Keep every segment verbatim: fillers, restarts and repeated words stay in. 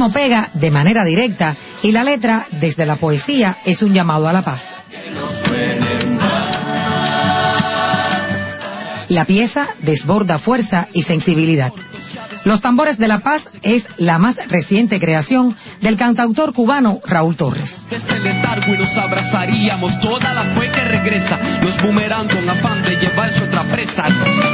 ritmo pega de manera directa y la letra, desde la poesía, es un llamado a la paz. La pieza desborda fuerza y sensibilidad. Los Tambores de la Paz es la más reciente creación del cantautor cubano Raúl Torres. Desde el letargo y nos abrazaríamos, toda la fe que regresa, los boomerang con afán de llevarse otra presa.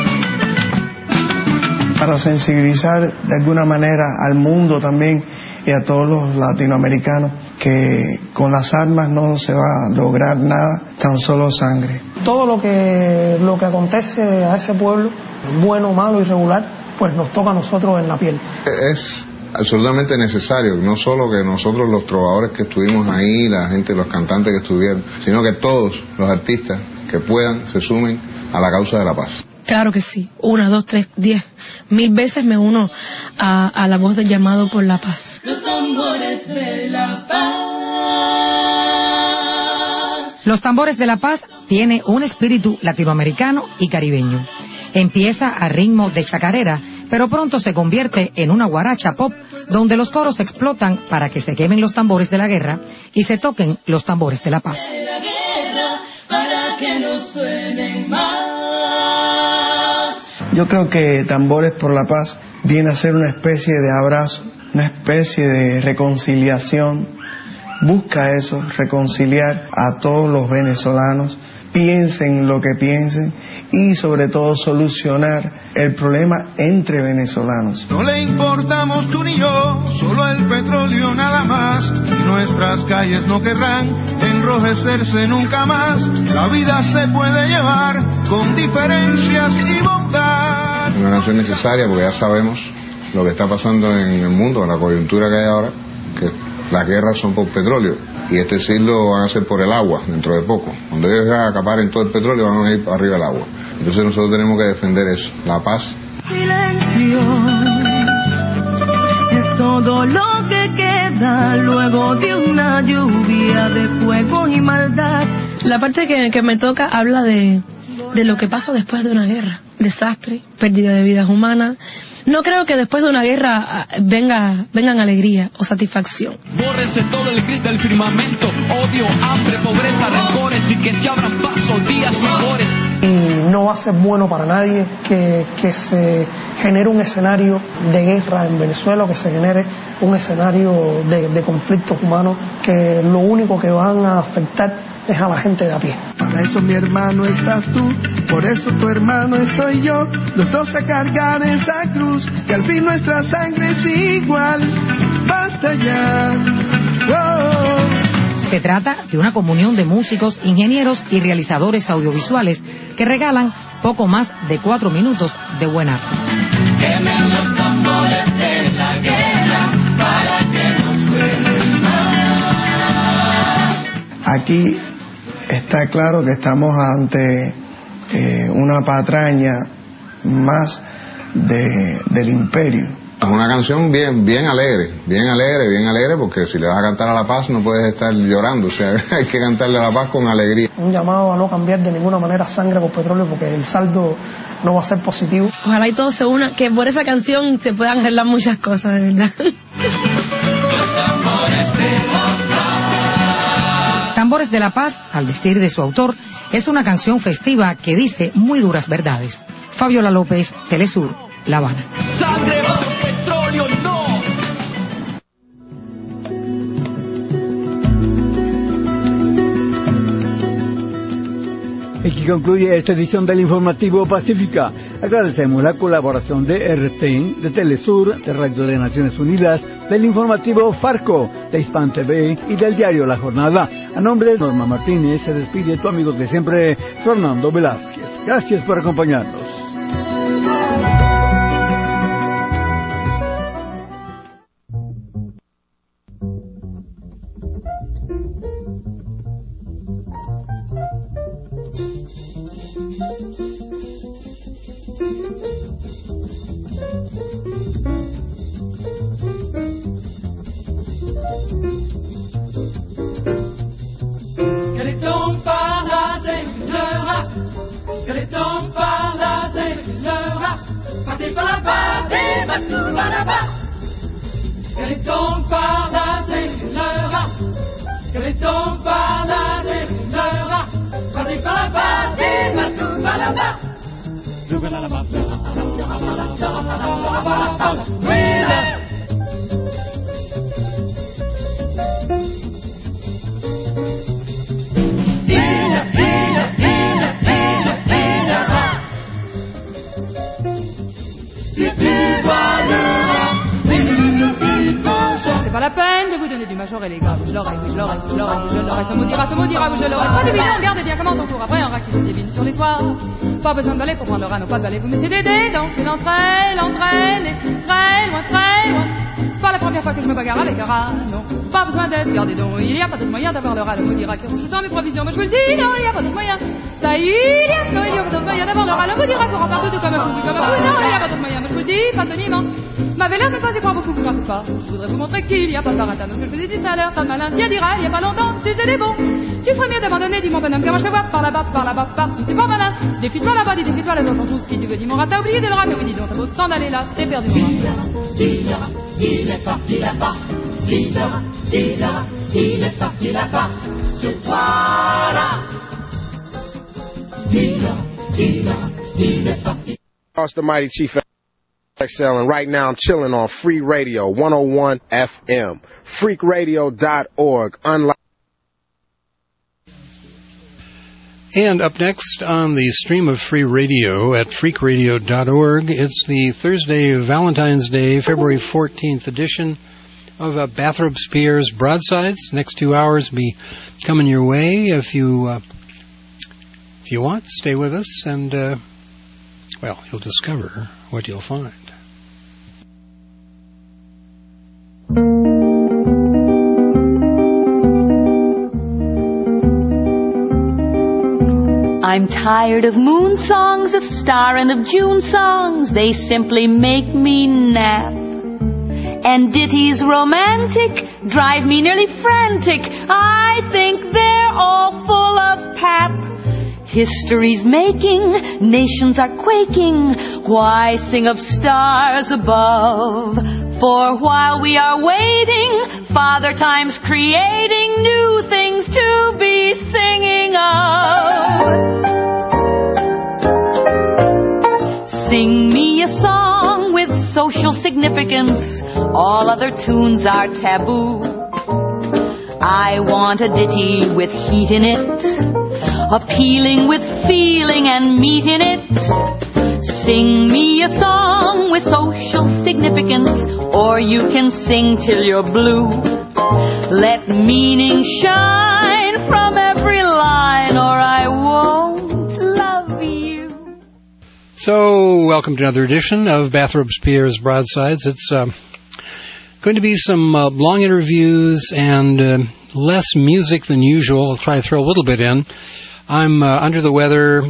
Para sensibilizar de alguna manera al mundo también y a todos los latinoamericanos que con las armas no se va a lograr nada, tan solo sangre. Todo lo que, lo que acontece a ese pueblo, bueno, malo y regular, pues nos toca a nosotros en la piel. Es absolutamente necesario, no solo que nosotros los trovadores que estuvimos ahí, la gente, los cantantes que estuvieron, sino que todos los artistas que puedan se sumen a la causa de la paz. Claro que sí, una, dos, tres, diez, mil veces me uno a, a la voz del llamado por la paz. Los tambores de la paz. Los Tambores de la Paz tiene un espíritu latinoamericano y caribeño. Empieza a ritmo de chacarera, pero pronto se convierte en una guaracha pop donde los coros explotan para que se quemen los tambores de la guerra y se toquen los tambores de la paz. La guerra para que no suenen más. Yo creo que Tambores por la Paz viene a ser una especie de abrazo, una especie de reconciliación. Busca eso, reconciliar a todos los venezolanos, piensen lo que piensen y sobre todo solucionar el problema entre venezolanos. No le importamos tú ni yo, solo el petróleo nada más, y nuestras calles no querrán enrojecerse nunca más. La vida se puede llevar con diferencias y bondad. Una canción necesaria porque ya sabemos lo que está pasando en el mundo, la coyuntura que hay ahora, que las guerras son por petróleo y este siglo van a ser por el agua dentro de poco. Cuando ellos acaparen todo el petróleo van a ir arriba del agua. Entonces nosotros tenemos que defender eso, la paz. Silencio es todo lo que queda luego de una lluvia de fuego y maldad. La parte que, que me toca habla de, de lo que pasa después de una guerra. Desastre, pérdida de vidas humanas. No creo que después de una guerra venga, vengan alegría o satisfacción. Bórrese todo el gris del firmamento, odio, hambre, pobreza, rencores y que se abran paso días mejores. Y no va a ser bueno para nadie que, que se genere un escenario de guerra en Venezuela, que se genere un escenario de, de conflictos humanos que lo único que van a afectar es a la gente de a pie. Para eso mi hermano estás tú, por eso tu hermano estoy yo, los dos a cargar esa cruz, que al fin nuestra sangre es igual, basta ya. Oh. Se trata de una comunión de músicos, ingenieros y realizadores audiovisuales que regalan poco más de cuatro minutos de buen arte. Quemen los tambores de la guerra para que no suenen más. Aquí está claro que estamos ante eh, una patraña más de, del imperio. Es una canción bien, bien alegre, bien alegre, bien alegre, porque si le vas a cantar a la paz no puedes estar llorando, o sea, hay que cantarle a la paz con alegría. Un llamado a no cambiar de ninguna manera sangre por petróleo, porque el saldo no va a ser positivo. Ojalá y todo se una, que por esa canción se puedan arreglar muchas cosas, de verdad. Los tambores de la paz. Tambores de la Paz, al decir de su autor, es una canción festiva que dice muy duras verdades. Fabiola López, Telesur, La Habana. Sangre bajo petróleo, no. Aquí concluye esta edición del Informativo Pacífica. Agradecemos la colaboración de R T N, de Telesur, de Radio de Naciones Unidas, del Informativo Farco, de Hispan T V y del diario La Jornada. A nombre de Norma Martínez se despide tu amigo de siempre, Fernando Velázquez. Gracias por acompañarnos. Que les tombe C'est pas la peine de vous donner du major et les gars. Je l'aurai, je l'aurai, je l'aurai, je l'aurai. Ça maudira, ça maudira, je l'aurai. Pas d'évident, regardez bien comment on court après un rat qui se débine sur les toits. Pas besoin de balai pour prendre le rat, non pas de balai. Vous mettez des dés, donc une entre elles, entre elles, et très loin, très loin. C'est pas la première fois que je me bagarre avec un rat, non. Pas besoin d'aide, regardez donc, il y a pas d'autre moyen d'avoir le rat. Le maudit rat qui rouge dans mes provisions, mais je vous le dis, non, il y a pas d'autre moyen. Ça, il y a, non, il y a pas d'autre moyen d'avoir le rat. Le maudit rat courant partout tout comme un fou, comme un fou, non, il y a pas d'autre moyen, mais je vous le dis, pas de niement. M'avait l'air de pas y croire beaucoup, vous en faites pas. Je voudrais vous montrer qu'il n'y a pas de baratin. Ce que je vous ai dit tout à l'heure, tas de malin, tiens, dira, il y a pas longtemps, tu sais des bons. Tu ferais mieux d'abandonner, dit mon bonhomme, car moi je te vois par là-bas, par là-bas, partout, c'est pas malin. Défie-toi là-bas, dis défie-toi là-bas, ton tout, si tu veux, dis mon rat, t'as oublié de le rat, mais oui, dis donc, t'as beau s'en aller là, t'es perdu, mon rat. Il est parti là-bas, dis-leur, dis-leur, il est parti là-bas, sur toi là. Dis-leur, dis-leur, il est parti. It's the mighty Chief X L, and right now I'm chilling on Free Radio one oh one F M, freak radio dot org. Unlike And up next on the stream of free radio at freak radio dot org, it's the Thursday Valentine's Day, February fourteenth edition of uh, Bathrop Spears Broadsides. Next two hours be coming your way. If you uh, if you want, stay with us, and uh, well, you'll discover what you'll find. I'm tired of moon songs, of star and of June songs. They simply make me nap. And ditties romantic drive me nearly frantic. I think they're all full of pap. History's making, nations are quaking. Why sing of stars above? For while we are waiting, Father Time's creating new things to be singing of. Sing me a song with social significance. All other tunes are taboo. I want a ditty with heat in it, appealing with feeling and meat in it. Sing me a song with social significance, or you can sing till you're blue. Let meaning shine from every line, or I won't love you. So, welcome to another edition of Bathrop Spears Broadsides. It's uh, going to be some uh, long interviews and uh, less music than usual. I'll try to throw a little bit in. I'm uh, under the weather,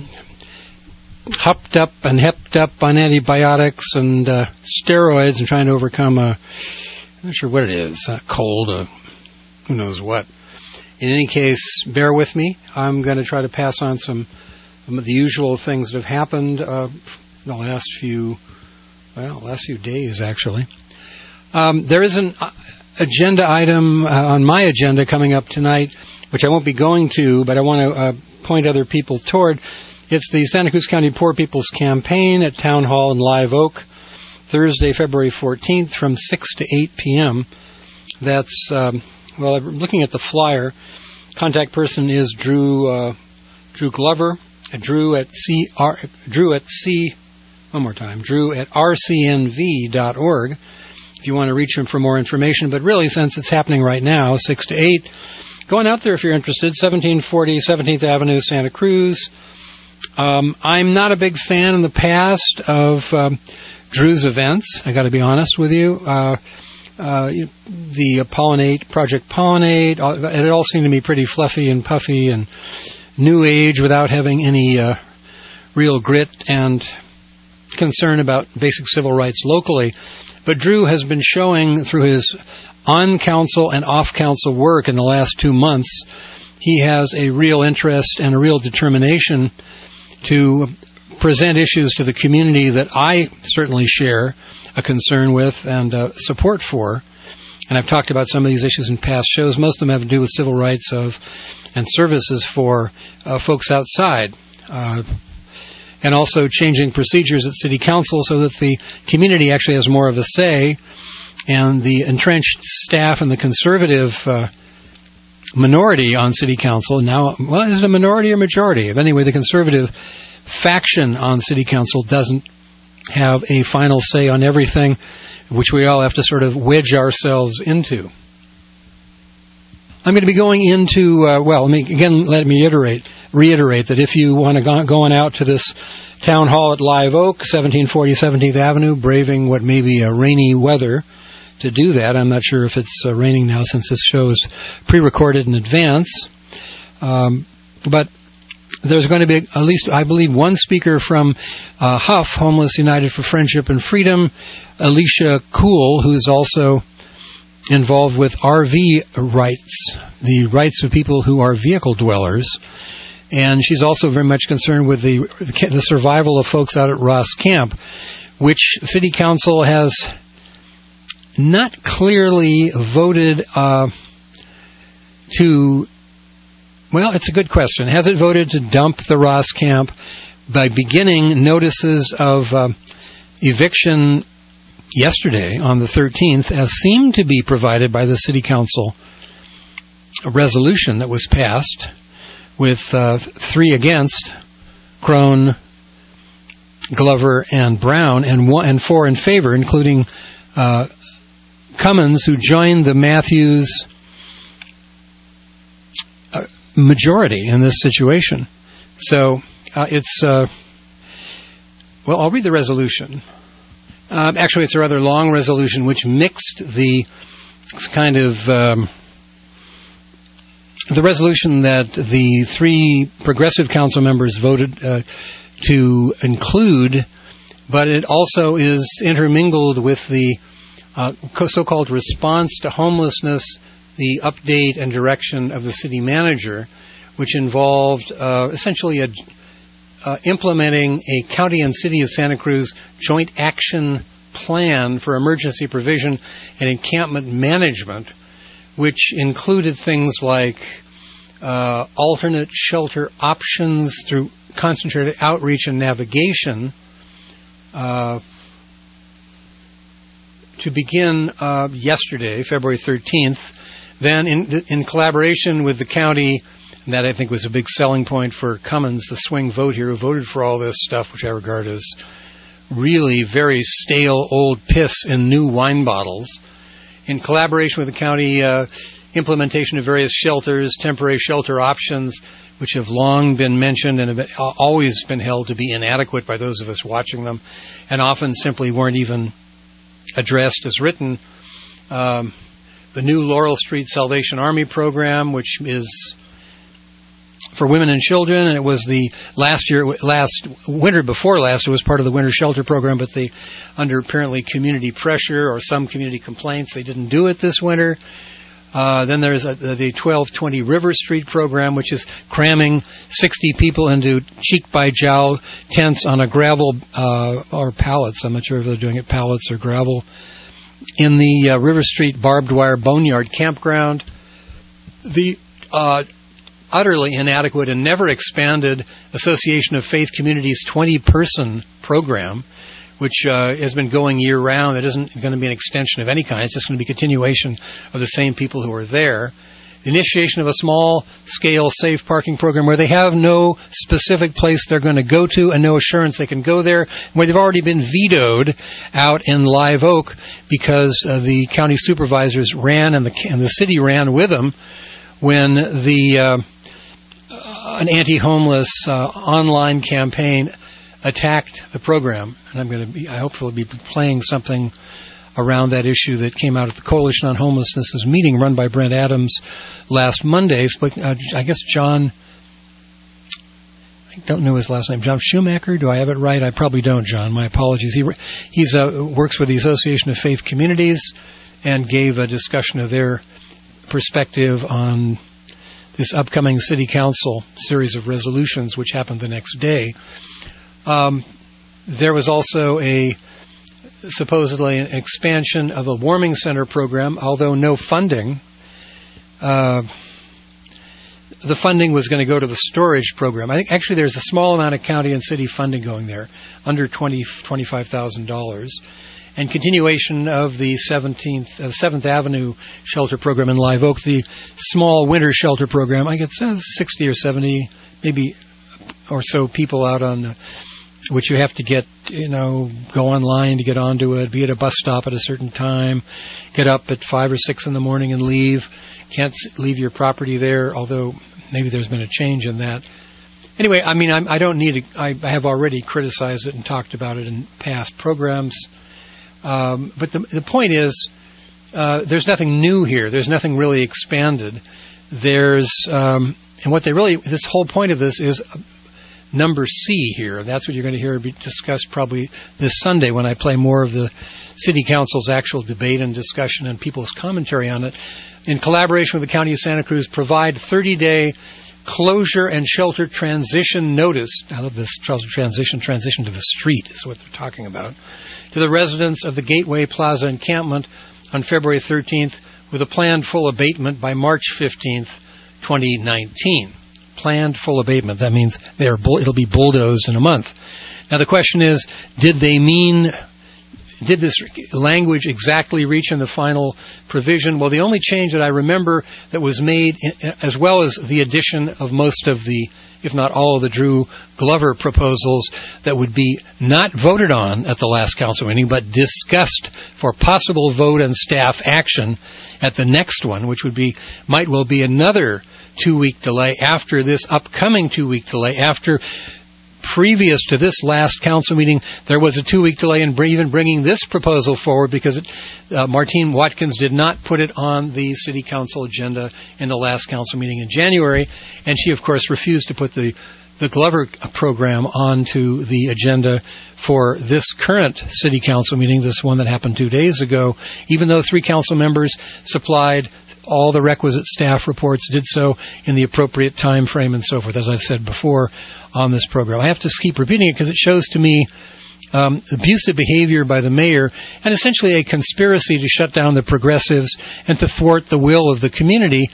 hopped up and hepped up on antibiotics and uh, steroids and trying to overcome a, I'm not sure what it is, a cold, a, who knows what. In any case, bear with me. I'm going to try to pass on some, some of the usual things that have happened uh, in the last few, well, last few days, actually. Um, there is an uh, agenda item uh, on my agenda coming up tonight, which I won't be going to, but I want to uh, point other people toward. It's the Santa Cruz County Poor People's Campaign at Town Hall in Live Oak, Thursday, February fourteenth from six to eight p.m. That's, um, well, I'm looking at the flyer. Contact person is Drew uh, Drew Glover, Drew at C R Drew at C one more time Drew at R C N V dot org. If you want to reach him for more information, but really, since it's happening right now, six to eight, go on out there if you're interested. seventeen forty seventeenth Avenue, Santa Cruz. Um, I'm not a big fan in the past of um, Drew's events. I got to be honest with you. Uh, uh, the Pollinate, Project Pollinate, it all seemed to me pretty fluffy and puffy and new age without having any uh, real grit and concern about basic civil rights locally. But Drew has been showing through his on-council and off-council work in the last two months, he has a real interest and a real determination to present issues to the community that I certainly share a concern with and uh, support for. And I've talked about some of these issues in past shows. Most of them have to do with civil rights of and services for uh, folks outside. Uh, and also changing procedures at City Council so that the community actually has more of a say, and the entrenched staff and the conservative uh, minority on City Council now, well, is it a minority or majority? But anyway, the conservative faction on City Council doesn't have a final say on everything, which we all have to sort of wedge ourselves into. I'm going to be going into, uh, well, let me, again, let me iterate, reiterate that if you want to go going out to this town hall at Live Oak, seventeen forty seventeenth Avenue, braving what may be a rainy weather to do that. I'm not sure if it's uh, raining now since this show is pre-recorded in advance. Um, but there's going to be at least, I believe, one speaker from uh, Huff, Homeless United for Friendship and Freedom, Alicia Kuhl, who's also involved with R V rights, the rights of people who are vehicle dwellers. And she's also very much concerned with the the survival of folks out at Ross Camp, which City Council has not clearly voted uh, to, well, it's a good question. Has it voted to dump the Ross Camp by beginning notices of uh, eviction yesterday on the thirteenth, as seemed to be provided by the City Council a resolution that was passed with uh, three against, Crone, Glover, and Brown, and one, and four in favor, including uh, Cummins, who joined the Matthews uh, majority in this situation. So uh, it's, uh, well, I'll read the resolution. Uh, actually, it's a rather long resolution which mixed the kind of um, the resolution that the three progressive council members voted uh, to include, but it also is intermingled with the uh, so-called response to homelessness, the update and direction of the city manager, which involved uh, essentially a Uh, implementing a county and city of Santa Cruz joint action plan for emergency provision and encampment management, which included things like uh, alternate shelter options through concentrated outreach and navigation, uh, to begin uh, yesterday, February thirteenth. Then in, in collaboration with the county, and that I think was a big selling point for Cummins, the swing vote here, who voted for all this stuff, which I regard as really very stale old piss in new wine bottles. In collaboration with the county, uh, implementation of various shelters, temporary shelter options, which have long been mentioned and have always been held to be inadequate by those of us watching them, and often simply weren't even addressed as written. Um, the new Laurel Street Salvation Army program, which is for women and children, and it was the last year, last winter before last, it was part of the winter shelter program, but they, under apparently community pressure or some community complaints, they didn't do it this winter. Uh, then there's a, the twelve twenty River Street program, which is cramming sixty people into cheek-by-jowl tents on a gravel, uh, or pallets, I'm not sure if they're doing it pallets or gravel, in the uh, River Street barbed wire boneyard campground. The uh, utterly inadequate and never expanded Association of Faith Communities twenty-person program, which uh, has been going year-round. It isn't going to be an extension of any kind. It's just going to be a continuation of the same people who are there. The initiation of a small-scale safe parking program where they have no specific place they're going to go to and no assurance they can go there, where they've already been vetoed out in Live Oak because uh, the county supervisors ran and the, and the city ran with them when the uh, an anti-homeless uh, online campaign attacked the program. And I'm going to be, I hopefully be playing something around that issue that came out at the Coalition on Homelessness's meeting run by Brent Adams last Monday. Uh, I guess John, I don't know his last name, John Schumacher. Do I have it right? I probably don't, John. My apologies. He he's uh, works with the Association of Faith Communities and gave a discussion of their perspective on this upcoming City Council series of resolutions, which happened the next day. Um, there was also a supposedly an expansion of a warming center program, although no funding. Uh, the funding was going to go to the storage program. I think actually there's a small amount of county and city funding going there, under twenty twenty-five thousand dollars, and continuation of the seventeenth, uh, seventh Avenue shelter program in Live Oak, the small winter shelter program. I guess uh, sixty or seventy, maybe or so people out on, uh, which you have to get, you know, go online to get onto it, be at a bus stop at a certain time, get up at five or six in the morning and leave. Can't leave your property there, although maybe there's been a change in that. Anyway, I mean, I'm, I don't need to, I, I have already criticized it and talked about it in past programs. Um, but the, the point is, uh, there's nothing new here. There's nothing really expanded. There's, um, and what they really, this whole point of this is number C here. That's what you're going to hear be discussed probably this Sunday when I play more of the City Council's actual debate and discussion and people's commentary on it. In collaboration with the County of Santa Cruz, provide thirty-day closure and shelter transition notice. I love this, transition, transition to the street is what they're talking about. To the residents of the Gateway Plaza encampment on February thirteenth with a planned full abatement by March fifteenth, twenty nineteen. Planned full abatement. That means they're bull- it'll be bulldozed in a month. Now the question is, did they mean... Did this language exactly reach in the final provision? Well, the only change that I remember that was made, as well as the addition of most of the, if not all of the Drew Glover proposals that would be not voted on at the last council meeting, but discussed for possible vote and staff action at the next one, which would be, might well be another two-week delay after this upcoming two-week delay, after previous to this last council meeting, there was a two-week delay in even bringing this proposal forward because it, uh, Martine Watkins did not put it on the city council agenda in the last council meeting in January, and she, of course, refused to put the, the Glover program onto the agenda for this current city council meeting, this one that happened two days ago, even though three council members supplied all the requisite staff reports, did so in the appropriate time frame and so forth, as I've said before on this program. I have to keep repeating it because it shows to me um, abusive behavior by the mayor and essentially a conspiracy to shut down the progressives and to thwart the will of the community.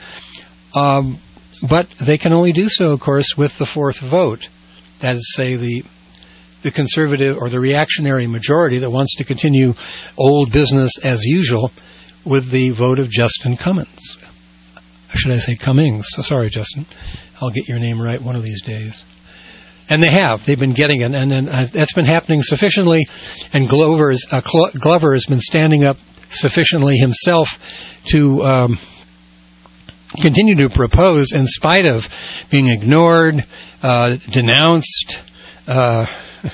Um, but they can only do so, of course, with the fourth vote. That is, say, the the conservative or the reactionary majority that wants to continue old business as usual with the vote of Justin Cummins. Should I say Cummings? Oh, sorry, Justin. I'll get your name right one of these days. And they have. They've been getting it. And, and uh, that's been happening sufficiently. And Glover's, uh, Cl- Glover has been standing up sufficiently himself to um, continue to propose in spite of being ignored, uh, denounced, uh,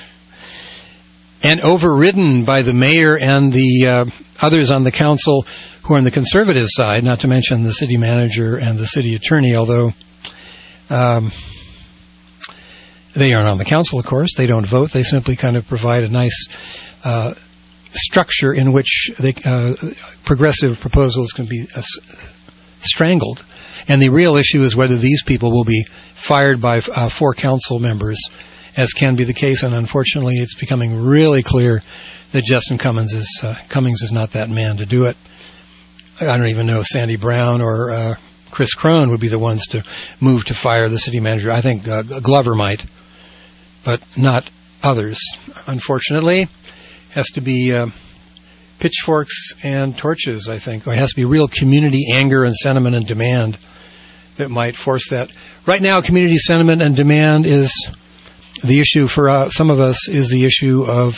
and overridden by the mayor and the uh, others on the council who are on the conservative side, not to mention the city manager and the city attorney, although um, they aren't on the council, of course. They don't vote. They simply kind of provide a nice uh, structure in which they, uh, progressive proposals can be uh, strangled. And the real issue is whether these people will be fired by uh, four council members, as can be the case, and unfortunately it's becoming really clear that Justin Cummins is uh, Cummings is not that man to do it. I don't even know if Sandy Brown or uh, Chris Crone would be the ones to move to fire the city manager. I think uh, Glover might, but not others. Unfortunately, has to be uh, pitchforks and torches, I think. Or it has to be real community anger and sentiment and demand that might force that. Right now, community sentiment and demand is the issue for uh, some of us is the issue of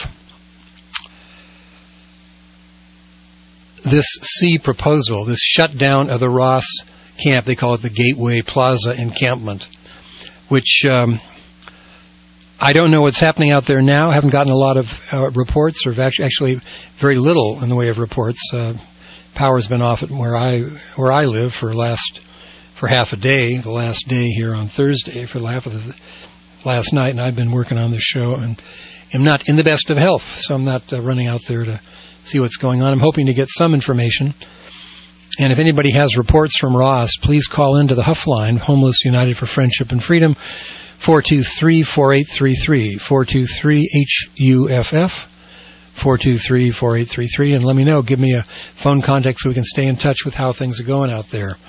this C proposal, this shutdown of the Ross camp. They call it the Gateway Plaza encampment, which um, I don't know what's happening out there now. I haven't gotten a lot of uh, reports, or actually very little in the way of reports. Uh, power's been off at where I where I live for last for half a day, the last day here on Thursday for half of the last night, and I've been working on this show and am not in the best of health, so I'm not uh, running out there to see what's going on. I'm hoping to get some information. And if anybody has reports from Ross, please call into the Huff line, Homeless United for Friendship and Freedom, four two three, four eight three three, four two three H U F F, four two three, four eight three three, and let me know. Give me a phone contact so we can stay in touch with how things are going out there.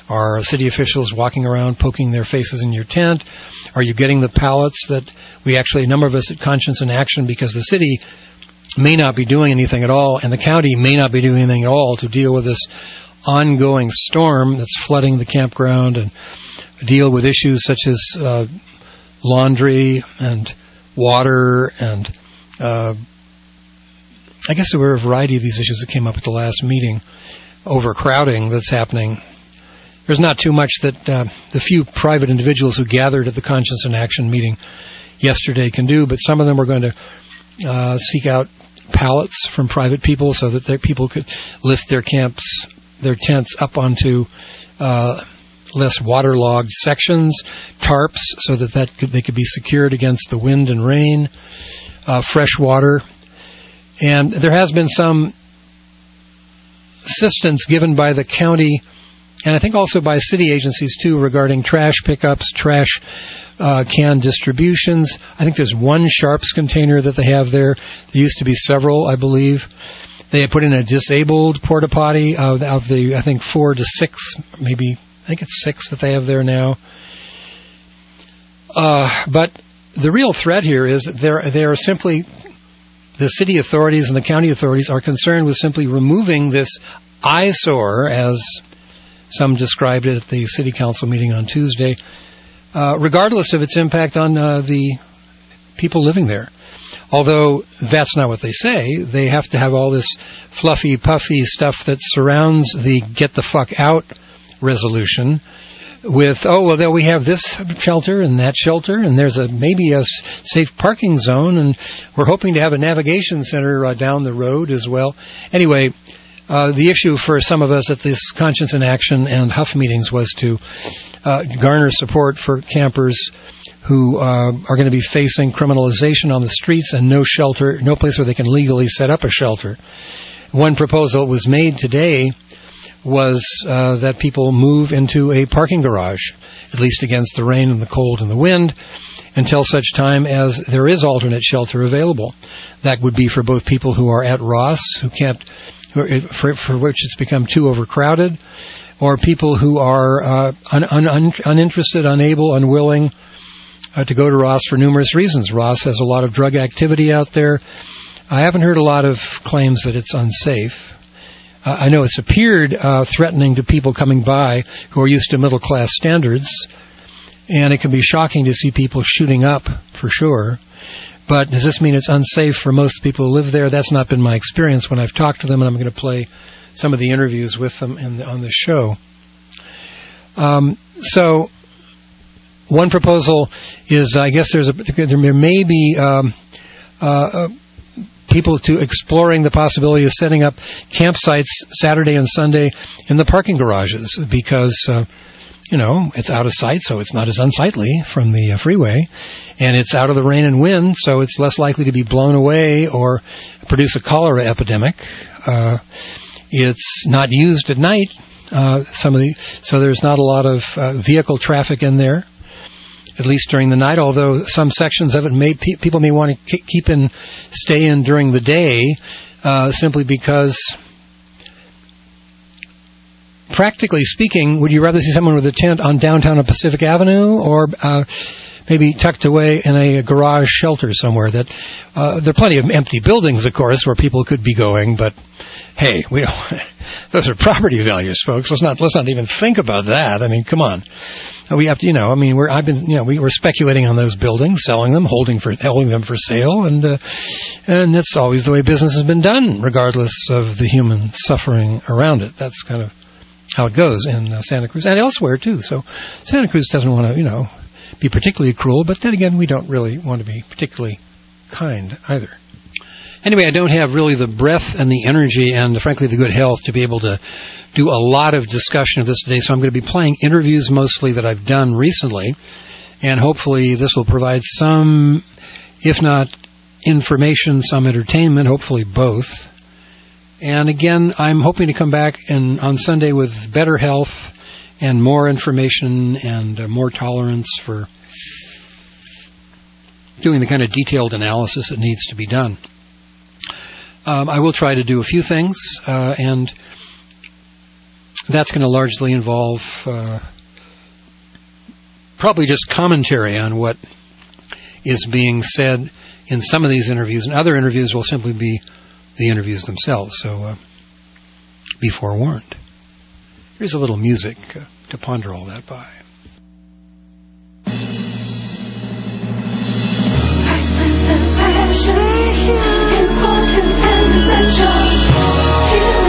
Are city officials walking around poking their faces in your tent? Are you getting the pallets that we actually, a number of us at Conscience in Action, because the city may not be doing anything at all, and the county may not be doing anything at all to deal with this ongoing storm that's flooding the campground and deal with issues such as uh, laundry and water and uh, I guess there were a variety of these issues that came up at the last meeting. Overcrowding that's happening. There's not too much that uh, the few private individuals who gathered at the Conscience in Action meeting yesterday can do, but some of them are going to uh, seek out pallets from private people so that their people could lift their camps, their tents up onto uh, less waterlogged sections, tarps so that, that could, they could be secured against the wind and rain, uh, fresh water. And there has been some assistance given by the county, and I think also by city agencies too, regarding trash pickups, trash uh, can distributions. I think there's one Sharps container that they have there. There used to be several, I believe. They had put in a disabled porta potty of, of the, I think, four to six, maybe, I think it's six that they have there now. Uh, but the real threat here is that they're, they're simply... the city authorities and the county authorities are concerned with simply removing this eyesore, as some described it at the city council meeting on Tuesday, uh, regardless of its impact on uh, the people living there. Although that's not what they say. They have to have all this fluffy, puffy stuff that surrounds the get the fuck out resolution with, oh, well, then we have this shelter and that shelter, and there's a maybe a safe parking zone, and we're hoping to have a navigation center uh, down the road as well. Anyway, uh, the issue for some of us at this Conscience in Action and Huff meetings was to uh, garner support for campers who uh, are going to be facing criminalization on the streets and no shelter, no place where they can legally set up a shelter. One proposal was made today was uh, that people move into a parking garage, at least against the rain and the cold and the wind, until such time as there is alternate shelter available. That would be for both people who are at Ross, who can't, who are, for, for which it's become too overcrowded, or people who are uh, un, un, un, uninterested, unable, unwilling uh, to go to Ross for numerous reasons. Ross has a lot of drug activity out there. I haven't heard a lot of claims that it's unsafe. Uh, I know it's appeared uh, threatening to people coming by who are used to middle-class standards, and it can be shocking to see people shooting up, for sure. But does this mean it's unsafe for most people who live there? That's not been my experience when I've talked to them, and I'm going to play some of the interviews with them in the, on the show. Um, so one proposal is, I guess there's a, there may be um, uh, people to exploring the possibility of setting up campsites Saturday and Sunday in the parking garages because, uh, you know, it's out of sight, so it's not as unsightly from the uh, freeway, and it's out of the rain and wind, so it's less likely to be blown away or produce a cholera epidemic. Uh, it's not used at night, uh, some of the, so there's not a lot of uh, vehicle traffic in there, at least during the night, although some sections of it may, pe- people may want to keep in, stay in during the day, uh, simply because, practically speaking, would you rather see someone with a tent on downtown on Pacific Avenue or uh, maybe tucked away in a garage shelter somewhere? That uh, there are plenty of empty buildings, of course, where people could be going, but hey, we don't, those are property values, folks. Let's not let's not even think about that. I mean, come on. We have to, you know, I mean, we're, I've been, you know, we were speculating on those buildings, selling them, holding for, holding them for sale, and, uh, and that's always the way business has been done, regardless of the human suffering around it. That's kind of how it goes in uh, Santa Cruz and elsewhere too. So Santa Cruz doesn't want to, you know, be particularly cruel, but then again, we don't really want to be particularly kind either. Anyway, I don't have really the breath and the energy and, frankly, the good health to be able to do a lot of discussion of this today, so I'm going to be playing interviews mostly that I've done recently, and hopefully this will provide some, if not information, some entertainment, hopefully both. And again, I'm hoping to come back and on Sunday with better health and more information and uh, more tolerance for doing the kind of detailed analysis that needs to be done. Um, I will try to do a few things, uh, and that's going to largely involve uh, probably just commentary on what is being said in some of these interviews, and other interviews will simply be the interviews themselves. So uh, be forewarned. Here's a little music uh, to ponder all that by. Important and essential.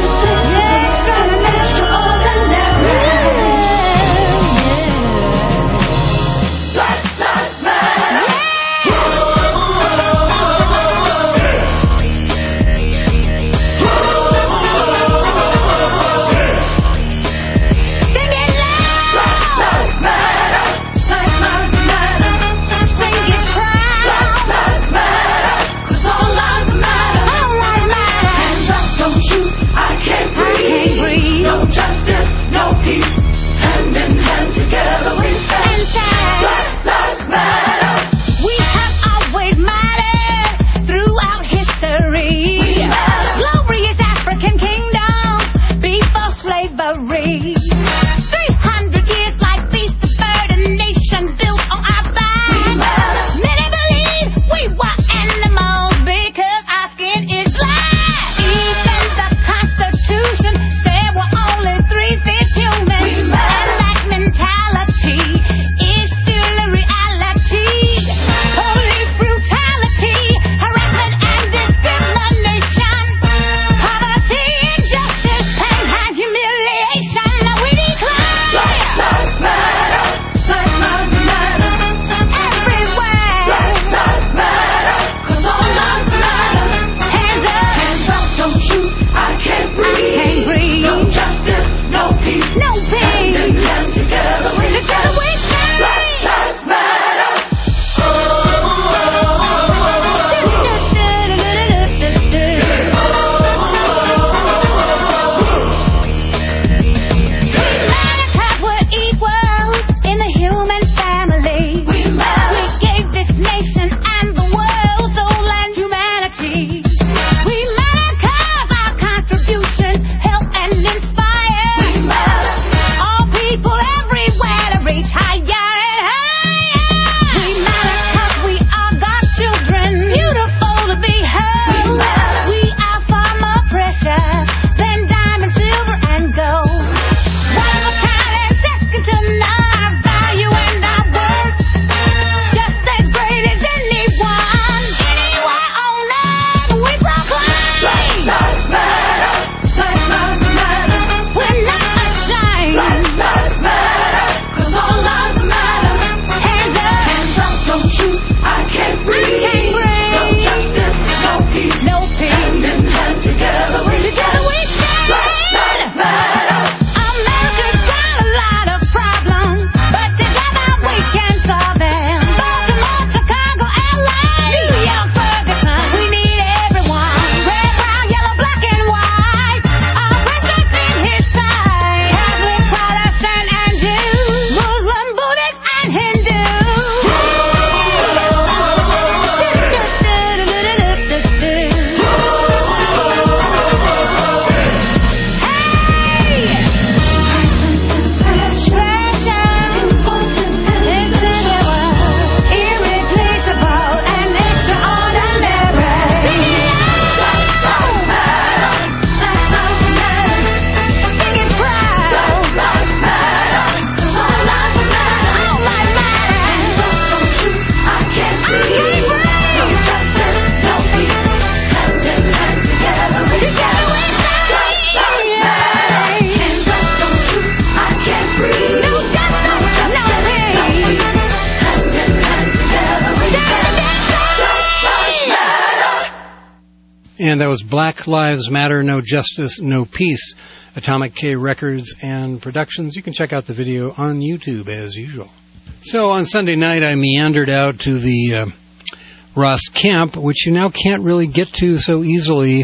And that was Black Lives Matter, No Justice, No Peace, Atomic K Records and Productions. You can check out the video on YouTube as usual. So on Sunday night, I meandered out to the uh, Ross Camp, which you now can't really get to so easily.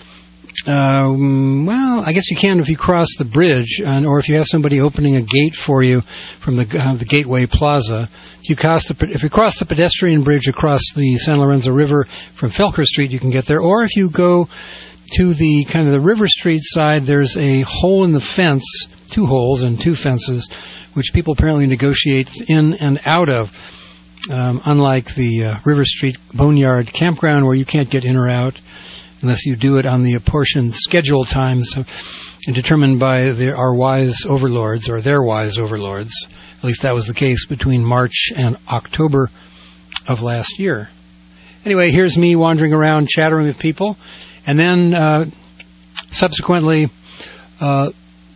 Um, well, I guess you can if you cross the bridge, and, or if you have somebody opening a gate for you from the uh, the Gateway Plaza. If you cross the if you cross the pedestrian bridge across the San Lorenzo River from Felker Street, you can get there. Or if you go to the kind of the River Street side, there's a hole in the fence two holes and two fences, which people apparently negotiate in and out of, um, unlike the uh, River Street Boneyard Campground, where you can't get in or out unless you do it on the apportioned schedule times uh, determined by the, our wise overlords, or their wise overlords. At least that was the case between March and October of last year. Anyway, here's me wandering around, chattering with people, and then uh, subsequently, uh,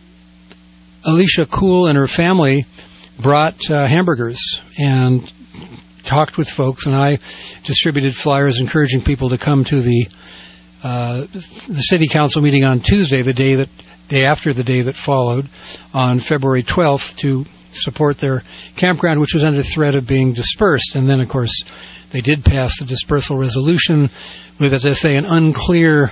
Alicia Kuhl and her family brought uh, hamburgers and talked with folks, and I distributed flyers encouraging people to come to the uh, the city council meeting on Tuesday, the day that day after the day that followed, on February twelfth, to support their campground, which was under threat of being dispersed. And then, of course, they did pass the dispersal resolution with, as I say, an unclear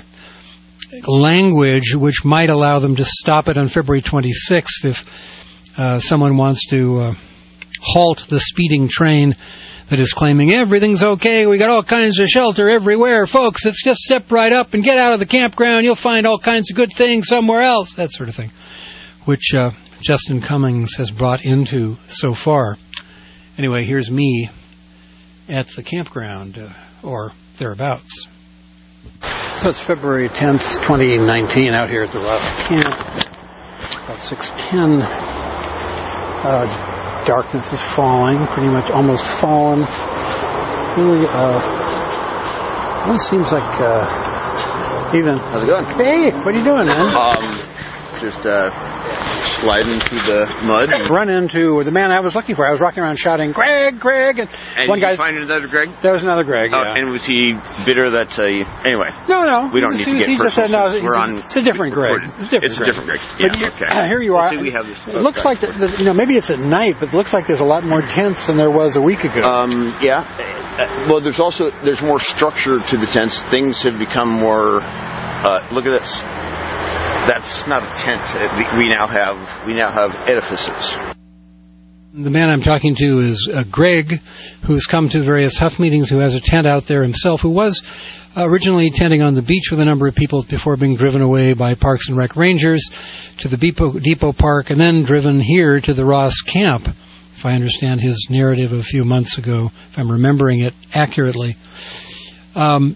language which might allow them to stop it on February twenty-sixth if uh, someone wants to uh, halt the speeding train that is claiming everything's okay, we got all kinds of shelter everywhere, folks, let's just step right up and get out of the campground, you'll find all kinds of good things somewhere else, that sort of thing, which uh, Justin Cummings has brought into so far. Anyway, here's me at the campground, uh, or thereabouts. So it's February tenth, twenty nineteen, out here at the Ross Camp, about six ten. Uh, darkness is falling, pretty much almost fallen. Really, uh, it seems like, uh, even... How's it going? Hey, what are you doing, man? Um, just, uh, sliding through the mud. Run into the man I was looking for. I was walking around shouting, Greg, Greg! And, and one did guy. you find another Greg? There was another Greg, oh, yeah. And was he bitter that, uh, you, anyway. No, no. We don't need he, to get he personal. Just said, no, we're it's, on it's a different Greg. It's, different it's Greg. a different Greg. Yeah, but okay. Uh, here you are. We'll see, we have this. It looks like, the, the, you know, maybe it's at night, but it looks like there's a lot more tents than there was a week ago. Um, yeah. Uh, well, there's also, there's more structure to the tents. Things have become more, uh, look at this. That's not a tent. We now have we now have edifices. The man I'm talking to is uh, Greg, who's come to various Huff meetings, who has a tent out there himself, who was originally tenting on the beach with a number of people before being driven away by Parks and Rec rangers to the Depot, Depot Park, and then driven here to the Ross Camp, if I understand his narrative a few months ago, if I'm remembering it accurately. Um,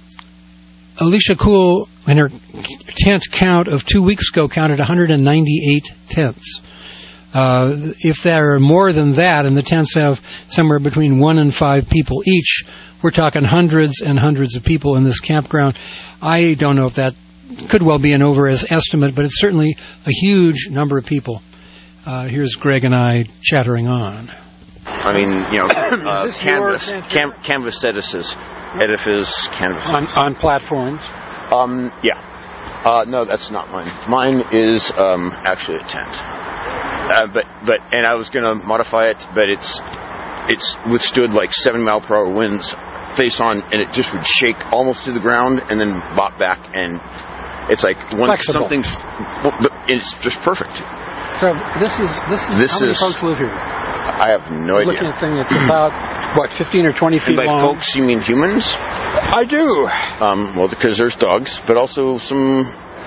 Alicia Kuhl, in her tent count of two weeks ago, counted one hundred ninety-eight tents. Uh, if there are more than that, and the tents have somewhere between one and five people each, we're talking hundreds and hundreds of people in this campground. I don't know if that could well be an over-estimate, but it's certainly a huge number of people. Uh, here's Greg and I chattering on. I mean, you know, uh, canvas, cam- canvas edifices, edifice, canvas. On, on platforms? Um, yeah. Uh, no, that's not mine. Mine is um, actually a tent. Uh, but but and I was going to modify it, but it's it's withstood like seven mile per hour winds face on, and it just would shake almost to the ground and then bop back, and it's like once Flexible. something's, well, but it's just perfect. So this is this is This how many is- folks live here? I have no I'm idea. looking at a thing that's about what fifteen or twenty feet And by long. folks, you mean humans? I do. Um, well, because there's dogs, but also some.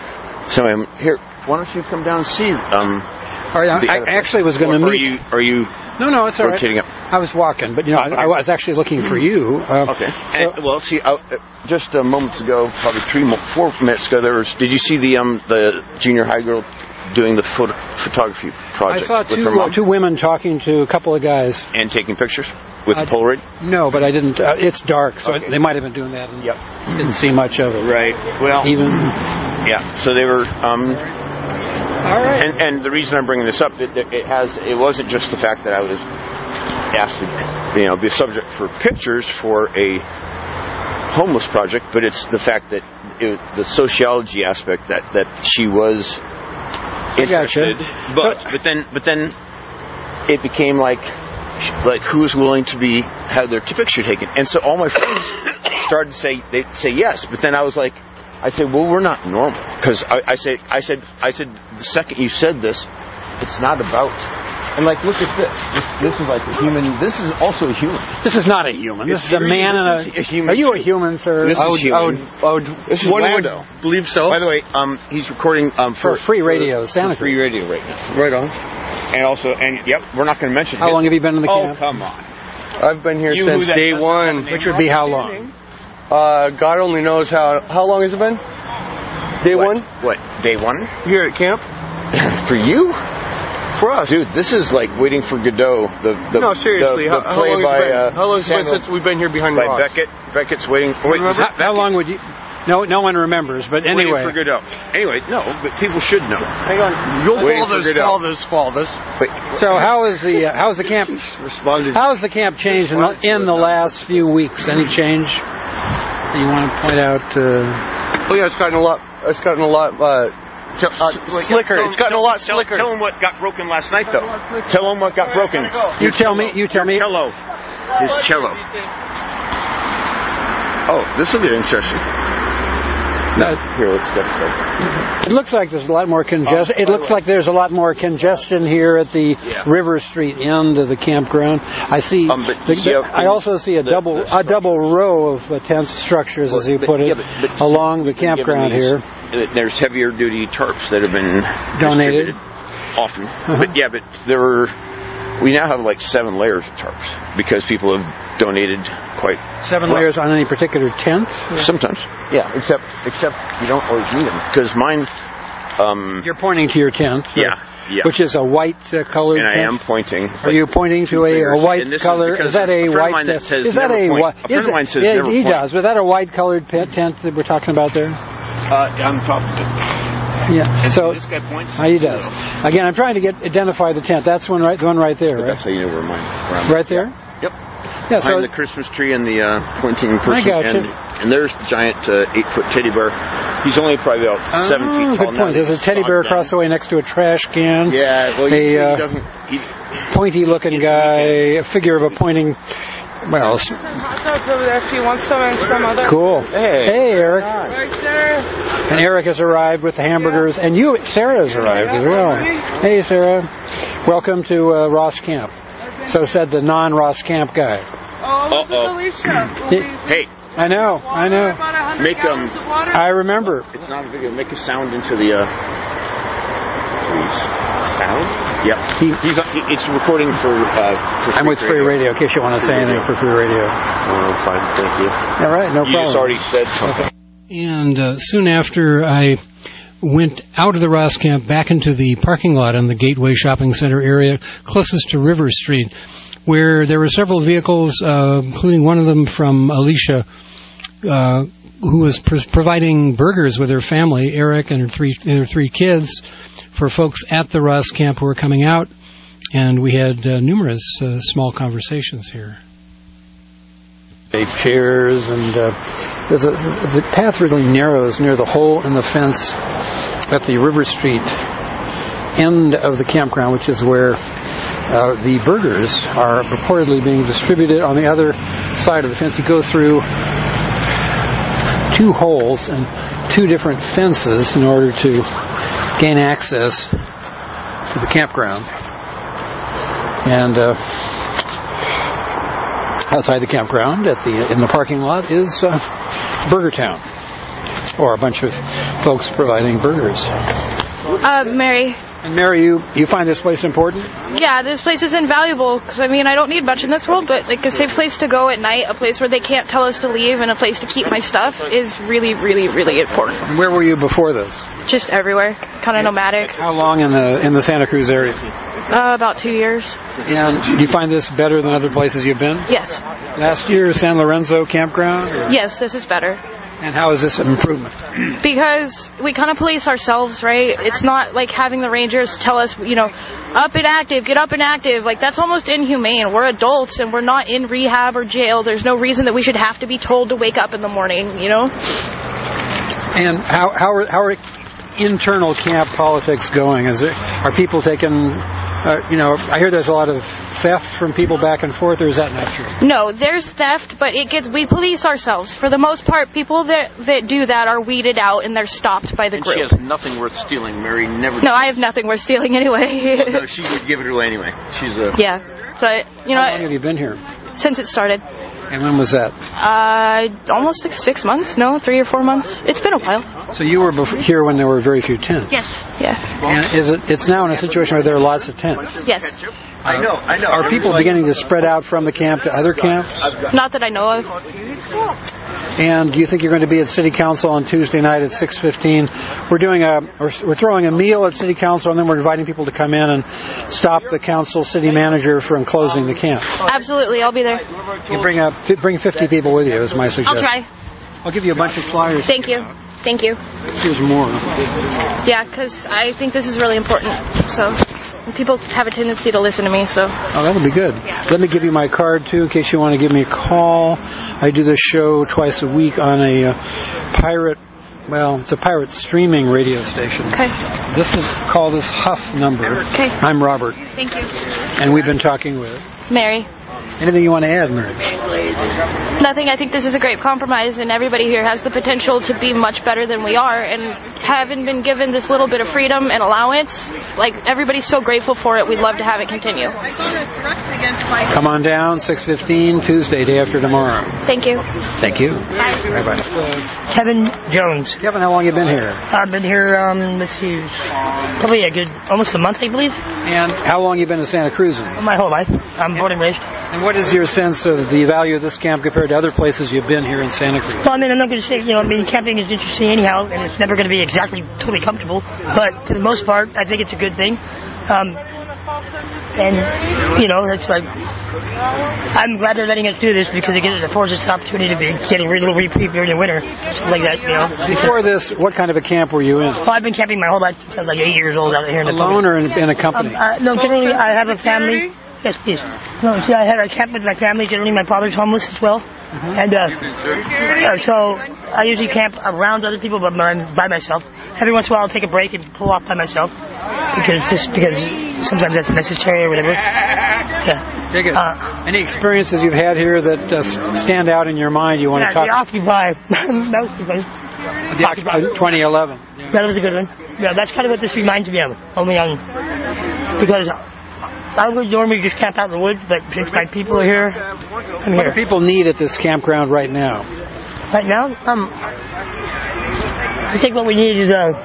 So um, here, why don't you come down and see? Um, All right, the I, I actually was going to Or meet. Are you? Are you No, no, it's all right. rotating up? I was walking, but you know, I, I was actually looking for you. Uh, Okay. And, well, see, uh, just uh, moments ago, probably three, mo- four minutes ago, there was. Did you see the um the junior high girl doing the photo, photography I project saw with two her mom two women talking to a couple of guys. and taking pictures with Uh, the Polaroid? No, but I didn't. Uh, it's dark, so Okay. they might have been doing that. And Yep. Didn't see much of it. Right. Well, Even. yeah. So they were. Um, All right. And, and the reason I'm bringing this up, it, it has, it wasn't just the fact that I was asked to, you know, be a subject for pictures for a homeless project, but it's the fact that it, the sociology aspect that, that she was interested. But but then but then it became like like who's willing to be have their t- picture taken, and so all my friends started to say they say yes, but then I was like. I said, well, we're not normal. Because I, I, said, I, said, I said, the second you said this, it's not about And like, look at this. This, this is like a human. This is also a human. This is not a human. This It's is a man and a. a human. Are you a human, sir? This I is would, human. I would, I would, This is one Lando. would believe so. By the way, um, he's recording um for, for free radio, Santa for free Cruz. radio right now. Right on. And also, and yep, we're not going to mention. How his- long have you been in the oh, camp? Oh, come on. I've been here You since who that day doesn't one. have a name. Which would be how long? Uh, God only knows how. How long has it been? Day What? one? What? Day one? Here at camp? For you? For us. Dude, this is like waiting for Godot. The, the no, seriously. The, the how, how play long has by, it been? uh, how long has it been Samuel- since we've been here behind by rocks? Beckett. Beckett's waiting. Wait, Remember? is that How long would you? No, no one remembers. But anyway, Waiting for Godot. Anyway, no, but people should know. Hang on. You'll Waiting fall for this, Godot. fall this, fall this. Wait, so how is the uh, how is the camp? Responded. How has the camp changed in the, in the last few weeks? Any change that you want to point out? Uh, Oh yeah, it's gotten a lot. It's gotten a lot uh, Tell, uh, slicker. tell- It's gotten a tell- lot tell- slicker. Tell him what got broken last night, though. Tell him what got broken. you tell me. You tell me. Cello. His cello. Oh, this will get interesting. No, here, let's get started. It looks like there's a lot more congestion. Oh, It looks like there's a lot more congestion here at the Yeah. River Street end of the campground. I see. Um, but the, yeah, I also see a the- double the a double row of uh, tent structures, as you But- put it, yeah, but- but- along the We've been campground given here. these- There's heavier duty tarps that have been Donated. distributed often. But yeah, but there were. We now have like seven layers of tarps because people have donated quite Seven well. layers on any particular tent. Sometimes, yeah. Except, except you don't always need them because mine. Um, You're pointing to your tent. Yeah, yeah. Which is a white uh, colored and I tent. am pointing. Are you pointing to a, a white And this is color? because Is that a, a friend of white? mine that uh, says is that never a point. white? A friend is of it- mine says yeah, never he point. does. Was that a white colored pe- tent that we're talking about there? Uh, on top of it. Yeah. And So this guy points. uh, he does. Again, I'm trying to get identify the tent. That's one right, the one right there, But right? that's how you know where mine. Where I'm Right there. Yep. Yeah. So Behind the Christmas tree and the uh, pointing person. gotcha. And, and there's the giant uh, eight-foot teddy bear. He's only probably about seven Oh, feet tall. good now. point. There's a He's teddy bear sawed across the way next to a trash can. down. Yeah, well, a he, uh, he doesn't. He, pointy-looking guy, a figure of a pointing. Well, s- Hot dogs over there if you want some and some other. cool. Hey. Hey, Eric. Right there. And Eric has arrived with the hamburgers, and you, Sarah, has arrived as well. Hey, Sarah. Welcome to uh, Ross Camp. So said the non-Ross Camp guy. Oh, this Uh-oh. is Alicia. We'll be- hey, I know, I know. About a hundred Make um. gallons of water. I remember. It's not a video. Make a sound into the. Uh, please. Sound? Yep. He, He's. Uh, he, it's recording for. Uh, for I'm with Free Radio, in case you want to say anything for Free Radio. Oh, fine. Thank you. All right, no You problem. just already said something. And uh, soon after I went out of the Ross Camp back into the parking lot in the Gateway Shopping Center area closest to River Street, where there were several vehicles, uh, including one of them from Alicia, uh, who was pr- providing burgers with her family, Eric and her three her three kids, for folks at the Ross Camp who were coming out, and we had uh, numerous uh, small conversations here. Chairs, and uh, there's a, the path really narrows near the hole in the fence at the River Street end of the campground, which is where uh, the burgers are reportedly being distributed. On the other side of the fence, you go through two holes and two different fences in order to gain access to the campground. And uh, outside the campground, at the in the parking lot, is uh, Burger Town, or a bunch of folks providing burgers. Uh, Mary. And Mary, you, you find this place important? Yeah, this place is invaluable because I mean I don't need much in this world, but like a safe place to go at night, a place where they can't tell us to leave, and a place to keep my stuff is really, really, really important. And where were you before this? Just everywhere, kind of nomadic. How long in the in the Santa Cruz area? Uh, about two years. And do you find this better than other places you've been? Yes. Last year, San Lorenzo campground? Or? Yes, this is better. And how is this an improvement? Because we kind of police ourselves, right? It's not like having the rangers tell us, you know, up and active, get up and active. Like, that's almost inhumane. We're adults and we're not in rehab or jail. There's no reason that we should have to be told to wake up in the morning, you know? And how how are, how are internal camp politics going? Is there, are people taking Uh, you know, I hear there's a lot of theft from people back and forth, or is that not true? No, there's theft, but it gets we police ourselves. For the most part, people that that do that are weeded out and they're stopped by the And group. she has nothing worth stealing. Mary never... No, I have nothing worth stealing anyway. Well, no, she would give it away anyway. She's a... Yeah, but, you know... How long have you been here? Since it started. And when was that? Uh, almost like six months. No, three or four months. It's been a while. So you were bef- here when there were very few tents. Yes. Yeah. And is it? It's now in a situation where there are lots of tents. Yes. I know, I know. Are people beginning to spread out from the camp to other camps? Not that I know of. And do you think you're going to be at City Council on Tuesday night at six fifteen? We're doing a, we're, we're throwing a meal at City Council, and then we're inviting people to come in and stop the council city manager from closing the camp. Absolutely, I'll be there. You bring up, bring fifty people with you, is my suggestion. I'll try. I'll give you a bunch of flyers. Thank you. Thank you. Here's more. Yeah, because I think this is really important. So people have a tendency to listen to me. So. Oh, that'll be good. Yeah. Let me give you my card, too, in case you want to give me a call. I do this show twice a week on a uh, pirate, well, it's a pirate streaming radio station. Okay. This is called this Huff number. Okay. I'm Robert. Thank you. And we've been talking with Mary. Anything you want to add, Mary? Nothing. I think this is a great compromise, and everybody here has the potential to be much better than we are. And having been given this little bit of freedom and allowance, like, everybody's so grateful for it. We'd love to have it continue. Come on down, six fifteen, Tuesday, day after tomorrow. Thank you. Thank you. Bye. Bye-bye. Kevin Jones. Kevin, how long have you been here? I've been here, um, let's see, probably a good, almost a month, I believe. And how long have you been in Santa Cruz? My whole life. I'm born and raised. And what is your sense of the value of this camp compared to other places you've been here in Santa Cruz? Well, I mean, I'm not going to say, you know, I mean, camping is interesting anyhow, and it's never going to be exactly totally comfortable. But for the most part, I think it's a good thing. Um, and, you know, it's like, I'm glad they're letting us do this because it gives us, affords us an opportunity to be getting a little reprieve during the winter, stuff like that, you know. Before this, what kind of a camp were you in? Well, I've been camping my whole life since I was like eight years old out here in the Alone or in, in a company? Um, uh, no, generally I have a family. Yes, please. No, see, I had a camp with my family. Generally, my father's homeless as well. Mm-hmm. And uh, uh, so I usually camp around other people, but I'm by myself. Every once in a while, I'll take a break and pull off by myself because just because sometimes that's necessary or whatever. Yeah. Dig it. Uh, Any experiences you've had here that uh, stand out in your mind you want yeah, to talk about? The Occupy. That was the fun. The Occupy twenty eleven. Yeah. That was a good one. Yeah, that's kind of what this reminds me of. Only on because I would normally just camp out in the woods, but since my people are here, I'm what here. do people need at this campground right now? Right now, um, I think what we need is uh,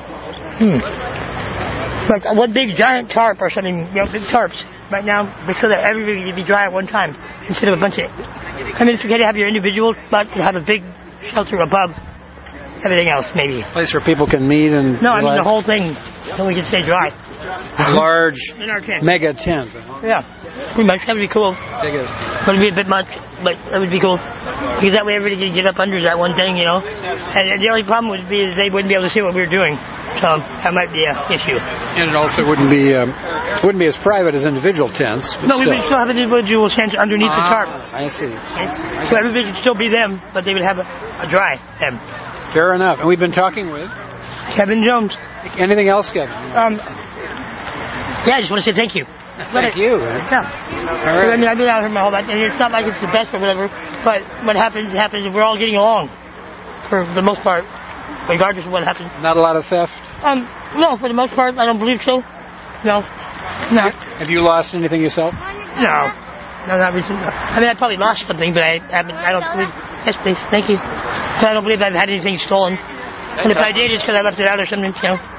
hmm, like one big giant tarp or something, you know, big tarps right now, so that everybody can be dry at one time instead of a bunch of. I mean, it's okay to have your individual, but to have a big shelter above everything else, maybe. A place where people can meet and. No, I mean relax. the whole thing, so we can stay dry. A large in our tent. mega tent. Yeah, pretty much. That would be cool. Dig it. But it'd be a bit much, but that would be cool. Because that way everybody can get up under that one thing, you know. And the only problem would be is they wouldn't be able to see what we were doing. So that might be an issue. And it also wouldn't be um, wouldn't be as private as individual tents. But no, still. we would still have an individual tent underneath ah, the tarp. I see. So everybody would still be them, but they would have a, a dry them. Fair enough. And we've been talking with Kevin Jones. Anything else, Kevin? Um. Yeah, I just want to say thank you. Thank you. Man. Yeah. All right. I mean, I've been out here my whole life, and it's not like it's the best or whatever, but what happens, happens, and we're all getting along, for the most part, regardless of what happens. Not a lot of theft? Um, no, for the most part, I don't believe so. No. No. Have you lost anything yourself? No. No, not recently. I mean, I probably lost something, but I haven't, I don't believe, yes, please, thank you. But I don't believe I've had anything stolen. And if I did, it's because I left it out or something, you know.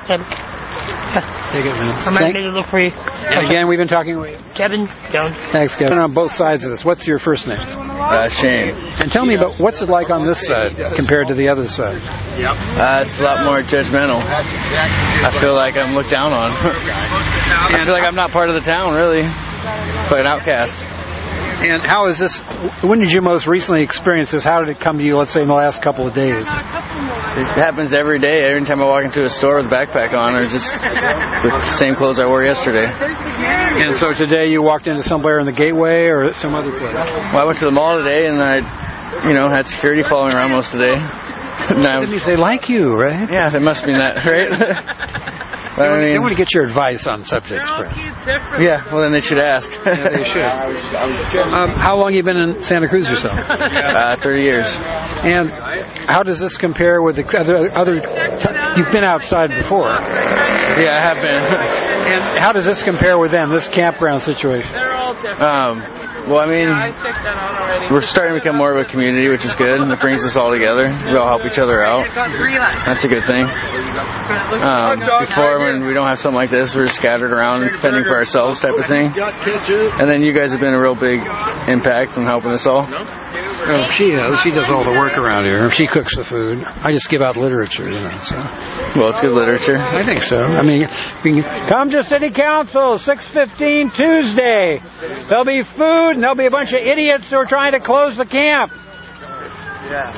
Take it, man. I might have made it look for you. And again, we've been talking with Kevin Jones. Thanks, Kevin. On both sides of this, what's your first name? Uh, Shane. And tell me about what's it like on this side compared to the other side? Uh, it's a lot more judgmental. I feel like I'm looked down on. I feel like I'm not part of the town, really. But an outcast. And how is this, when did you most recently experience this? How did it come to you, let's say, in the last couple of days? It happens every day. Every time I walk into a store with a backpack on, or just the same clothes I wore yesterday. And so today you walked into somewhere in the gateway or some other place? Well, I went to the mall today, and I, you know, had security following around most of the day. Now, didn't they like you, right? Yeah, it must be that, right? They, I mean, they want to get your advice on subjects, perhaps. Yeah, well then they should ask. Yeah, they should. Um, how long have you been in Santa Cruz yourself? Uh, thirty years. And how does this compare with the other, other t- you've been outside before? Yeah, I have been. And how does this compare with them, this campground situation? They're all different. Um, well, I mean, Yeah, I checked that out already. we're starting to become more of a community, which is good, and it brings us all together. We all help each other out. That's a good thing. Um, before, when we don't have something like this, we're just scattered around and fending for ourselves type of thing. And then you guys have been a real big impact on helping us all. Well, she does. She does all the work around here. She cooks the food. I just give out literature, you know. So. Well, it's good literature. I think so. I mean, we can, come to City Council, six fifteen Tuesday. There'll be food, and there'll be a bunch of idiots who are trying to close the camp. Yeah,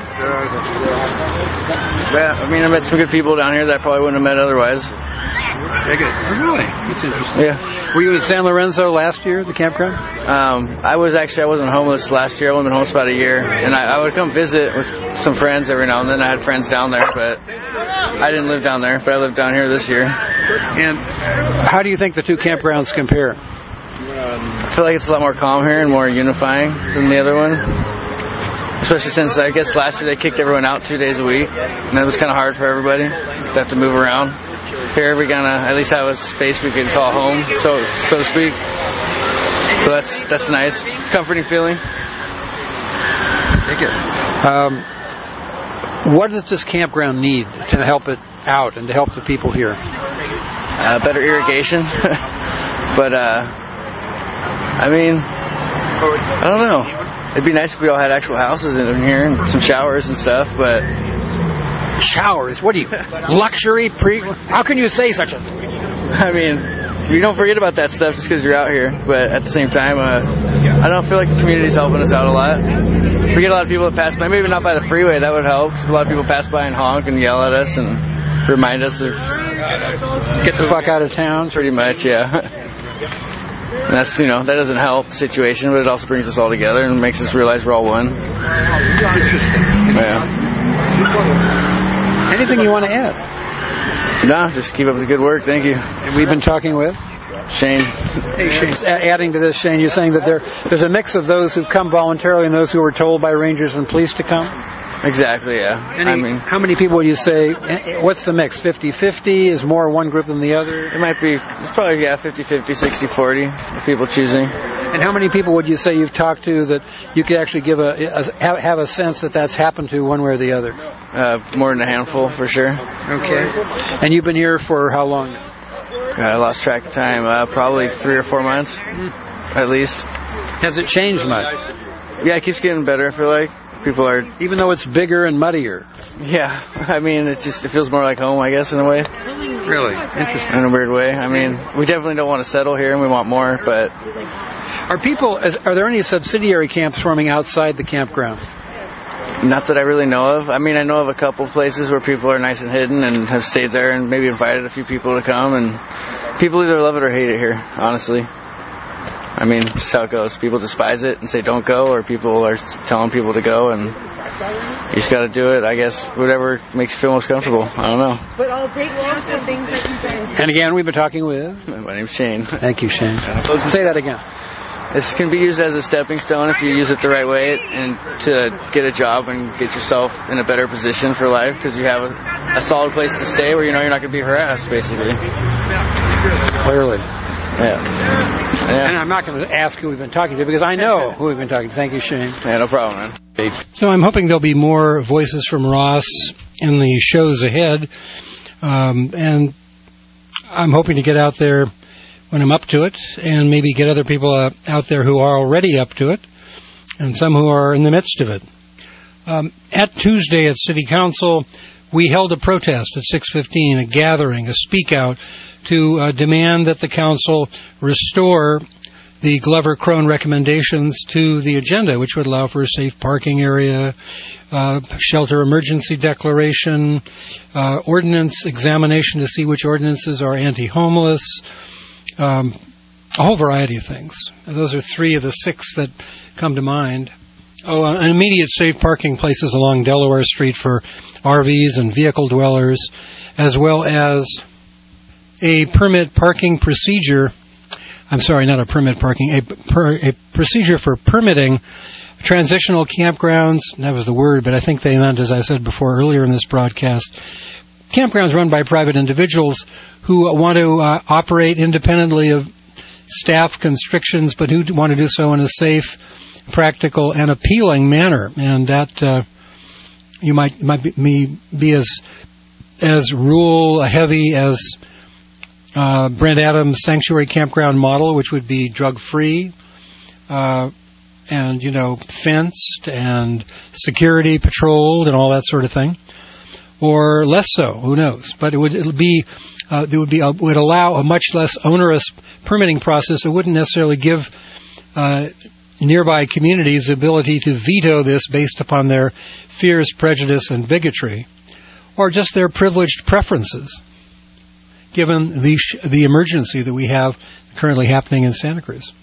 I mean, I met some good people down here that I probably wouldn't have met otherwise. Very good. Oh, really? That's interesting. Yeah. Were you in San Lorenzo last year, the campground? Um, I was actually, I wasn't homeless last year. I only been homeless about a year. And I, I would come visit with some friends every now and then. I had friends down there, but I didn't live down there. But I lived down here this year. And how do you think the two campgrounds compare? I feel like it's a lot more calm here and more unifying than the other one. Especially since, I guess, last year they kicked everyone out two days a week. And that was kind of hard for everybody to have to move around. Here we're gonna at least have a space we can call home, so so to speak. So that's that's nice. It's a comforting feeling. Thank you. Um, what does this campground need to help it out and to help the people here? Uh, better irrigation, but uh, I mean, I don't know. It'd be nice if we all had actual houses in here and some showers and stuff, but. Showers? What are you, luxury? Pre? How can you say such a thing? I mean, you don't forget about that stuff just because you're out here. But at the same time, uh, I don't feel like the community's helping us out a lot. We get a lot of people that pass by, maybe not by the freeway, that would help. A lot of people pass by and honk and yell at us and remind us of... Get the fuck out of town? Pretty much, yeah. And that's, you know, that doesn't help the situation, but it also brings us all together and makes us realize we're all one. Interesting. Yeah. Anything you want to add? No, just keep up the good work. Thank you. And we've been talking with Shane. Hey, Shane. Adding to this, Shane, you're saying that there there's a mix of those who've come voluntarily and those who were told by rangers and police to come? Exactly, yeah. Any, I mean, how many people would you say, what's the mix, fifty-fifty? Is more one group than the other? It might be, it's probably, yeah, fifty-fifty, sixty-forty, people choosing. And how many people would you say you've talked to that you could actually give a, a have a sense that that's happened to one way or the other? Uh, more than a handful, for sure. Okay. And you've been here for how long? God, I lost track of time. Uh, probably three or four months, mm. at least. Has it changed much? Yeah, it keeps getting better, I feel like. People are... Even though it's bigger and muddier? Yeah. I mean, it just it feels more like home, I guess, in a way. Really? Interesting. In a weird way. I mean, we definitely don't want to settle here, and we want more, but... Are people... Are there any subsidiary camps forming outside the campground? Not that I really know of. I mean, I know of a couple places where people are nice and hidden and have stayed there and maybe invited a few people to come, and people either love it or hate it here, honestly. I mean, just how it goes. People despise it and say don't go, or people are telling people to go, and you just got to do it, I guess, whatever makes you feel most comfortable. I don't know. But I'll take lots of things that you say. And again, we've been talking with... My name's Shane. Thank you, Shane. Say that again. This can be used as a stepping stone if you use it the right way, and to get a job and get yourself in a better position for life, because you have a, a solid place to stay where you know you're not going to be harassed, basically. Clearly. Yeah. yeah. And I'm not going to ask who we've been talking to, because I know who we've been talking to. Thank you, Shane. Yeah, no problem, man. So I'm hoping there'll be more voices from Ross in the shows ahead, um, and I'm hoping to get out there when I'm up to it, and maybe get other people uh, out there who are already up to it, and some who are in the midst of it. Um, at Tuesday at City Council, we held a protest at six fifteen, a gathering, a speak out, to uh, demand that the Council restore the Glover-Crone recommendations to the agenda, which would allow for a safe parking area, uh, shelter emergency declaration, uh, ordinance examination to see which ordinances are anti-homeless, um, a whole variety of things. Those are three of the six that come to mind. Oh, an immediate safe parking places along Delaware Street for R Vs and vehicle dwellers, as well as a permit parking procedure. I'm sorry, not a permit parking, a, per, a procedure for permitting transitional campgrounds. That was the word, but I think they meant, as I said before earlier in this broadcast, campgrounds run by private individuals who want to uh, operate independently of staff constrictions, but who want to do so in a safe, practical, and appealing manner. And that uh, you might might be, be as as rule heavy as uh, Brent Adams' sanctuary campground model, which would be drug free. Uh, and, you know, fenced and security patrolled and all that sort of thing. Or less so, who knows? But it would it'll be, uh, it would be, uh, would allow a much less onerous permitting process. It wouldn't necessarily give uh, nearby communities the ability to veto this based upon their fears, prejudice, and bigotry, or just their privileged preferences, given the sh- the emergency that we have currently happening in Santa Cruz.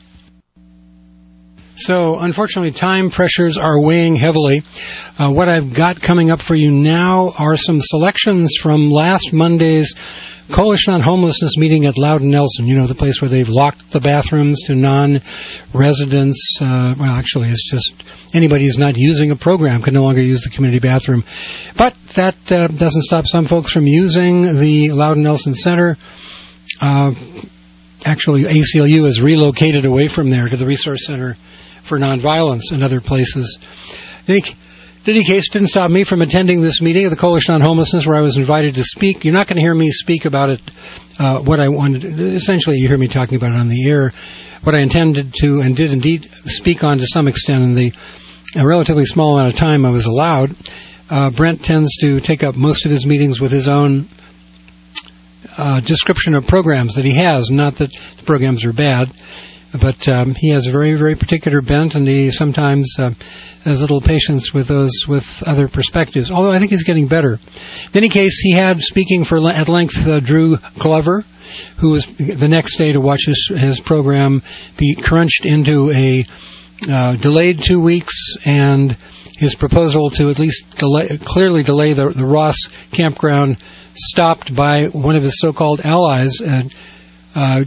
So, unfortunately, time pressures are weighing heavily. Uh, what I've got coming up for you now are some selections from last Monday's Coalition on Homelessness meeting at Loudon Nelson. You know, the place where they've locked the bathrooms to non-residents. Uh, well, actually, it's just anybody who's not using a program can no longer use the community bathroom. But that uh, doesn't stop some folks from using the Loudon Nelson Center. Uh, actually, A C L U is relocated away from there to the Resource Center for Nonviolence and other places. In any, in any case, it didn't stop me from attending this meeting of the Coalition on Homelessness where I was invited to speak. You're not going to hear me speak about it, uh, what I wanted. Essentially, you hear me talking about it on the air. What I intended to and did indeed speak on to some extent in the a relatively small amount of time I was allowed. Uh, Brent tends to take up most of his meetings with his own uh, description of programs that he has. Not that the programs are bad, but um, he has a very, very particular bent, and he sometimes uh, has little patience with those with other perspectives, although I think he's getting better. In any case, he had, speaking for at length, uh, Drew Glover, who was the next day to watch his, his program be crunched into a uh, delayed two weeks, and his proposal to at least delay, clearly delay the, the Ross campground stopped by one of his so-called allies. Uh, uh,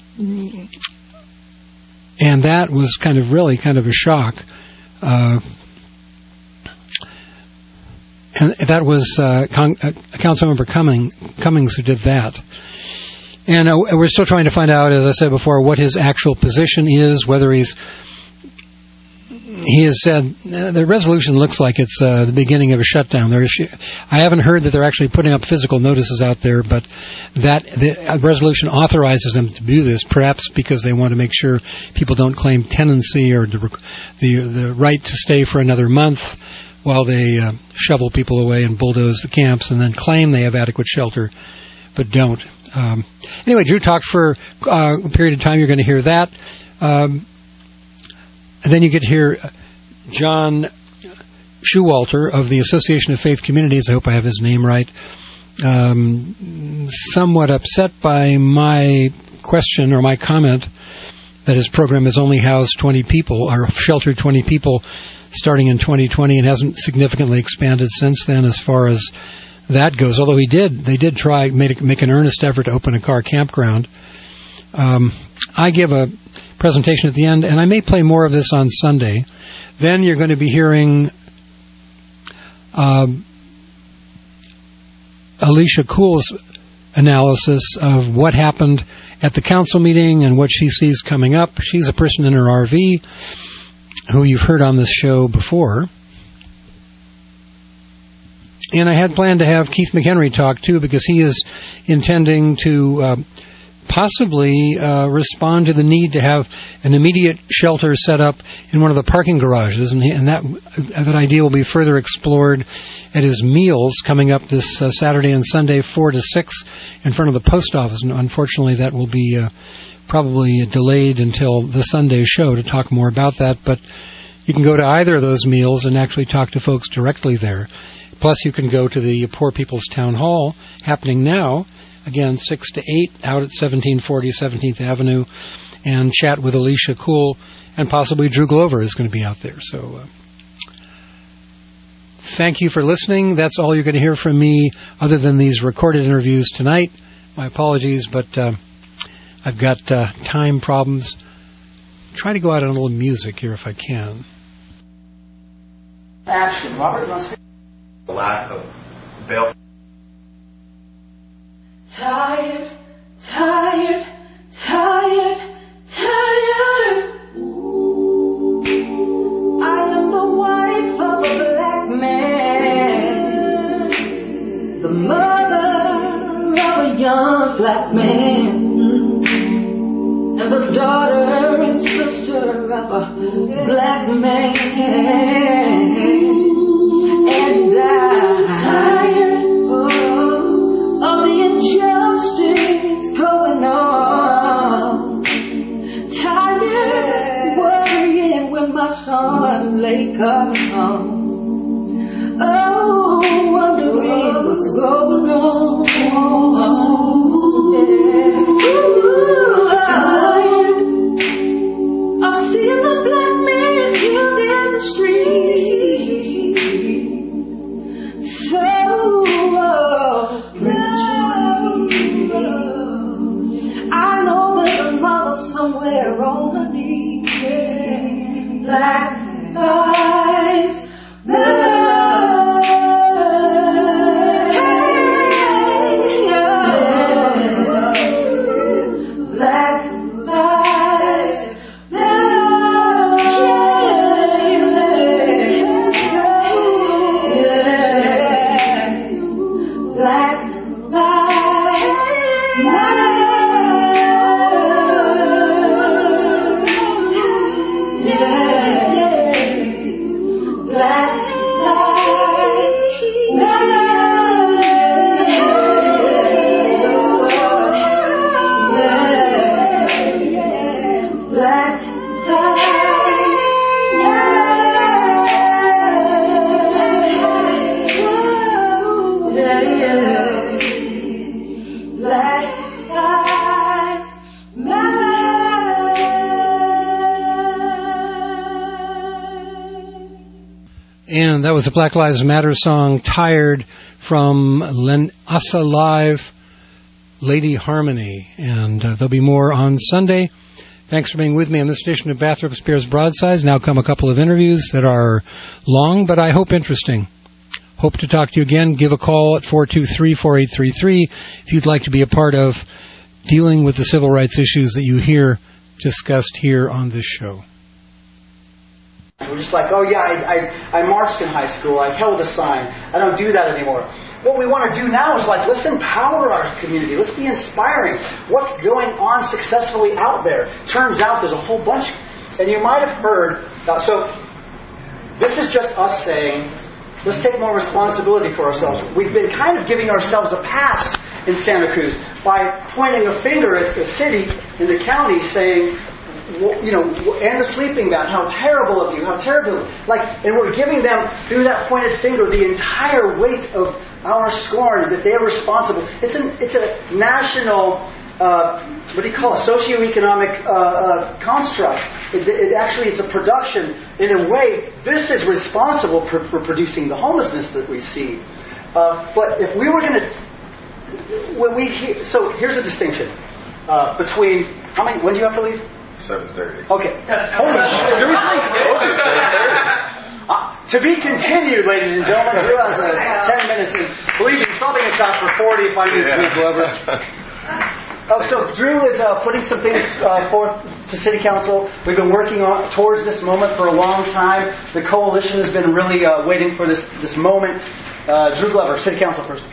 And that was kind of really kind of a shock. Uh, and that was uh, Con- uh, Councilmember Cumming, Cummings who did that. And uh, we're still trying to find out, as I said before, what his actual position is, whether he's... He has said uh, the resolution looks like it's uh, the beginning of a shutdown. There is, I haven't heard that they're actually putting up physical notices out there, but that the resolution authorizes them to do this, perhaps because they want to make sure people don't claim tenancy or the the, the right to stay for another month while they uh, shovel people away and bulldoze the camps and then claim they have adequate shelter, but don't. Um, anyway, Drew talked for uh, a period of time. You're going to hear that. Um, And then you get to hear John Shewalter of the Association of Faith Communities, I hope I have his name right, um, somewhat upset by my question or my comment that his program has only housed twenty people, or sheltered twenty people starting in twenty twenty, and hasn't significantly expanded since then as far as that goes. Although he did, they did try, make, make an earnest effort to open a car campground. Um, I give a presentation at the end, and I may play more of this on Sunday. Then you're going to be hearing um, Alicia Kuhl's analysis of what happened at the council meeting and what she sees coming up. She's a person in her R V who you've heard on this show before. And I had planned to have Keith McHenry talk, too, because he is intending to Uh, possibly uh, respond to the need to have an immediate shelter set up in one of the parking garages, and, and that that idea will be further explored at his meals coming up this uh, Saturday and Sunday, four to six, in front of the post office. And unfortunately, that will be uh, probably delayed until the Sunday show to talk more about that. But you can go to either of those meals and actually talk to folks directly there. Plus, you can go to the Poor People's Town Hall happening now. Again, six to eight, out at seventeen forty seventeenth Avenue, and chat with Alicia Kuhl, and possibly Drew Glover is going to be out there. So, uh, thank you for listening. That's all you're going to hear from me, other than these recorded interviews tonight. My apologies, but uh, I've got uh, time problems. Try to go out on a little music here if I can. Action. Robert, let's hear the lack of bail. Tired, tired, tired, tired. I am the wife of a black man, the mother of a young black man, and the daughter and sister of a black man. And I'm tired oh, of the injustice going on. Tired worrying when my son lay coming home. Oh, wondering what's going on. Ooh, tired of seeing the black man killed in the street. So, I know there's a mother somewhere on her knees. Black eyes, black, black eyes, black And that was the Black Lives Matter song, Tired, from Len Asa Live, Lady Harmony. And uh, there'll be more on Sunday. Thanks for being with me on this edition of Bathrop Spears Broadsides. Now come a couple of interviews that are long, but I hope interesting. Hope to talk to you again. Give a call at four two three, four eight three three if you'd like to be a part of dealing with the civil rights issues that you hear discussed here on this show. We're just like, oh yeah, I, I, I marched in high school, I held a sign, I don't do that anymore. What we want to do now is like, let's empower our community, let's be inspiring. What's going on successfully out there? Turns out there's a whole bunch, and you might have heard, uh, so this is just us saying, let's take more responsibility for ourselves. We've been kind of giving ourselves a pass in Santa Cruz by pointing a finger at the city and the county saying, you know, and the sleeping ban, how terrible of you, how terrible. Like, and we're giving them, through that pointed finger, the entire weight of our scorn, that they're responsible. It's, an, it's a national, uh, what do you call it, socioeconomic uh, uh, construct. It, it actually, it's a production. In a way, this is responsible for, for producing the homelessness that we see. Uh, but if we were going to, when we, so here's the distinction uh, between, how many, when do you have to leave? seven thirty. Okay. Holy shit. Seriously? uh, to be continued, ladies and gentlemen. Drew has uh, ten minutes. And believe me, he's probably going to talk for forty if I need yeah. Drew Glover. Oh, so Drew is uh, putting some things uh, forth to City Council. We've been working on towards this moment for a long time. The coalition has been really uh, waiting for this, this moment. Uh, Drew Glover, City Council first.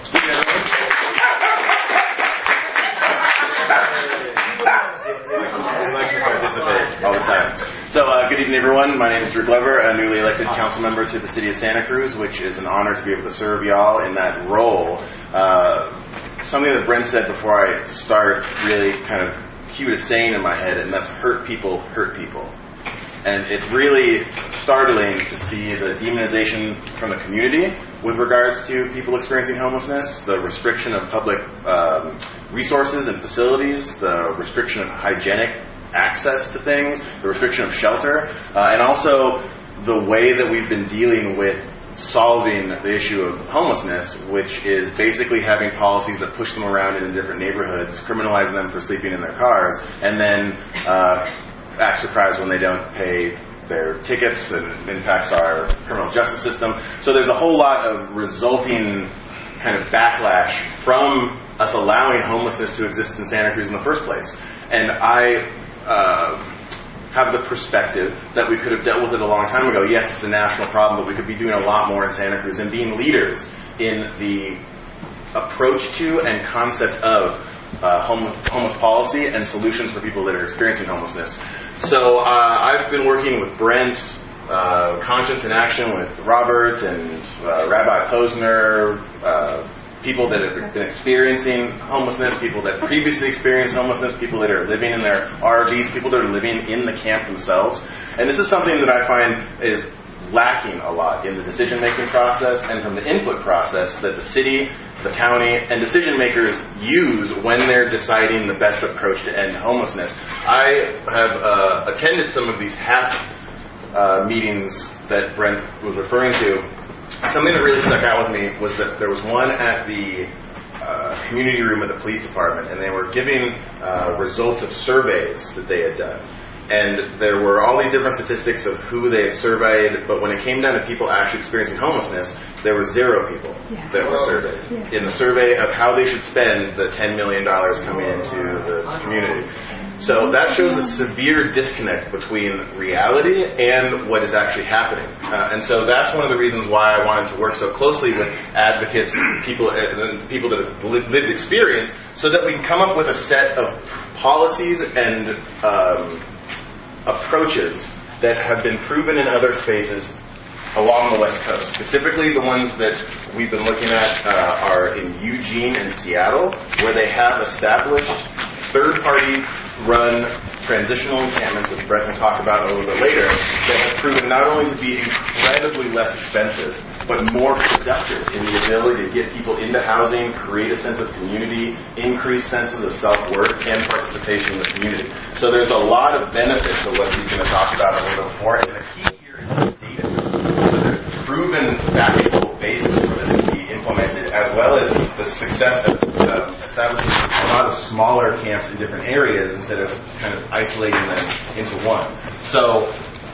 All the time. So, uh, good evening, everyone. My name is Drew Glover, a newly elected council member to the city of Santa Cruz, which is an honor to be able to serve y'all in that role. Uh, something that Brent said before I start really kind of cued a saying in my head, and that's hurt people hurt people. And it's really startling to see the demonization from the community with regards to people experiencing homelessness, the restriction of public um, resources and facilities, the restriction of hygienic access to things, the restriction of shelter, uh, and also the way that we've been dealing with solving the issue of homelessness, which is basically having policies that push them around in different neighborhoods, criminalize them for sleeping in their cars, and then uh, act surprised when they don't pay their tickets, and it impacts our criminal justice system. So there's a whole lot of resulting kind of backlash from us allowing homelessness to exist in Santa Cruz in the first place. And I uh, have the perspective that we could have dealt with it a long time ago. Yes, it's a national problem, but we could be doing a lot more in Santa Cruz and being leaders in the approach to and concept of uh, home, homeless policy and solutions for people that are experiencing homelessness. So uh, I've been working with Brent, uh, Conscience in Action with Robert and uh, Rabbi Posner, uh, people that have been experiencing homelessness, people that previously experienced homelessness, people that are living in their R Vs, people that are living in the camp themselves. And this is something that I find is lacking a lot in the decision-making process and from the input process that the city, the county, and decision makers use when they're deciding the best approach to end homelessness. I have uh, attended some of these H A P uh, meetings that Brent was referring to. Something that really stuck out with me was that there was one at the uh, community room of the police department, and they were giving uh, results of surveys that they had done. And there were all these different statistics of who they had surveyed, but when it came down to people actually experiencing homelessness, there were zero people yeah. that were surveyed yeah. in the survey of how they should spend the ten million dollars coming into the community. So that shows a severe disconnect between reality and what is actually happening. Uh, and so that's one of the reasons why I wanted to work so closely with advocates, people, uh, people that have lived experience, so that we can come up with a set of policies and um, approaches that have been proven in other spaces along the West Coast. Specifically, the ones that we've been looking at uh, are in Eugene and Seattle, where they have established third-party run transitional encampments, which Brett will talk about a little bit later, that have proven not only to be incredibly less expensive, but more productive in the ability to get people into housing, create a sense of community, increase senses of self-worth, and participation in the community. So there's a lot of benefits to what he's going to talk about a little bit more, and the key here is the data. So there's proven factual basis for this to be implemented, as well as the success of uh, establishing a lot of smaller camps in different areas instead of kind of isolating them into one. So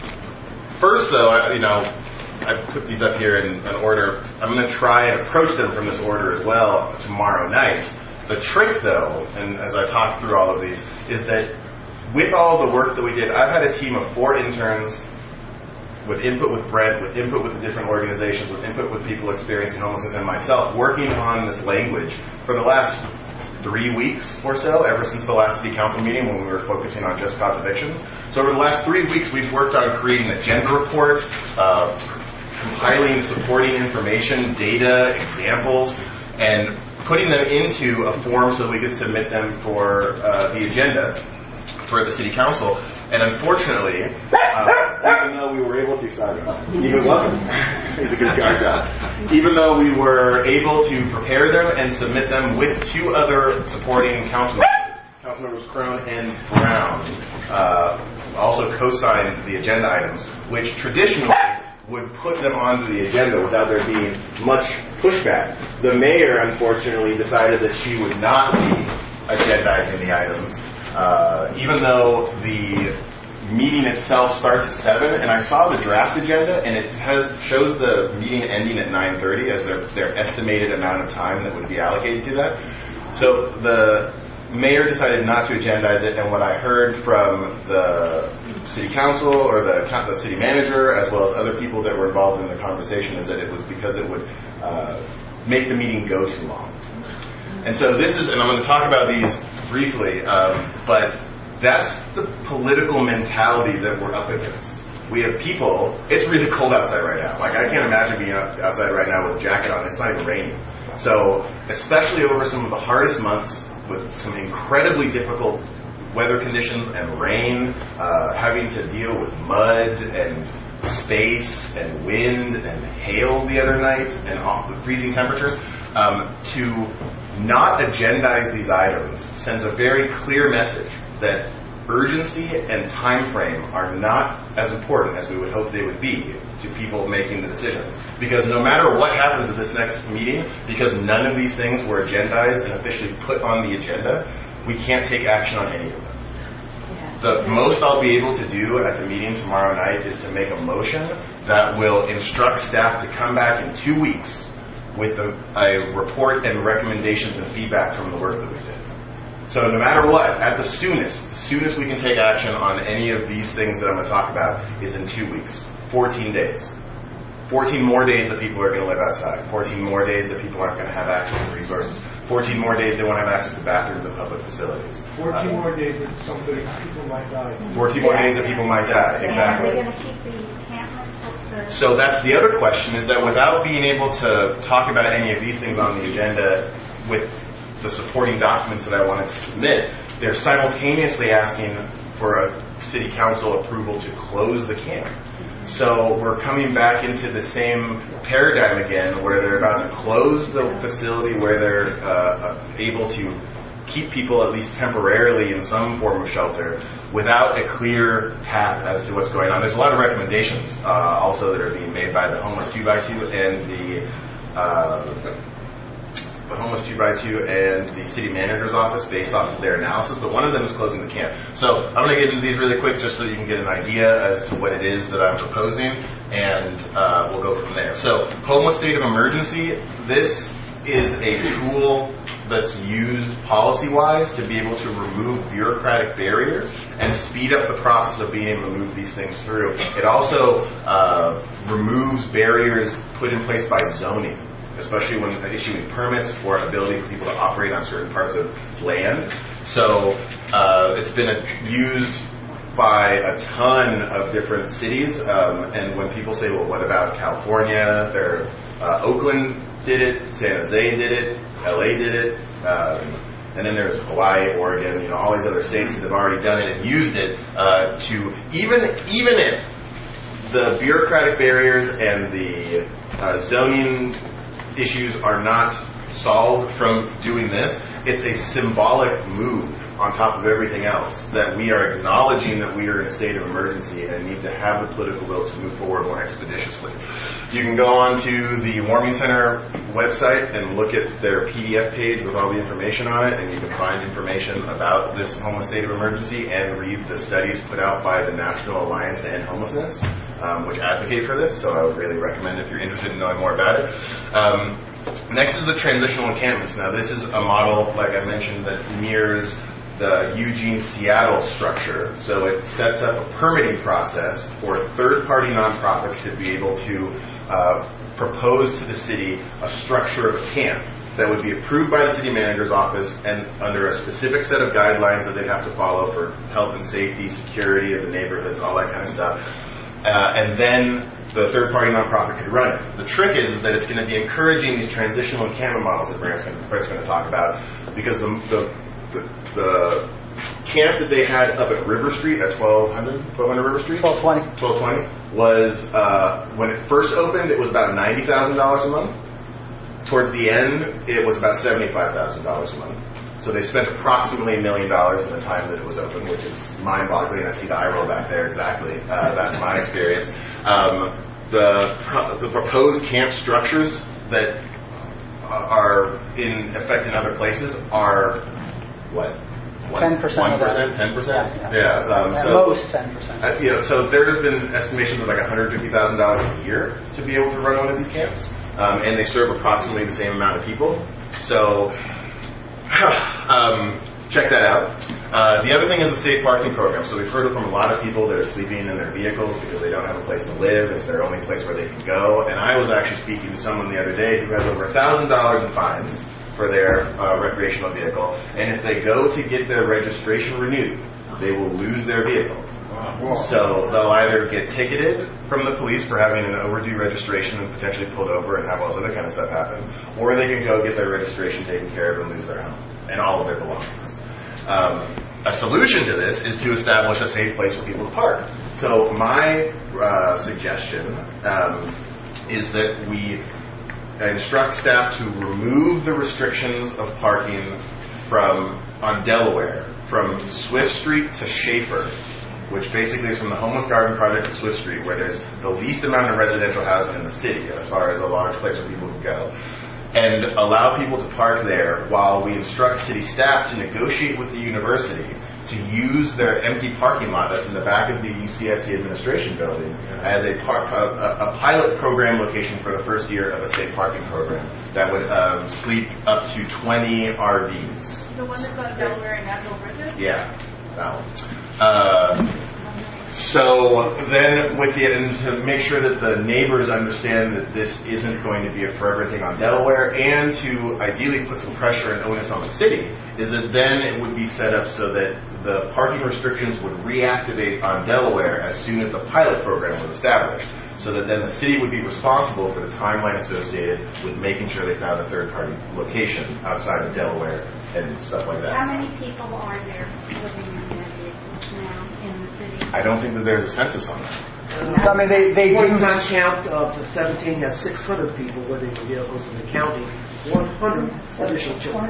first, though, I, you know, I've put these up here in an order. I'm going to try and approach them from this order as well tomorrow night. The trick, though, and as I talk through all of these, is that with all the work that we did, I've had a team of four interns with input with Brent, with input with the different organizations, with input with people experiencing homelessness, and myself working on this language for the last three weeks or so, ever since the last city council meeting when we were focusing on just cause evictions. So over the last three weeks, we've worked on creating agenda reports, uh, compiling supporting information, data, examples, and putting them into a form so we could submit them for uh, the agenda for the city council. And unfortunately, uh, even though we were able to, sorry, even welcome, he's a good guy, God. Even though we were able to prepare them and submit them with two other supporting council members, Councilmembers Crone and Brown, uh, also co-signed the agenda items, which traditionally would put them onto the agenda without there being much pushback. The mayor, unfortunately, decided that she would not be agendizing the items. Uh, even though the meeting itself starts at seven, and I saw the draft agenda, and it has shows the meeting ending at nine thirty as their, their estimated amount of time that would be allocated to that. So the mayor decided not to agendize it, and what I heard from the city council or the, the city manager, as well as other people that were involved in the conversation, is that it was because it would uh, make the meeting go too long. And so this is, and I'm going to talk about these briefly, um, but that's the political mentality that we're up against. We have people, it's really cold outside right now. Like, I can't imagine being outside right now with a jacket on. It's not even raining. So, especially over some of the hardest months with some incredibly difficult weather conditions and rain, uh, having to deal with mud and space and wind and hail the other night and off the freezing temperatures, um, to not agendize these items sends a very clear message that urgency and time frame are not as important as we would hope they would be to people making the decisions. Because no matter what happens at this next meeting, because none of these things were agendized and officially put on the agenda, we can't take action on any of them. The most I'll be able to do at the meeting tomorrow night is to make a motion that will instruct staff to come back in two weeks with a, a report and recommendations and feedback from the work that we did. So no matter what, at the soonest, the soonest we can take action on any of these things that I'm going to talk about is in two weeks, fourteen days. fourteen more days that people are going to live outside. fourteen more days that people aren't going to have access to resources. fourteen more days they won't have access to bathrooms and public facilities. fourteen uh, more days that somebody, people might die. fourteen more days that people might die, exactly. Are they going to keep the encampments at the... So that's the other question, is that without being able to talk about any of these things on the agenda with the supporting documents that I wanted to submit, they're simultaneously asking for a city council approval to close the camp. So we're coming back into the same paradigm again, where they're about to close the facility, where they're uh, able to keep people at least temporarily in some form of shelter without a clear path as to what's going on. There's a lot of recommendations uh, also that are being made by the Homeless two by two and the uh, the Homeless two by two and the city manager's office based off of their analysis, but one of them is closing the camp. So I'm going to get into these really quick just so you can get an idea as to what it is that I'm proposing, and uh, we'll go from there. So homeless state of emergency, this is a tool that's used policy-wise to be able to remove bureaucratic barriers and speed up the process of being able to move these things through. It also uh, removes barriers put in place by zoning, especially when issuing permits for ability for people to operate on certain parts of land. So uh, it's been a, used by a ton of different cities. Um, and when people say, well, what about California? There, uh, Oakland did it, San Jose did it, L A did it, um, and then there's Hawaii, Oregon, you know, all these other states that have already done it and used it uh, to, even even if the bureaucratic barriers and the uh, zoning issues are not solved from doing this, it's a symbolic move on top of everything else, that we are acknowledging that we are in a state of emergency and need to have the political will to move forward more expeditiously. You can go on to the Warming Center website and look at their P D F page with all the information on it, and you can find information about this homeless state of emergency and read the studies put out by the National Alliance to End Homelessness, um, which advocate for this, so I would really recommend if you're interested in knowing more about it. Um, next is the transitional encampments. Now, this is a model, like I mentioned, that mirrors the Eugene-Seattle structure. So it sets up a permitting process for third-party nonprofits to be able to uh, propose to the city a structure of a camp that would be approved by the city manager's office and under a specific set of guidelines that they'd have to follow for health and safety, security of the neighborhoods, all that kind of stuff. Uh, and then the third-party nonprofit could run it. The trick is, is that it's going to be encouraging these transitional encampment models that Brent's going to talk about, because the, the The, the camp that they had up at River Street at twelve hundred, twelve hundred River Street? twelve twenty. twelve twenty was, uh, when it first opened, it was about ninety thousand dollars a month. Towards the end, it was about seventy-five thousand dollars a month. So they spent approximately a million dollars in the time that it was open, which is mind-boggling. I see the eye roll back there, exactly. Uh, that's my experience. Um, the, pro- the proposed camp structures that are in effect in other places are what? Ten percent of that. Ten percent. Yeah. Yeah. yeah um, At so, most ten percent. Uh, you know, so there has been estimations of like one hundred fifty thousand dollars a year to be able to run one of these camps, um, and they serve approximately the same amount of people. So, um, check that out. Uh, the other thing is the safe parking program. So we've heard from a lot of people that are sleeping in their vehicles because they don't have a place to live. It's their only place where they can go. And I was actually speaking to someone the other day who has over one thousand dollars in fines for their uh, recreational vehicle, and if they go to get their registration renewed, they will lose their vehicle. Wow. So they'll either get ticketed from the police for having an overdue registration and potentially pulled over and have all this other kind of stuff happen, or they can go get their registration taken care of and lose their home and all of their belongings. Um, a solution to this is to establish a safe place for people to park. So my uh, suggestion um, is that we instruct staff to remove the restrictions of parking from on Delaware, from Swift Street to Schaefer, which basically is from the Homeless Garden Project to Swift Street, where there's the least amount of residential housing in the city as far as a large place where people can go, and allow people to park there while we instruct city staff to negotiate with the university to use their empty parking lot that's in the back of the U C S C administration building as a, par- a, a pilot program location for the first year of a state parking program that would um, sleep up to twenty R Vs. The one that's on Delaware and National Bridges? Yeah, that one. Uh, so then with the, and to make sure that the neighbors understand that this isn't going to be a forever thing on Delaware, and to ideally put some pressure and onus on the city, is that then it would be set up so that the parking restrictions would reactivate on Delaware as soon as the pilot program was established, so that then the city would be responsible for the timeline associated with making sure they found a third-party location outside of Delaware and stuff like that. How many people are there living in that vehicles now in the city? I don't think that there's a census on that. Uh, I mean, they, they do not count of the seventeen, has six hundred people living in vehicles in the county, one hundred additional children.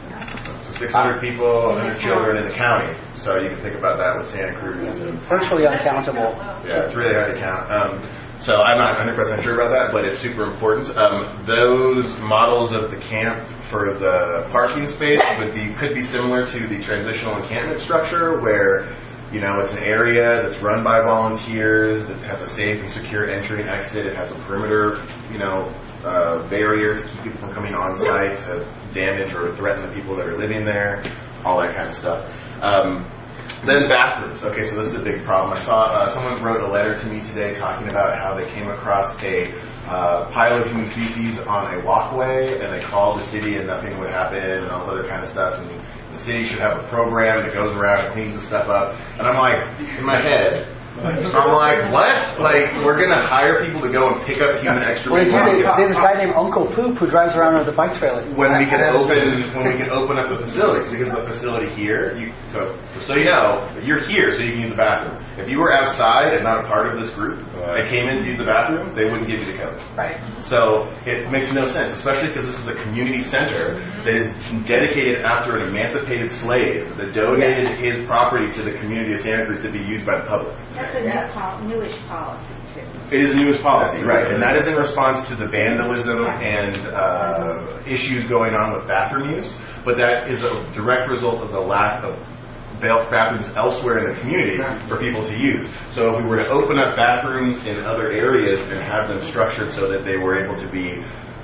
So six hundred people, one hundred children in the county. So you can think about that with Santa Cruz. And Virtually uncountable. Yeah, it's really hard to count. Um, so I'm not one hundred percent sure about that, but it's super important. Um, those models of the camp for the parking space would be could be similar to the transitional encampment structure, where you know, it's an area that's run by volunteers, that has a safe and secure entry and exit. It has a perimeter, you know, uh, barrier to keep people from coming on site to damage or threaten the people that are living there, all that kind of stuff. Um, then bathrooms. Okay, so this is a big problem. I saw uh, someone wrote a letter to me today talking about how they came across a uh, pile of human feces on a walkway, and they called the city and nothing would happen and all this other kind of stuff. And the city should have a program that goes around and cleans the stuff up. And I'm like, in my head, I'm like, what? Like, we're going to hire people to go and pick up human excrement? Well, they do. They have this guy named Uncle Poop who drives around with a bike trailer. When we can open, when we can open up the facilities, because the facility here, you, so so you know, you're here so you can use the bathroom. If you were outside and not a part of this group and came in to use the bathroom, they wouldn't give you the code. Right. So it makes no sense, especially because this is a community center that is dedicated after an emancipated slave that donated his property to the community of Santa Cruz to be used by the public. That's a new pol- newish policy, too. It is a newest policy, right, and that is in response to the vandalism and uh, issues going on with bathroom use, but that is a direct result of the lack of bathrooms elsewhere in the community for people to use. So if we were to open up bathrooms in other areas and have them structured so that they were able to be,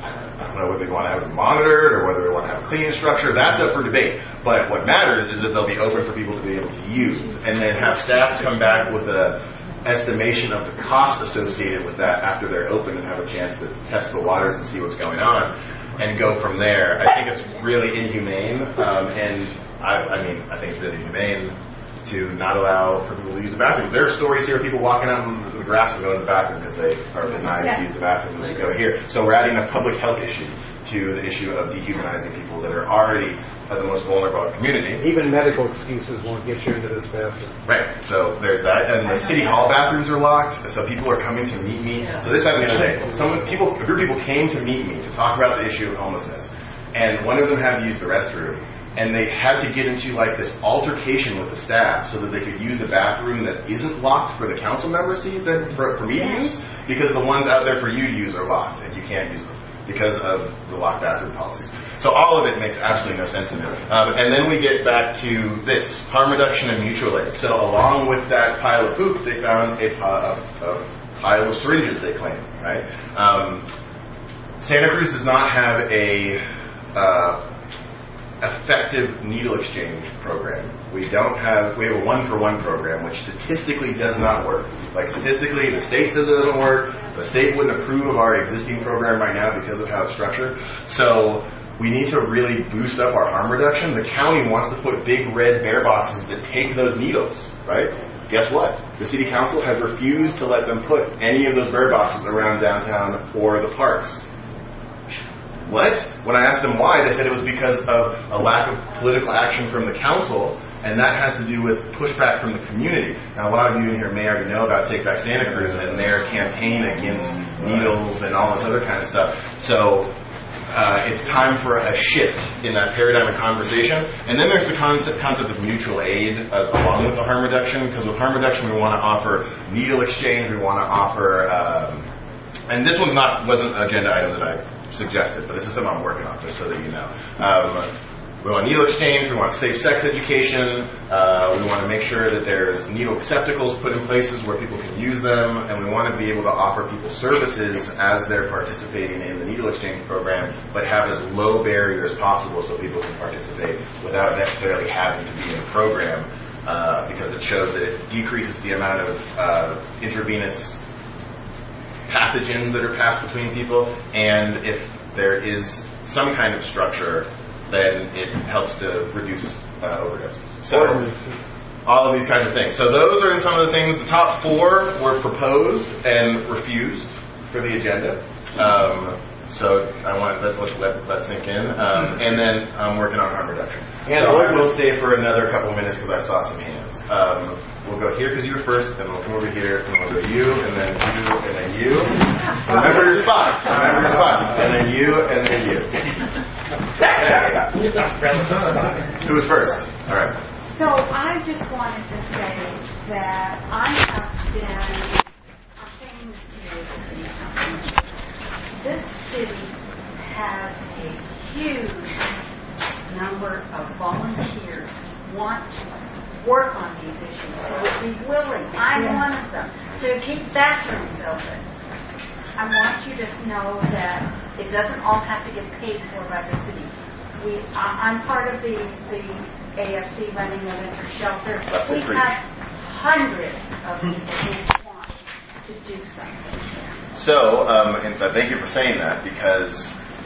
I don't know whether we want to have them monitored or whether we want to have a cleaning structure, that's up for debate. But what matters is that they'll be open for people to be able to use, and then have staff come back with a estimation of the cost associated with that after they're open and have a chance to test the waters and see what's going on and go from there. I think it's really inhumane, um, and I, I mean, I think it's really humane to not allow for people to use the bathroom. There are stories here of people walking out in the grass and going to the bathroom because they are denied to use the bathroom and they go here. So we're adding a public health issue to the issue of dehumanizing people that are already the most vulnerable community. Even medical excuses won't get you into this bathroom. Right, so there's that. And the city hall bathrooms are locked, so people are coming to meet me. So this happened the other day. Some people, a group of people came to meet me to talk about the issue of homelessness. And one of them had to use the restroom. And they had to get into like this altercation with the staff so that they could use the bathroom that isn't locked for the council members to use, that for, for me to use, because the ones out there for you to use are locked and you can't use them because of the locked bathroom policies. So all of it makes absolutely no sense to me. Um, and then we get back to this, harm reduction and mutual aid. So along with that pile of poop, they found a, a, a pile of syringes, they claim, right? Um, Santa Cruz does not have a uh, effective needle exchange program. We don't have, we have a one-for-one program, which statistically does not work. Like statistically, the state says it doesn't work. The state wouldn't approve of our existing program right now because of how it's structured. So we need to really boost up our harm reduction. The county wants to put big red bear boxes that take those needles, right? Guess what? The city council has refused to let them put any of those bear boxes around downtown or the parks. What? When I asked them why, they said it was because of a lack of political action from the council, and that has to do with pushback from the community. Now, a lot of you in here may already know about Take Back Santa Cruz and their campaign against needles and all this other kind of stuff. So uh, it's time for a shift in that paradigm of conversation. And then there's the concept, concept of mutual aid uh, along with the harm reduction, because with harm reduction we want to offer needle exchange, we want to offer, um, and this one's not wasn't an agenda item that I suggested, but this is something I'm working on, just so that you know. Um, We want needle exchange, we want safe sex education, uh, we want to make sure that there's needle receptacles put in places where people can use them, and we want to be able to offer people services as they're participating in the needle exchange program, but have as low barrier as possible so people can participate without necessarily having to be in a program, uh, because it shows that it decreases the amount of uh, intravenous pathogens that are passed between people, and if there is some kind of structure, then it helps to reduce uh, overdoses. So, all of these kinds of things. So those are some of the things. The top four were proposed and refused for the agenda. Um, so I want to let let that sink in. Um, and then I'm working on harm reduction. And so I will stay for another couple minutes because I saw some hands. Um, we'll go here because you were first, then we'll come over here, and we'll go you, and then you, and then you. Remember your spot. Remember your spot. And then you, and then you. Who was first? All right. So I just wanted to say that I have been, I'm saying this to you as a city councilman, this city has a huge number of volunteers who want to work on these issues, who would be willing, I'm yeah. one of them, to keep bathrooms open. I want you to know that it doesn't all have to get paid for by the city. We, I'm part of the, the A F C running the winter shelter. That's we pretty. have hundreds of people who want to do something here. So, um, and thank you for saying that, because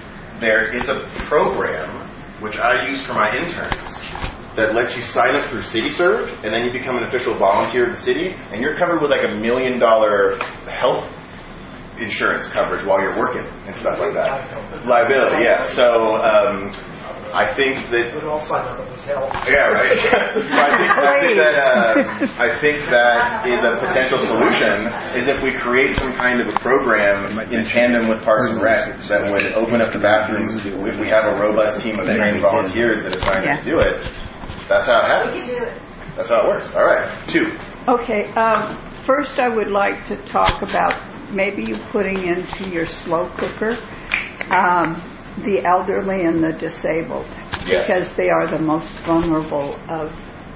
there is a program which I use for my interns that lets you sign up through CityServe, and then you become an official volunteer of the city, and you're covered with like a million dollar health insurance coverage while you're working and stuff like that. Liability, yeah. So um, I think that. We'd all sign up with hell. Yeah, right. So I think, I think that uh, I think that is a potential solution. Is if we create some kind of a program in tandem with Parks and Rec that would open up the bathrooms. If we have a robust team of trained volunteers that are signed up to do it, that's how it happens. That's how it works. All right, two. Okay. Um, first, I would like to talk about maybe you putting into your slow cooker um, the elderly and the disabled, yes. because they are the most vulnerable of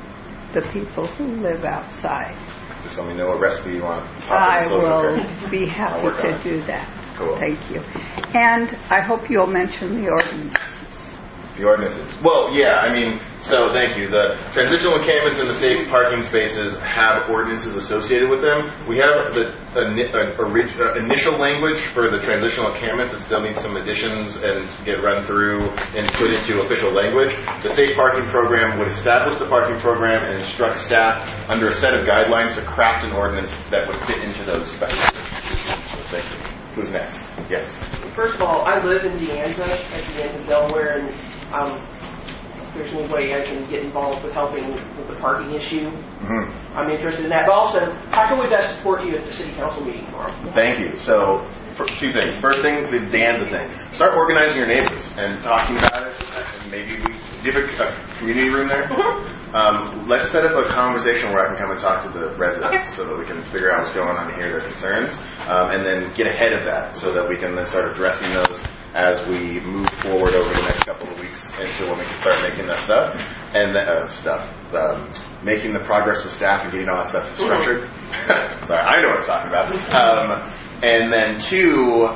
the people who live outside. Just let me know what recipe you want. I will be happy to do that. Cool. Thank you. And I hope you'll mention the ordinances. The ordinances. Well, yeah, I mean, so thank you. The transitional encampments and the safe parking spaces have ordinances associated with them. We have the uh, uh, orig- uh, initial language for the transitional encampments that still needs some additions and get run through and put into official language. The safe parking program would establish the parking program and instruct staff under a set of guidelines to craft an ordinance that would fit into those specifications. So thank you. Who's next? Yes. First of all, I live in De Anza at the end of Delaware, and Um, if there's any way I can get involved with helping with the parking issue, mm-hmm. I'm interested in that. But also, how can we best support you at the city council meeting tomorrow? Thank you. So, for two things. First thing, the Danza thing. Start organizing your neighbors and talking about it. And maybe we give a, a community room there. Mm-hmm. Um, let's set up a conversation where I can come and talk to the residents okay. so that we can figure out what's going on and hear their concerns, um, and then get ahead of that so that we can then start addressing those as we move forward over the next couple of weeks into when we can start making that stuff and the, uh, stuff, um, making the progress with staff and getting all that stuff structured. Mm-hmm. Sorry, I know what I'm talking about. Um, and then two,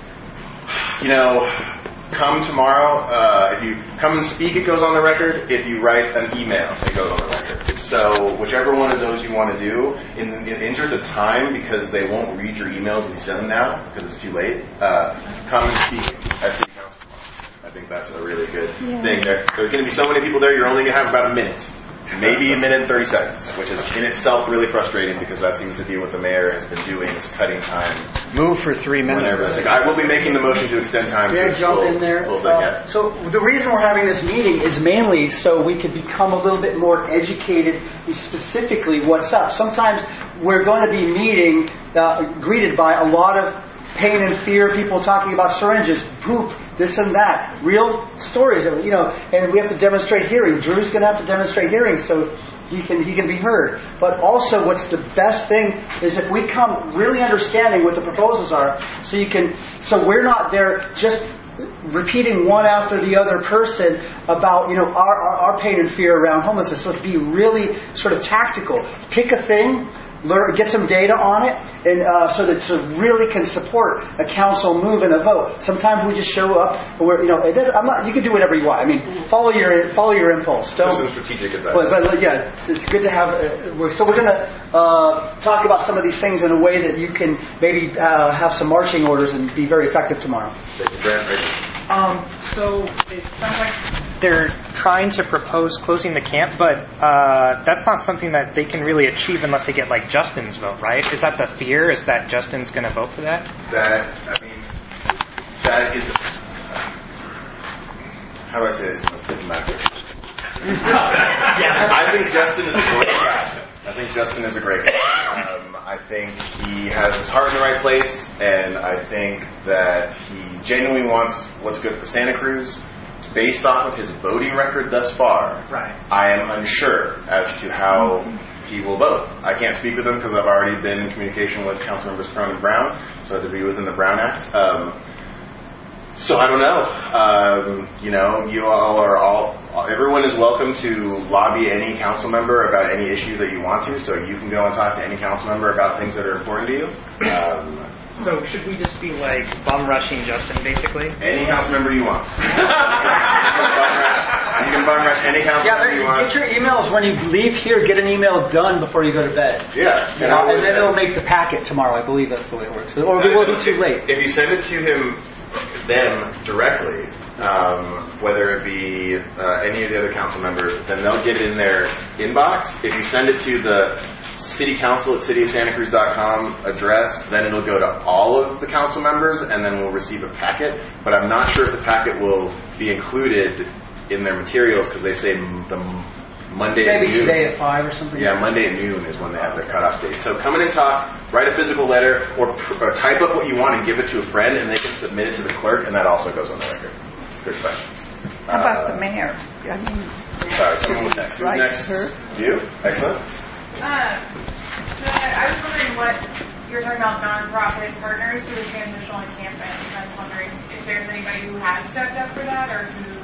you know, come tomorrow. Uh, if you come and speak, it goes on the record. If you write an email, it goes on the record. So whichever one of those you want to do, in the interest of time, because they won't read your emails when you send them now, because it's too late, uh, come and speak at City Council tomorrow. I think that's a really good yeah. thing. There, there are going to be so many people there, you're only going to have about a minute. Maybe a minute and thirty seconds, which is in itself really frustrating because that seems to be what the mayor has been doing, is cutting time. Move for three minutes. Like, I will be making the motion to extend time. May I jump in there? Bit, yeah. uh, so the reason we're having this meeting is mainly so we could become a little bit more educated specifically what's up. Sometimes we're going to be meeting, uh, greeted by a lot of pain and fear, people talking about syringes, poop, this and that. Real stories, you know, and we have to demonstrate hearing. Drew's going to have to demonstrate hearing so he can he can be heard. But also what's the best thing is if we come really understanding what the proposals are, so you can, so we're not there just repeating one after the other person about, you know, our, our, our pain and fear around homelessness. Let's be really sort of tactical. Pick a thing, learn, get some data on it, and uh, so that so really can support a council move and a vote. Sometimes we just show up, where you know, it doesn't, I'm not. You can do whatever you want. I mean, follow your follow your impulse. Don't. Just some strategic advice. But, but yeah, it's good to have. Uh, we're, so we're going to uh, talk about some of these things in a way that you can maybe uh, have some marching orders and be very effective tomorrow. Thank you, Grant. Um, so it sounds like they're trying to propose closing the camp, but uh, that's not something that they can really achieve unless they get like Justin's vote, right? Is that the fear? Is that Justin's going to vote for that? That, I mean, that is, how do I say this in most diplomatic? Yeah. I think Justin is a great guy. I think Justin is a great guy. Um, I think he has his heart in the right place, and I think that he genuinely wants what's good for Santa Cruz. Based off of his voting record thus far, right. I am unsure as to how he will vote. I can't speak with him because I've already been in communication with Councilmembers Crone and Brown, so I have to be within the Brown Act. Um, so I don't know. Um, you know, you all are all, everyone is welcome to lobby any council member about any issue that you want to, so you can go and talk to any council member about things that are important to you. Um, So should we just be like bum rushing Justin, basically? Any council member you want. You can bum rush any council Yeah, member you want. get your emails when you leave here. Get an email done before you go to bed. Yeah. You know, and then it'll make the packet tomorrow. I believe that's the way it works. Or it will be too late. If you send it to him, them directly, um, whether it be uh, any of the other council members, then they'll get it in their inbox. If you send it to the city council at city of santa cruz dot com address, then it'll go to all of the council members, and then we'll receive a packet. But I'm not sure if the packet will be included in their materials because they say the Monday Maybe at noon. today at five or something. Yeah, Monday at noon is when they have their cutoff date. So come in and talk, write a physical letter, or, or type up what you want and give it to a friend, and they can submit it to the clerk, and that also goes on the record. Good questions. How about uh, the mayor? I mean, sorry, someone was next. Who's right, next? her. You? Excellent. Um, so I was wondering what you were talking about nonprofit partners for the transitional and campus. I was wondering if there's anybody who has stepped up for that or who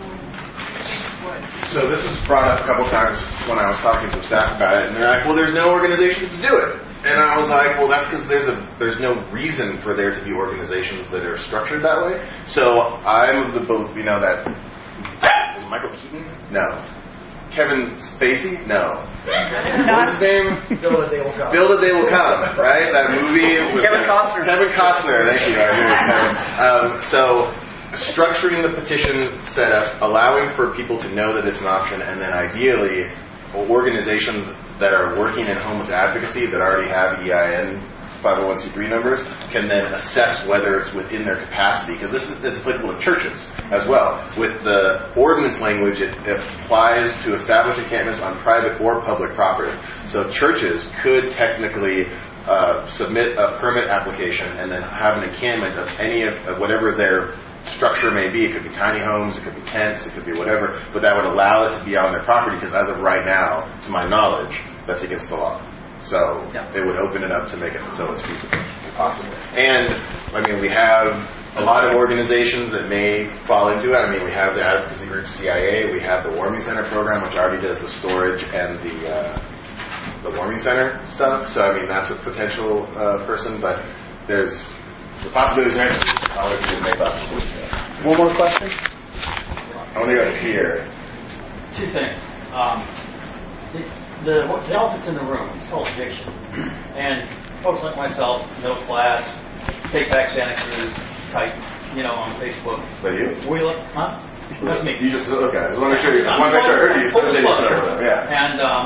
would. So this was brought up a couple times when I was talking to some staff about it, and they're like, "Well, there's no organization to do it." And I was like, "Well, that's because there's a there's no reason for there to be organizations that are structured that way." So I'm of the belief, you know, that is it Michael Keaton? No. Kevin Spacey? No. What's his name? Build it, they will come. Build it, they will come. Right? That movie with Kevin Costner. Kevin Costner. Thank you. I knew it was Kevin. Um, so structuring the petition setup, allowing for people to know that it's an option, and then ideally organizations that are working in homeless advocacy that already have E I N five oh one c three numbers can then assess whether it's within their capacity, because this is, this is applicable to churches as well. With the ordinance language, it, it applies to establish encampments on private or public property. So churches could technically uh, submit a permit application and then have an encampment of any of, of whatever their structure may be. It could be tiny homes, it could be tents, it could be whatever, but that would allow it to be on their property, because as of right now, to my knowledge, that's against the law. So yeah. It would open it up to make it so it's feasible, possible. And, I mean, we have a lot of organizations that may fall into it. I mean, we have the advocacy group C I A, we have the Warming Center program, which already does the storage and the uh, the Warming Center stuff. So, I mean, that's a potential uh, person, but there's the possibilities there. I'll let you make up. One more question? I want to go here. Two things. Um, the, the, the elephant's in the room. It's called addiction. And folks like myself, middle class, Take Back Santa Cruz type, you know, on Facebook. But you? We look, huh? That's me. You just, okay, I just want to make sure you, I want to make sure I heard you. So say yourself, yeah. And um,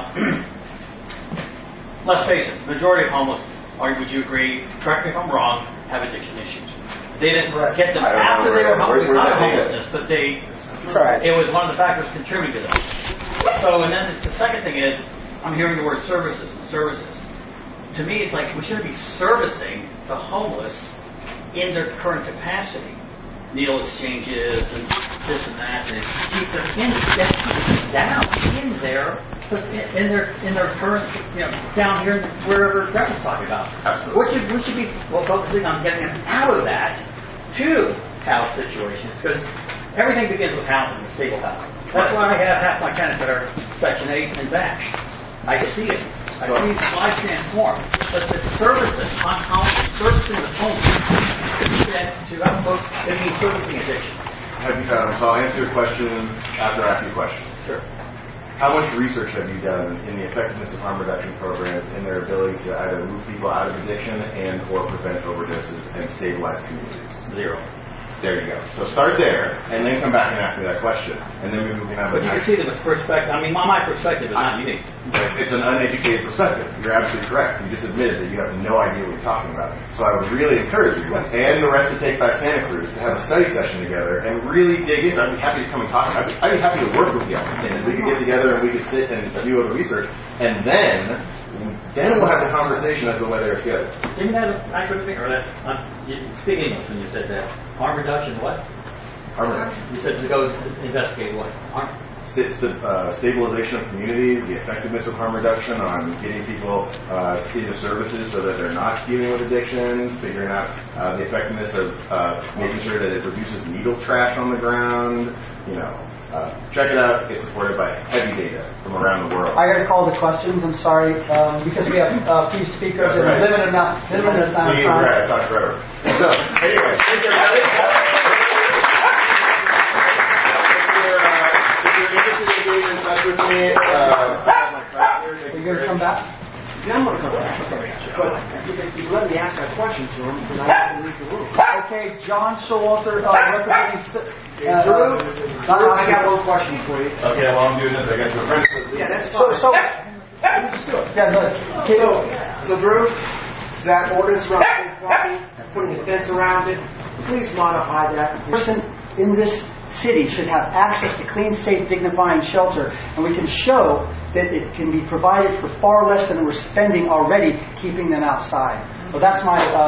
let's face it, the majority of homeless, or would you agree, correct me if I'm wrong, have addiction issues. They didn't right. get them after they were homeless, out of homelessness, but they, right. It was one of the factors contributing to them. So, and then the second thing is, I'm hearing the word services and services. To me, it's like we shouldn't be servicing the homeless in their current capacity. needle exchanges and this and that, and keep them in, down in there, in their in their current, you know, down here wherever Brett was talking about. Absolutely. We should we should be well focusing on getting them out of that to house situations, because everything begins with housing, and stable housing. That's why I have half my tenants that are Section eight and back. I see it. I see life transform. But the services, on how servicing the home, to other folks, it means servicing addiction. Have you, um, so I'll answer your question after I ask you a question. Sure. How much research have you done in the effectiveness of harm reduction programs in their ability to either move people out of addiction and or prevent overdoses and stabilize communities? Zero. There you go. So start there, and then come back and ask me that question, and then maybe we can have. But you can see them with perspective. I mean, my, my perspective is not unique. It's an uneducated perspective. You're absolutely correct. You just admitted that you have no idea what you're talking about. So I would really encourage you and the rest of Take Back Santa Cruz to have a study session together and really dig in. I'd be happy to come and talk. I'd be, I'd be happy to work with you, and we could get together and we could sit and do other research, and then. Then we'll have the conversation as to whether it's good. Give me that acronym, or that, um, you speak English when you said that. Harm reduction, what? Harm reduction. You said to go investigate what? Harm? It's the uh, stabilization of communities, the effectiveness of harm reduction on getting people uh, into services so that they're not dealing with addiction, figuring out uh, the effectiveness of uh, making sure that it reduces needle trash on the ground, you know. Uh, check it out. It's supported by heavy data from around the world. I got to call the questions. I'm sorry, um, because we have a uh, few speakers That's and right. a limited amount, limited amount of See, time. right, I talked forever. So, anyway, thank you, everybody. If you're interested in getting in touch with me, uh, are you going to come back? Yeah, I'm going to come back. But you let me ask that question to him because I have to leave the room. Okay, John Showalter, uh, representing. Uh, Drew, uh, I got one question for you. Okay, while I'm doing this, I got you a friend. Yeah, that's So, fine. so, Let's do it. yeah, no, So, so Drew, that ordinance around big property, putting a fence around it, please modify that. the person in this city should have access to clean, safe, dignifying shelter, and we can show that it can be provided for far less than we're spending already keeping them outside. So that's my. Uh,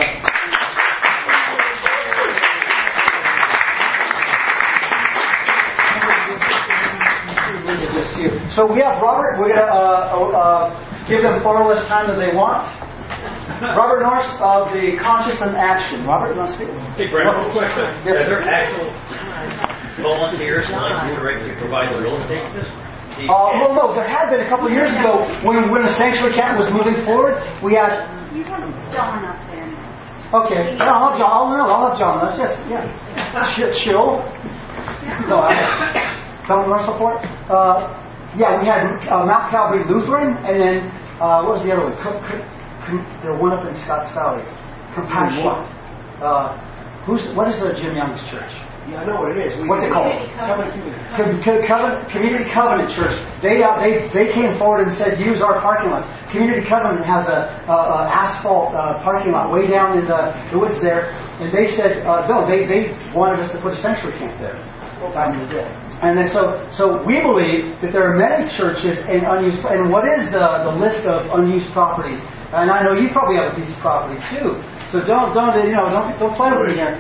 So we have Robert. We're going to uh, uh, give them far less time than they want. Robert Norris of the Conscious and Action. Robert, you want to speak? Hey, Brad, real quick. Yes, Are there actual volunteers like you to provide the real estate? Uh, well, no, there had been a couple of years ago when when a sanctuary camp was moving forward. We had. You have John up there. Okay, no, I'll have John. I'll, no, I'll have John. Yes, yeah. Ch- chill. No, I don't want support. Uh, yeah, we had uh, Mount Calvary Lutheran, and then uh, what was the other one? C- c- c- the one up in Scotts Valley, Compassion. Uh, who's what is the Jim Young's church? Yeah, I know what it is. We What's it called? Covenant Community. Co- Co- Covenant, Community Covenant Church. They uh, they they came forward and said use our parking lots. Community Covenant has a, a, a asphalt uh, parking lot way down in the, the woods there, and they said uh, no. They they wanted us to put a sanctuary camp there. Back in the day. And then so so we believe that there are many churches in unused. And what is the the list of unused properties? And I know you probably have a piece of property too. So don't don't you know don't don't play with me here.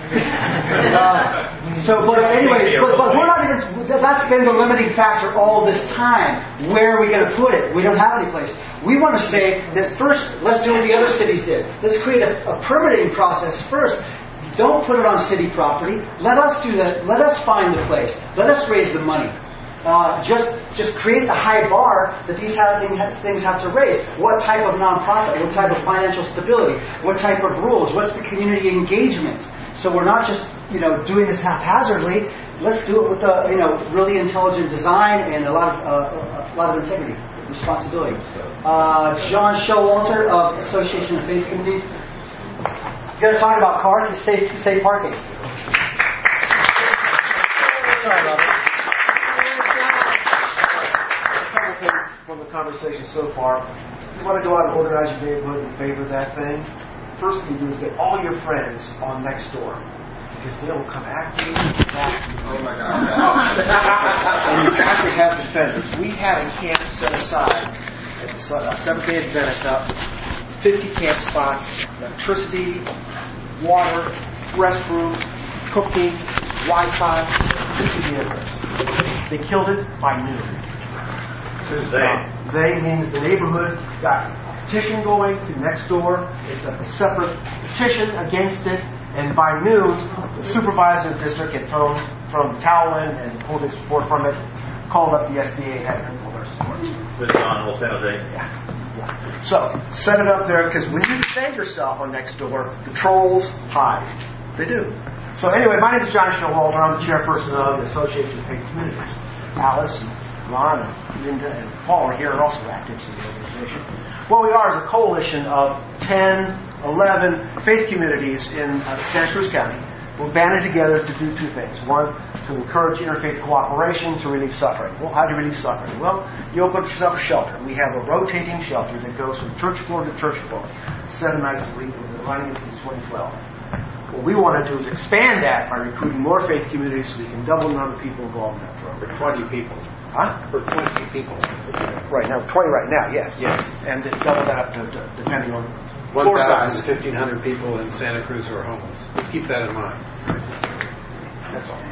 Uh, so but anyway, but, but we're not even. That's been the limiting factor all this time. Where are we going to put it? We don't have any place. We want to say that first. Let's do what the other cities did. Let's create a, a permitting process first. Don't put it on city property. Let us do that. Let us find the place. Let us raise the money. Uh, just just create the high bar that these have, things have to raise. What type of nonprofit? What type of financial stability? What type of rules? What's the community engagement? So we're not just you know doing this haphazardly. Let's do it with a you know really intelligent design and a lot of uh, a lot of integrity, responsibility. Uh, John Showalter of Association of Faith Communities. You're going to talk about cars and safe, safe parking. Sorry about that. A couple things from the conversation so far. If you want to go out and organize your neighborhood in favor of that thing, first thing you do is get all your friends on next door. Because they'll come after you. Oh my God. And you have to have defenders. We had a camp set aside at the Seventh-day Adventist up. fifty camp spots, electricity, water, restroom, cooking, Wi-Fi. This is the address. They killed it by noon. Who's they? Uh, they means the neighborhood got a petition going to next door. It's a separate petition against it. And by noon, the supervisor of the district had thrown from the towel in and pulled his support from it, called up the S D A, had them pull their support. This is on Old San Jose? Yeah. yeah. So, set it up there, because when you defend yourself on next door, the trolls hide. They do. So anyway, my name is John Showalter. I'm the chairperson of the Association of Faith Communities. Alice and Ron and Linda and Paul are here and also active in the organization. What we are is a coalition of ten, eleven faith communities in uh, Santa Cruz County. We're banded together to do two things. One, to encourage interfaith cooperation to relieve suffering. Well, how do you relieve suffering? Well, you open yourself a shelter. We have a rotating shelter that goes from church floor to church floor, seven nights a week. We've been running it since twenty twelve. What we want to do is expand that by recruiting more faith communities so we can double the number of people involved in that program. For twenty people. Huh? For twenty people. Right now, twenty right now, yes. Yes. And double that up to, to, depending on one floor size. fifteen hundred people in Santa Cruz who are homeless. Let's keep that in mind. That's all.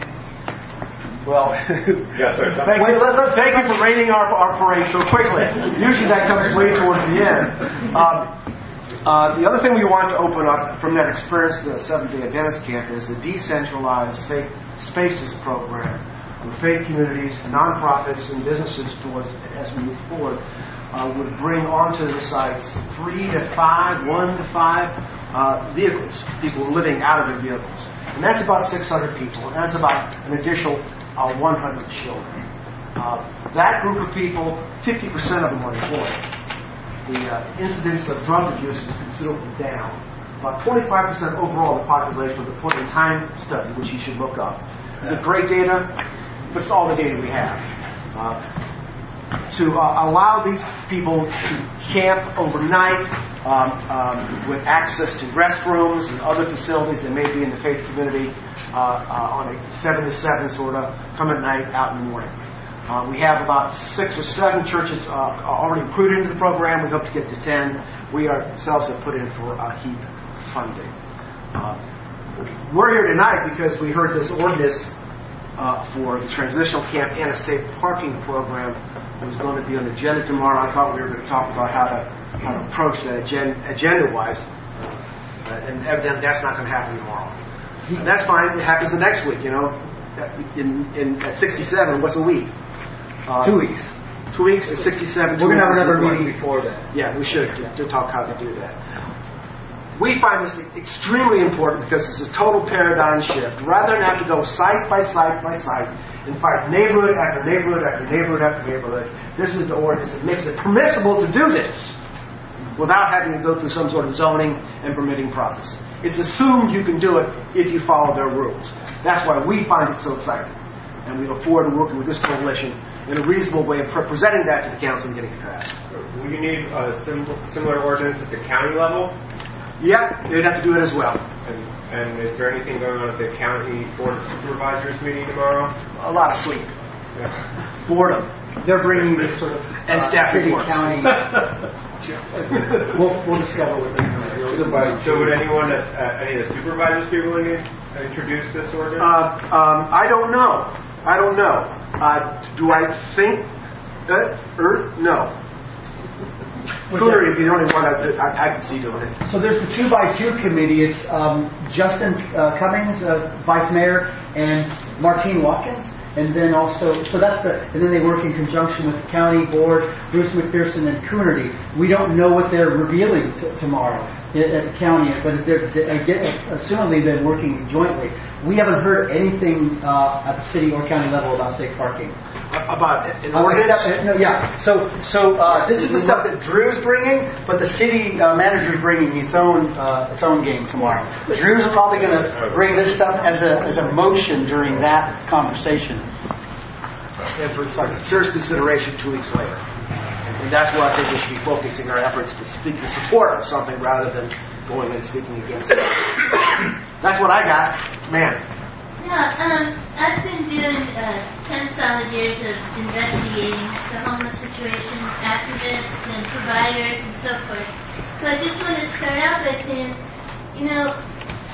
Well, yes, sir. thank, you, let, let, thank you for rating our, our parade so quickly. Usually that comes way towards the end. Um, uh, the other thing we want to open up from that experience of the Seventh-day Adventist camp is the decentralized safe spaces program where faith communities, nonprofits, and businesses towards, as we move forward, uh, would bring onto the sites three to five, one to five uh, vehicles, people living out of their vehicles. And that's about six hundred people, and that's about an additional uh, one hundred children. Uh, that group of people, fifty percent of them are employed. The uh, incidence of drug abuse is considerably down. About twenty-five percent overall of the population of the point in time study, which you should look up. Is it great data? But it's all the data we have. Uh, to uh, allow these people to camp overnight um, um, with access to restrooms and other facilities that may be in the faith community uh, uh, on a seven to seven sort of, come at night, out in the morning. Uh, we have about six or seven churches uh, already included into the program. We hope to get to ten. We ourselves have put in for uh, HEAP funding. Uh, we're here tonight because we heard this ordinance uh, for the transitional camp and a safe parking program was going to be on the agenda tomorrow. I thought we were going to talk about how to how to approach that agenda, agenda-wise, uh, and evidently that's not going to happen tomorrow. And that's fine. It happens the next week, you know. In, in at sixty-seven, what's a week? Uh, Two weeks. Two weeks at sixty-seven. We're going to have another meeting before that. Yeah, we should to, to talk how to do that. We find this extremely important because it's a total paradigm shift. Rather than have to go site by site by site and fight neighborhood after neighborhood after neighborhood after neighborhood, this is the ordinance that makes it permissible to do this without having to go through some sort of zoning and permitting process. It's assumed you can do it if you follow their rules. That's why we find it so exciting. And we look forward to working with this coalition in a reasonable way of presenting that to the council and getting it passed. Will you need a sim- similar ordinance at the county level? Yep, they'd have to do it as well. And, and is there anything going on at the county board of supervisors meeting tomorrow? A lot of sleep. Yeah. Boredom. They're bringing this sort of and uh, staff city reports. county. we'll, we'll discover what they know. So would anyone at uh, any of the supervisors be willing to introduce this ordinance? Uh, um, I don't know. I don't know. Uh, do I think that Earth? No. Cooler would be the only one I, I, I can see doing it. So there's the two by two committee. It's um, Justin uh, Cummings, uh, vice mayor, and Martine Watkins. And then also, so that's the, and then they work in conjunction with the county board, Bruce McPherson and Coonerty. We don't know what they're revealing t- tomorrow at, at the county, but they're, they, again, assumably they're working jointly. We haven't heard anything uh, at the city or county level about safe parking. About an uh, ordinance? Except, no, yeah. So, so uh, this is the stuff that Drew's bringing, but the city uh, manager's bringing its own uh, its own game tomorrow. Drew's probably going to bring this stuff as a as a motion during that conversation. And for serious consideration two weeks later. And that's where I think we should be focusing our efforts to speak in support of something rather than going and speaking against it. That's what I got. Man. Yeah, um, I've been doing uh, ten solid years of investigating the homeless situation, activists and providers and so forth. So I just want to start out by saying, you know,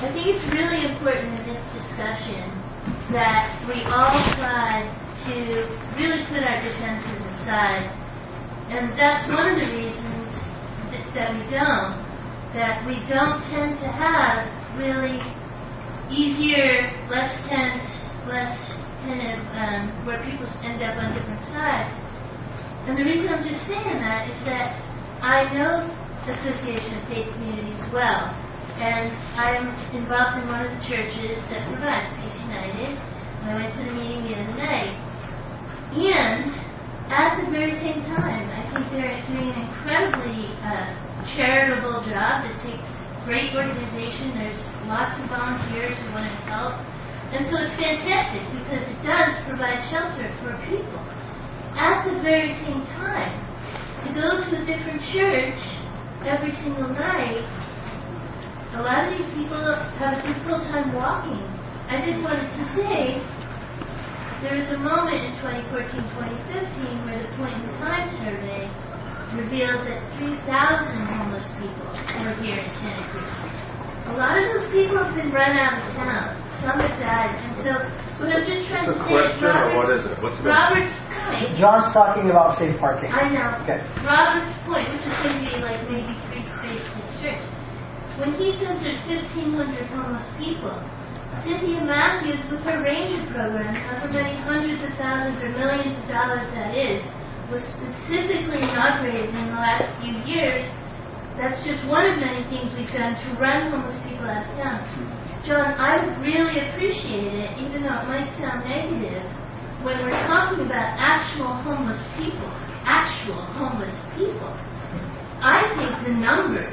I think it's really important in this discussion that we all try to really put our differences aside. And that's one of the reasons that, that we don't. That we don't tend to have really easier, less tense, less kind of um, where people end up on different sides. And the reason I'm just saying that is that I know Association of Faith Communities well. And I am involved in one of the churches that provide Peace United. And I went to the meeting the other night. And at the very same time, I think they're doing an incredibly uh, charitable job that takes great organization. There's lots of volunteers who want to help. And so it's fantastic because it does provide shelter for people. At the very same time, to go to a different church every single night, a lot of these people have a difficult time walking. I just wanted to say, there was a moment in twenty fourteen twenty fifteen where the Point in Time survey revealed that three thousand homeless people were here in Santa Cruz. A lot of those people have been run out of town. Some have died. And so what I'm just trying The to say is question, or what Robert's, is it? What's it Robert's point. John's talking about safe parking. I know. Okay. Robert's point, which is going to be like maybe three spaces in the church. When he says there's fifteen hundred homeless people, Cynthia Matthews, with her Ranger program, however many hundreds of thousands or millions of dollars that is, was specifically inaugurated in the last few years. That's just one of many things we've done to run homeless people out of town. John, I would really appreciate it, even though it might sound negative, when we're talking about actual homeless people, actual homeless people. I think the numbers,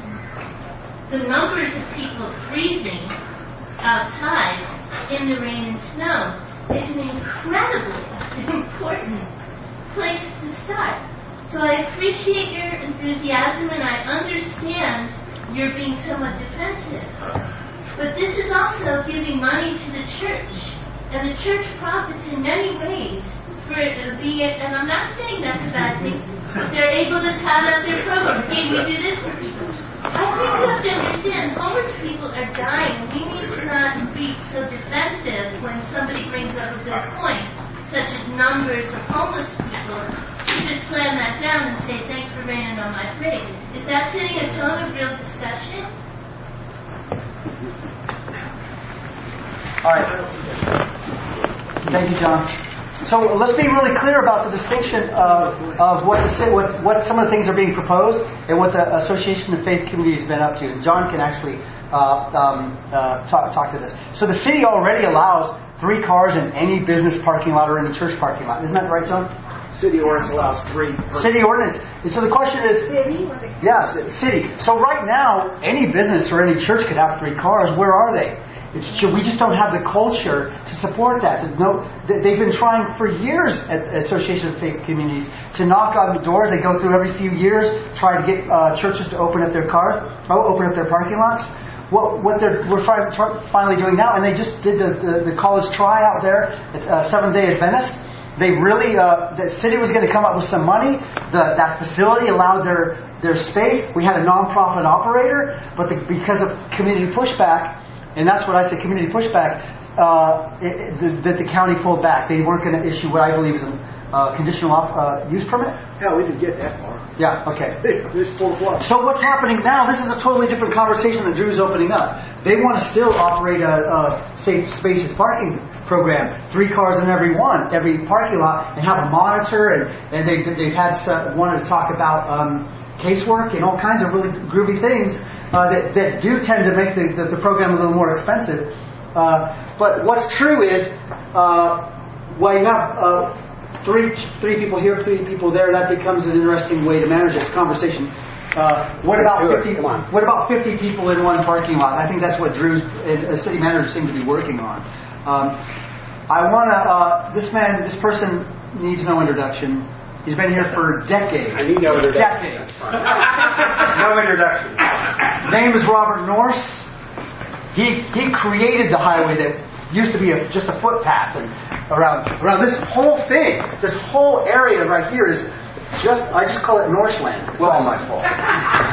the numbers of people freezing outside in the rain and snow is an incredibly important place to start. So I appreciate your enthusiasm and I understand you're being somewhat defensive. But this is also giving money to the church. And the church profits in many ways for it being, and I'm not saying that's a bad thing, but they're able to tout out their program. Hey, we do this for people. I think you have to understand, homeless people are dying. We need to not be so defensive when somebody brings up a good point, such as numbers of homeless people. You just slam that down and say, thanks for raining on my parade. Is that setting a tone of real discussion? All right. Thank you, John. So let's be really clear about the distinction of, of what, the, what, what some of the things are being proposed and what the Association of Faith Communities has been up to. And John can actually uh, um, uh, talk, talk to this. So the city already allows three cars in any business parking lot or any church parking lot. Isn't that right, John? City ordinance allows three. City ordinance. And so the question is, yes, city. So right now, any business or any church could have three cars. Where are they? It's, we just don't have the culture to support that. No, they've been trying for years at the Association of Faith Communities to knock on the door. They go through every few years, try to get uh, churches to open up their cars, oh, open up their parking lots. What, what they're we're fi- tr- finally doing now, and they just did the, the, the college tryout there. It's a Seventh-day Adventist. They really, uh, the city was going to come up with some money. The, that facility allowed their their space. We had a nonprofit operator, but the, because of community pushback. And that's what I say, community pushback, uh, it, it, that the county pulled back. They weren't going to issue what I believe is a uh, conditional op, uh, use permit. Hell, we didn't get that far. Yeah, okay. It's full blood. So what's happening now, this is a totally different conversation that Drew's opening up. They want to still operate a, a safe spaces parking program, three cars in every one, every parking lot, and have a monitor, and, and they, they've had uh, wanted to talk about um, casework and all kinds of really groovy things. Uh, that, that do tend to make the, the, the program a little more expensive. Uh, but what's true is, uh, well, you have uh, three three people here, three people there. That becomes an interesting way to manage this conversation. Uh, what about fifty? Come on. What about fifty people in one parking lot? I think that's what Drew's uh, city manager seem to be working on. Um, I want to. Uh, this man, this person needs no introduction. He's been here for decades. I need no introduction. Decades. No introduction. Name is Robert Norse. He he created the highway that used to be a, just a footpath, and around around this whole thing, this whole area right here is just I just call it Norseland. It's all my fault.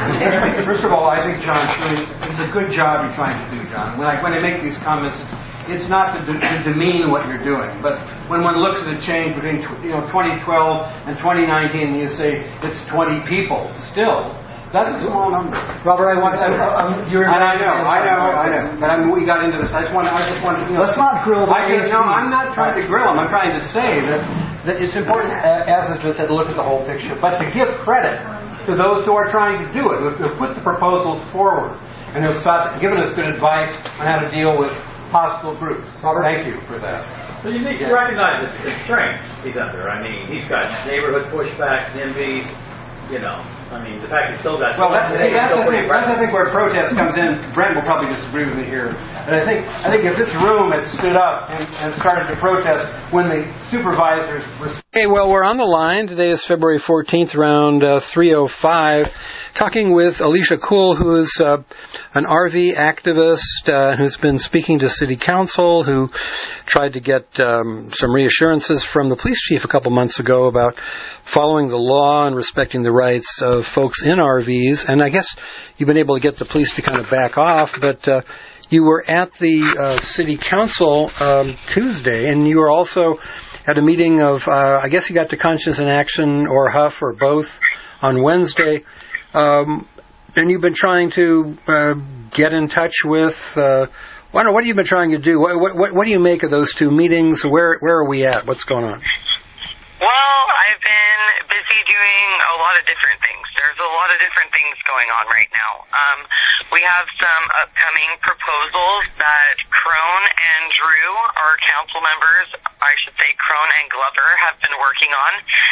First of all, I think John's doing, it's a good job you're trying to do, John. When I, when I make these comments, it's, it's not to, de- to demean what you're doing, but when one looks at a change between you know twenty twelve and twenty nineteen, and you say it's twenty people, still, that's a small number. Robert, I want to. Um, you're and I know, I know, I know. But I mean, we got into this. I just want. I just want. You know, Let's not grill the I can, No, I'm not trying to grill them. I'm trying to say that, that it's important, uh, as I just said, to look at the whole picture, but to give credit to those who are trying to do it, who have put the proposals forward, and who have sought, given us good advice on how to deal with hostile groups. Robert, thank you for that. So you need to recognize his, his strengths he's under. I mean, he's got neighborhood pushback, N Bs, you know. I mean, the fact he's still got... Well, that, see, that's, the thing, that's the thing where protest comes in. Brent will probably disagree with me here. But I think I think if this room had stood up and, and started to protest when the supervisors were... Hey, well, we're on the line. Today is February fourteenth, around uh, three oh five, talking with Alicia Kuhl, who is uh, an R V activist uh, who's been speaking to City Council, who tried to get um, some reassurances from the police chief a couple months ago about following the law and respecting the rights of folks in R Vs. And I guess you've been able to get the police to kind of back off, but uh, you were at the uh, City Council um, Tuesday, and you were also at a meeting of, uh, I guess you got to Conscience in Action or Huff or both on Wednesday. Um, and you've been trying to uh, get in touch with, uh, I don't know, what have you been trying to do? What, what, what do you make of those two meetings? Where where are we at? What's going on? Well, I've been busy doing a lot of different things. There's a lot of different things going on right now. Um, we have some upcoming proposals that Crone and Drew, our council members, I should say Crone and Glover, have been working on.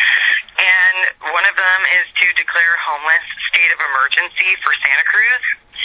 And one of them is to declare homeless state of emergency for Santa Cruz.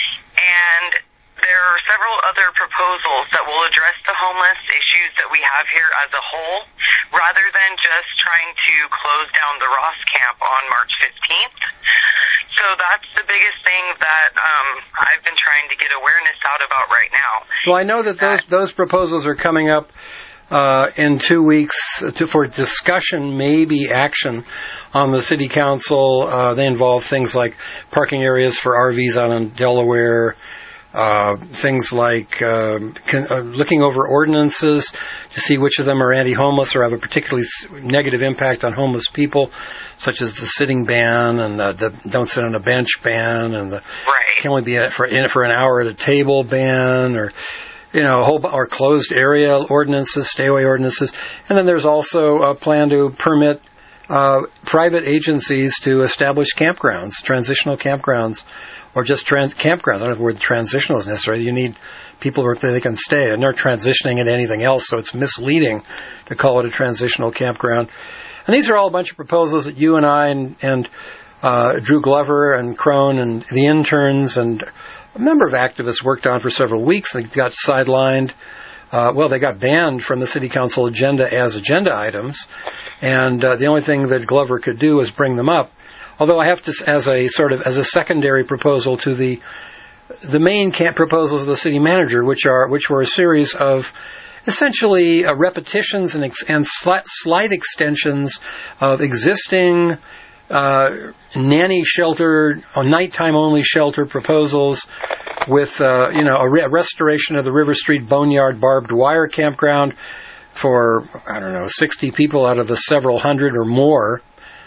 And there are several other proposals that will address the homeless issues that we have here as a whole, rather than just trying to close down the Ross camp on March fifteenth. So that's the biggest thing that um, I've been trying to get awareness out about right now. Well, I know that those those proposals are coming up uh, in two weeks to, for discussion, maybe action on the City Council. Uh, they involve things like parking areas for R Vs out in Delaware, Uh, things like uh, con- uh, looking over ordinances to see which of them are anti-homeless or have a particularly negative impact on homeless people, such as the sitting ban and uh, the don't sit on a bench ban and the right. can only be in it for in it for an hour at a table ban, or you know, a whole or closed area ordinances, stay away ordinances, and then there's also a plan to permit uh, private agencies to establish campgrounds, transitional campgrounds. Or just trans- campgrounds. I don't know if the word transitional is necessary. You need people where they can stay, and they're transitioning into anything else, so it's misleading to call it a transitional campground. And these are all a bunch of proposals that you and I and, and uh, Drew Glover and Crone and the interns and a number of activists worked on for several weeks. They got sidelined. Uh, well, they got banned from the City Council agenda as agenda items, and uh, the only thing that Glover could do was bring them up. Although I have to, as a sort of as a secondary proposal to the the main camp proposals of the city manager, which are which were a series of essentially uh, repetitions and ex- and slight, slight extensions of existing uh, nanny shelter, uh, nighttime only shelter proposals, with uh, you know a, re- a restoration of the River Street Boneyard barbed wire campground for I don't know sixty people out of the several hundred or more.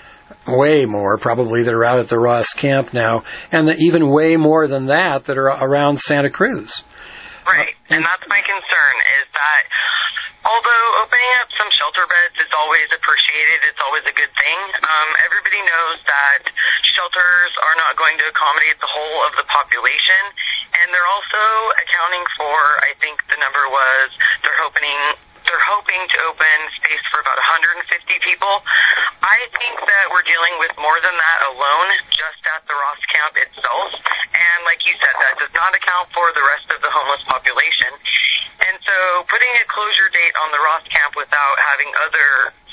Way more, probably, that are out at the Ross camp now, and the, even way more than that that are around Santa Cruz. Right, and that's my concern, is that although opening up some shelter beds is always appreciated, it's always a good thing, um, everybody knows that shelters are not going to accommodate the whole of the population, and they're also accounting for, I think the number was, they're hoping... They're hoping to open space for about one hundred fifty people. I think that we're dealing with more than that alone, just at the Ross camp itself. And like you said, that does not account for the rest of the homeless population. And so putting a closure date on the Ross camp without having other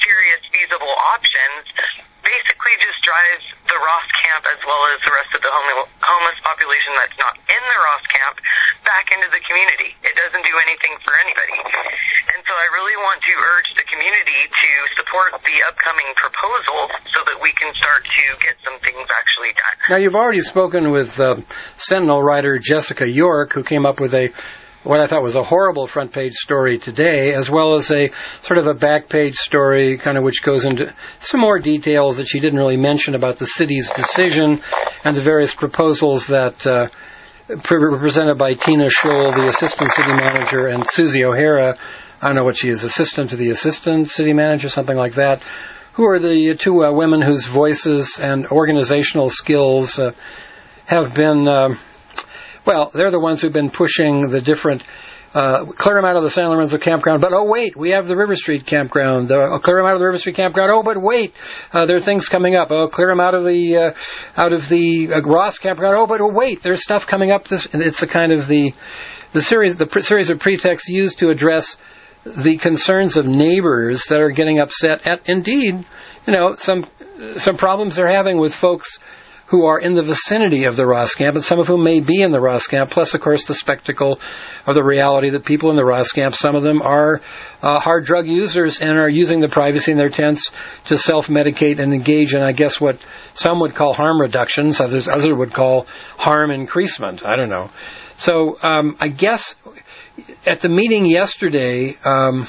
serious feasible options basically just drives the Ross camp as well as the rest of the hom- homeless population that's not in the Ross camp back into the community. It doesn't do anything for anybody. And so I really want to urge the community to support the upcoming proposals so that we can start to get some things actually done. Now, you've already spoken with uh, Sentinel writer Jessica York, who came up with a what I thought was a horrible front page story today, as well as a sort of a back page story, kind of which goes into some more details that she didn't really mention about the city's decision and the various proposals that uh, were presented by Tina Scholl, the assistant city manager, and Susie O'Hara. I don't know what she is, assistant to the assistant city manager, something like that, who are the two uh, women whose voices and organizational skills uh, have been... Uh, Well, they're the ones who've been pushing the different, uh, clear them out of the San Lorenzo campground, but oh wait, we have the River Street campground, uh, clear them out of the River Street campground, oh but wait, uh, there are things coming up, oh clear them out of the, uh, out of the uh, Ross campground, oh but oh, wait, there's stuff coming up, this, it's a kind of the, the series, the pre- series of pretexts used to address the concerns of neighbors that are getting upset at, indeed, you know, some, some problems they're having with folks who are in the vicinity of the Ross camp, and some of whom may be in the Ross camp, plus, of course, the spectacle of the reality that people in the Ross camp, some of them are uh, hard drug users and are using the privacy in their tents to self-medicate and engage in, I guess, what some would call harm reductions, others, others would call harm increasement. I don't know. So um, I guess at the meeting yesterday, um,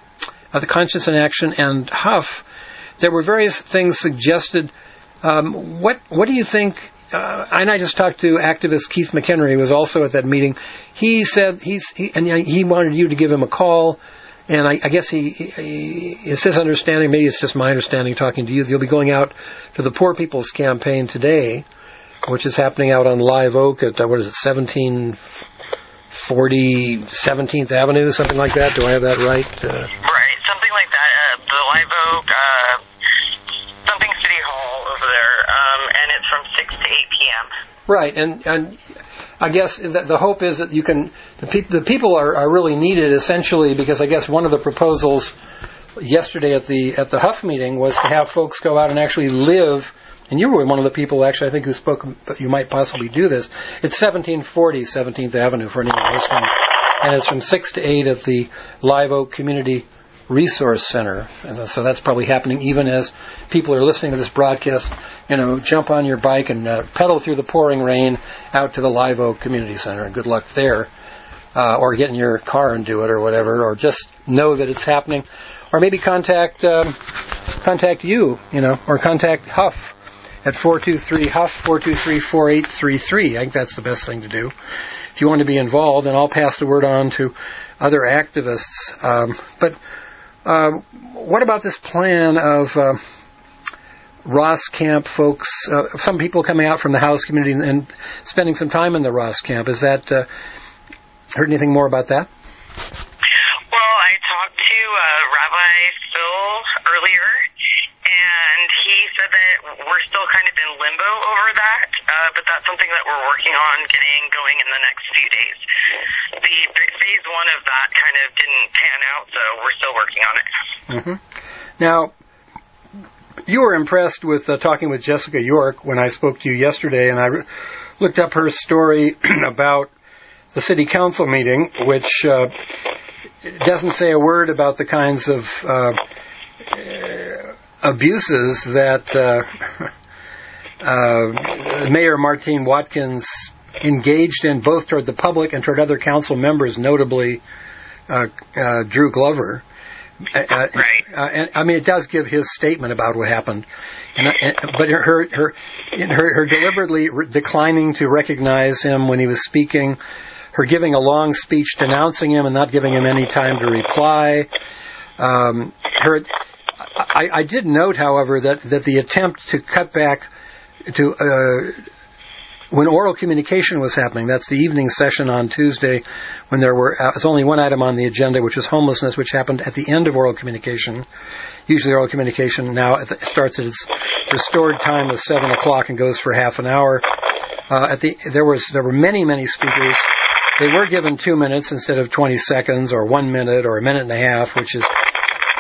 at the Conscience in Action and Huff, there were various things suggested. Um, what what do you think? Uh, and I just talked to activist Keith McHenry, who was also at that meeting. He said he's he, and he wanted you to give him a call, and I, I guess he, he it's his understanding. Maybe it's just my understanding talking to you. You'll be going out to the Poor People's Campaign today, which is happening out on Live Oak at uh, what is it, seventeen forty seventeenth Avenue, something like that. Do I have that right? Uh, right, something like that. Uh, the Live Oak. Uh Something City Hall over there, um, and it's from six to eight p.m. Right, and and I guess the, the hope is that you can, the, pe- the people are, are really needed essentially because I guess one of the proposals yesterday at the at the Huff meeting was to have folks go out and actually live, and you were one of the people actually I think who spoke that you might possibly do this. It's seventeen forty seventeenth Avenue for anyone listening, and it's from six to eight at the Live Oak Community Resource Center. And so that's probably happening even as people are listening to this broadcast. You know, jump on your bike and uh, pedal through the pouring rain out to the Live Oak Community Center, and good luck there. Uh, or get in your car and do it or whatever, or just know that it's happening. Or maybe contact um, contact you, you know, or contact Huff at four two three Huff, four two three, four eight three three. I think that's the best thing to do. If you want to be involved, and I'll pass the word on to other activists. Um, but Uh, what about this plan of uh, Ross Camp folks, uh, some people coming out from the house community and, and spending some time in the Ross Camp? Is that, uh, heard anything more about that? Well, I talked to uh, Rabbi Phil earlier, and he said that we're still kind of in limbo over that, uh, but that's something that we're working on getting going in the next few days. The phase one of that kind of didn't pan out, so we're still working on it. Mm-hmm. Now, you were impressed with uh, talking with Jessica York when I spoke to you yesterday, and I re- looked up her story about the city council meeting, which uh, doesn't say a word about the kinds of uh, abuses that uh, uh, Mayor Martine Watkins engaged in, both toward the public and toward other council members, notably uh, uh, Drew Glover. Uh, right. Uh, and I mean, it does give his statement about what happened, and, and, but her her, her her deliberately re- declining to recognize him when he was speaking, her giving a long speech denouncing him and not giving him any time to reply. Um, her, I, I did note, however, that that the attempt to cut back to uh, when oral communication was happening, that's the evening session on Tuesday, when there were uh, was only one item on the agenda, which was homelessness, which happened at the end of oral communication. Usually oral communication now at the, starts at its restored time of seven o'clock and goes for half an hour. Uh, at the there was there were many many speakers. They were given two minutes instead of twenty seconds or one minute or a minute and a half, which is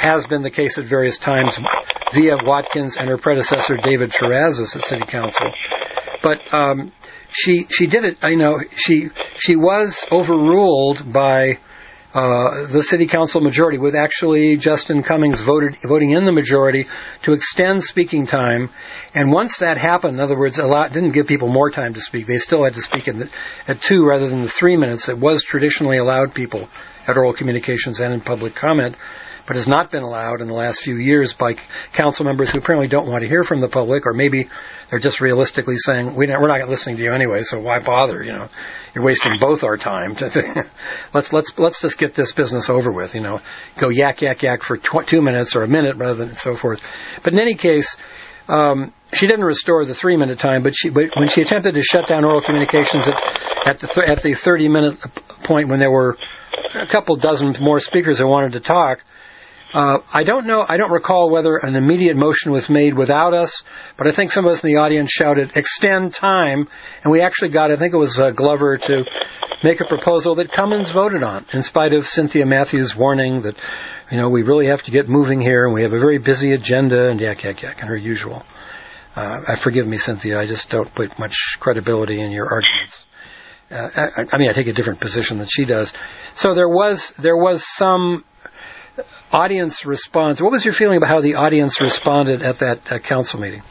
has been the case at various times via Watkins and her predecessor David Terrazas at City Council. But um, she she did it. I know she she was overruled by uh, the City Council majority, with actually Justin Cummings voted voting in the majority to extend speaking time. And once that happened, in other words, a lot didn't give people more time to speak. They still had to speak in the, at two rather than the three minutes that was traditionally allowed people at oral communications and in public comment, but has not been allowed in the last few years by council members who apparently don't want to hear from the public, or maybe they're just realistically saying, we don't, we're not listening to you anyway, so why bother? You know, you're wasting both our time. To let's let's let's just get this business over with. You know, go yak yak yak for tw- two minutes or a minute rather than so forth. But in any case, um, she didn't restore the three-minute time. But she, but when she attempted to shut down oral communications at at the th- at the thirty-minute point, when there were a couple dozen more speakers that wanted to talk. Uh, I don't know, I don't recall whether an immediate motion was made without us, but I think some of us in the audience shouted, extend time, and we actually got, I think it was uh, Glover, to make a proposal that Cummins voted on, in spite of Cynthia Matthews' warning that, you know, we really have to get moving here, and we have a very busy agenda, and yak, yak, yak, and her usual. Uh, I forgive me, Cynthia, I just don't put much credibility in your arguments. Uh, I, I mean, I take a different position than she does. So there was, there was some audience response. What was your feeling about how the audience responded at that uh, council meeting?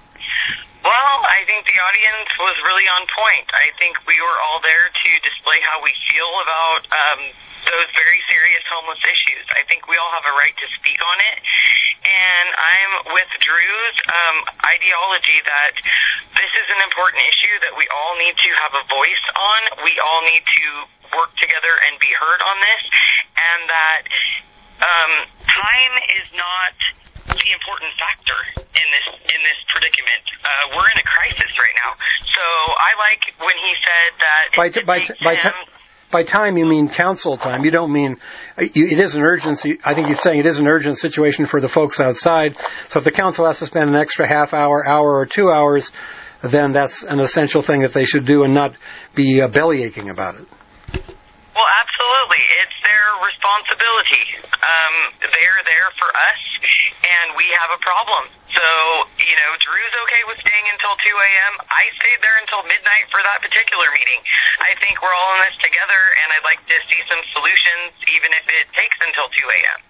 Well, I think the audience was really on point. I think we were all there to display how we feel about um, those very serious homeless issues. I think we all have a right to speak on it. And I'm with Drew's um, ideology that this is an important issue that we all need to have a voice on. We all need to work together and be heard on this. And that Um, time is not the important factor in this in this predicament. Uh, we're in a crisis right now. So I like when he said that by t- by t- by, t- by time you mean council time. You don't mean you, it is an urgency. I think you're saying it is an urgent situation for the folks outside. So if the council has to spend an extra half hour, hour, or two hours, then that's an essential thing that they should do and not be uh, belly aching about it. Well, absolutely. It's their responsibility. Um, they're there for us, and we have a problem. So, you know, Drew's okay with staying until two a.m. I stayed there until midnight for that particular meeting. I think we're all in this together, and I'd like to see some solutions, even if it takes until two a.m.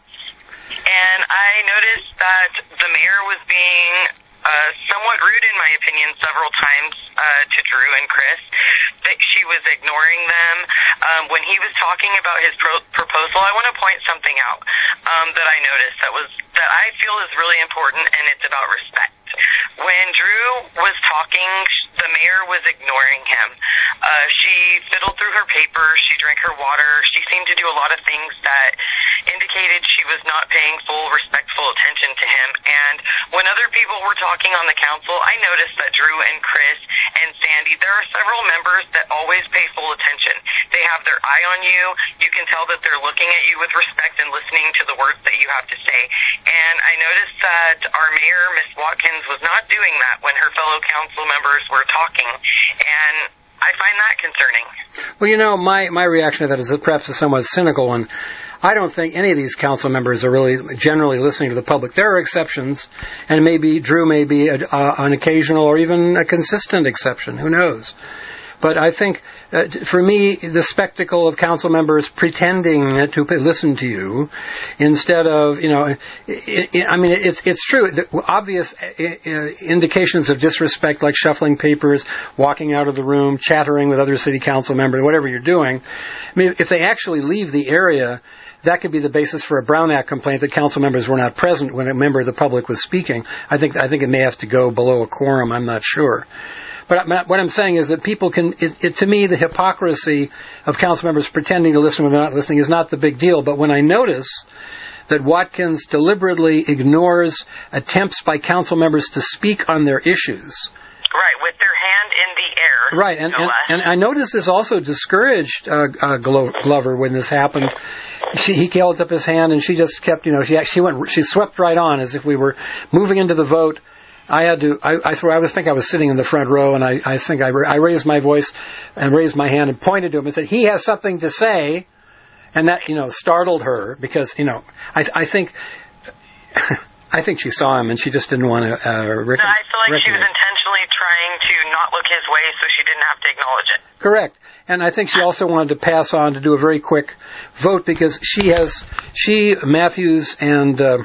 And I noticed that the mayor was being Uh, somewhat rude, in my opinion, several times uh, to Drew and Chris. That she was ignoring them. Um, when he was talking about his pro- proposal, I want to point something out um, that I noticed that was that I feel is really important, and it's about respect. When Drew was talking, the mayor was ignoring him. Uh, she fiddled through her papers. She drank her water. She seemed to do a lot of things that indicated she was not paying full, respectful attention to him. And when other people were talking on the council, I noticed that Drew and Chris and Sandy, there are several members that always pay full attention. They have their eye on you. You can tell that they're looking at you with respect and listening to the words that you have to say. And I noticed that our mayor, Miss Watkins, was not doing that when her fellow council members were talking. And I find that concerning. Well, you know, my, my reaction to that is perhaps a somewhat cynical one. I don't think any of these council members are really generally listening to the public. There are exceptions, and maybe Drew may be a, uh, an occasional or even a consistent exception. Who knows? But I think, uh, for me, the spectacle of council members pretending to listen to you instead of, you know, it, it, I mean, it's it's true. The obvious indications of disrespect, like shuffling papers, walking out of the room, chattering with other city council members, whatever you're doing. I mean, if they actually leave the area, that could be the basis for a Brown Act complaint that council members were not present when a member of the public was speaking. I think I think it may have to go below a quorum. I'm not sure. But what I'm saying is that people can, it, it, to me, the hypocrisy of council members pretending to listen when they're not listening is not the big deal. But when I notice that Watkins deliberately ignores attempts by council members to speak on their issues. Right, with their hand in the air. Right, and, and, and I noticed this also discouraged uh, uh, Glover when this happened. She, he held up his hand, and she just kept, you know, she she went, she swept right on as if we were moving into the vote. I had to, I, I swear, I was think I was sitting in the front row, and I, I think I, I raised my voice and raised my hand and pointed to him and said, he has something to say, and that, you know, startled her because, you know, I, I think I think she saw him and she just didn't want to uh, rec- No, I feel like she was recognize. intentionally trying to not look his way so she didn't have to acknowledge it. Correct. And I think she also wanted to pass on to do a very quick vote because she has, she, Matthews, and uh,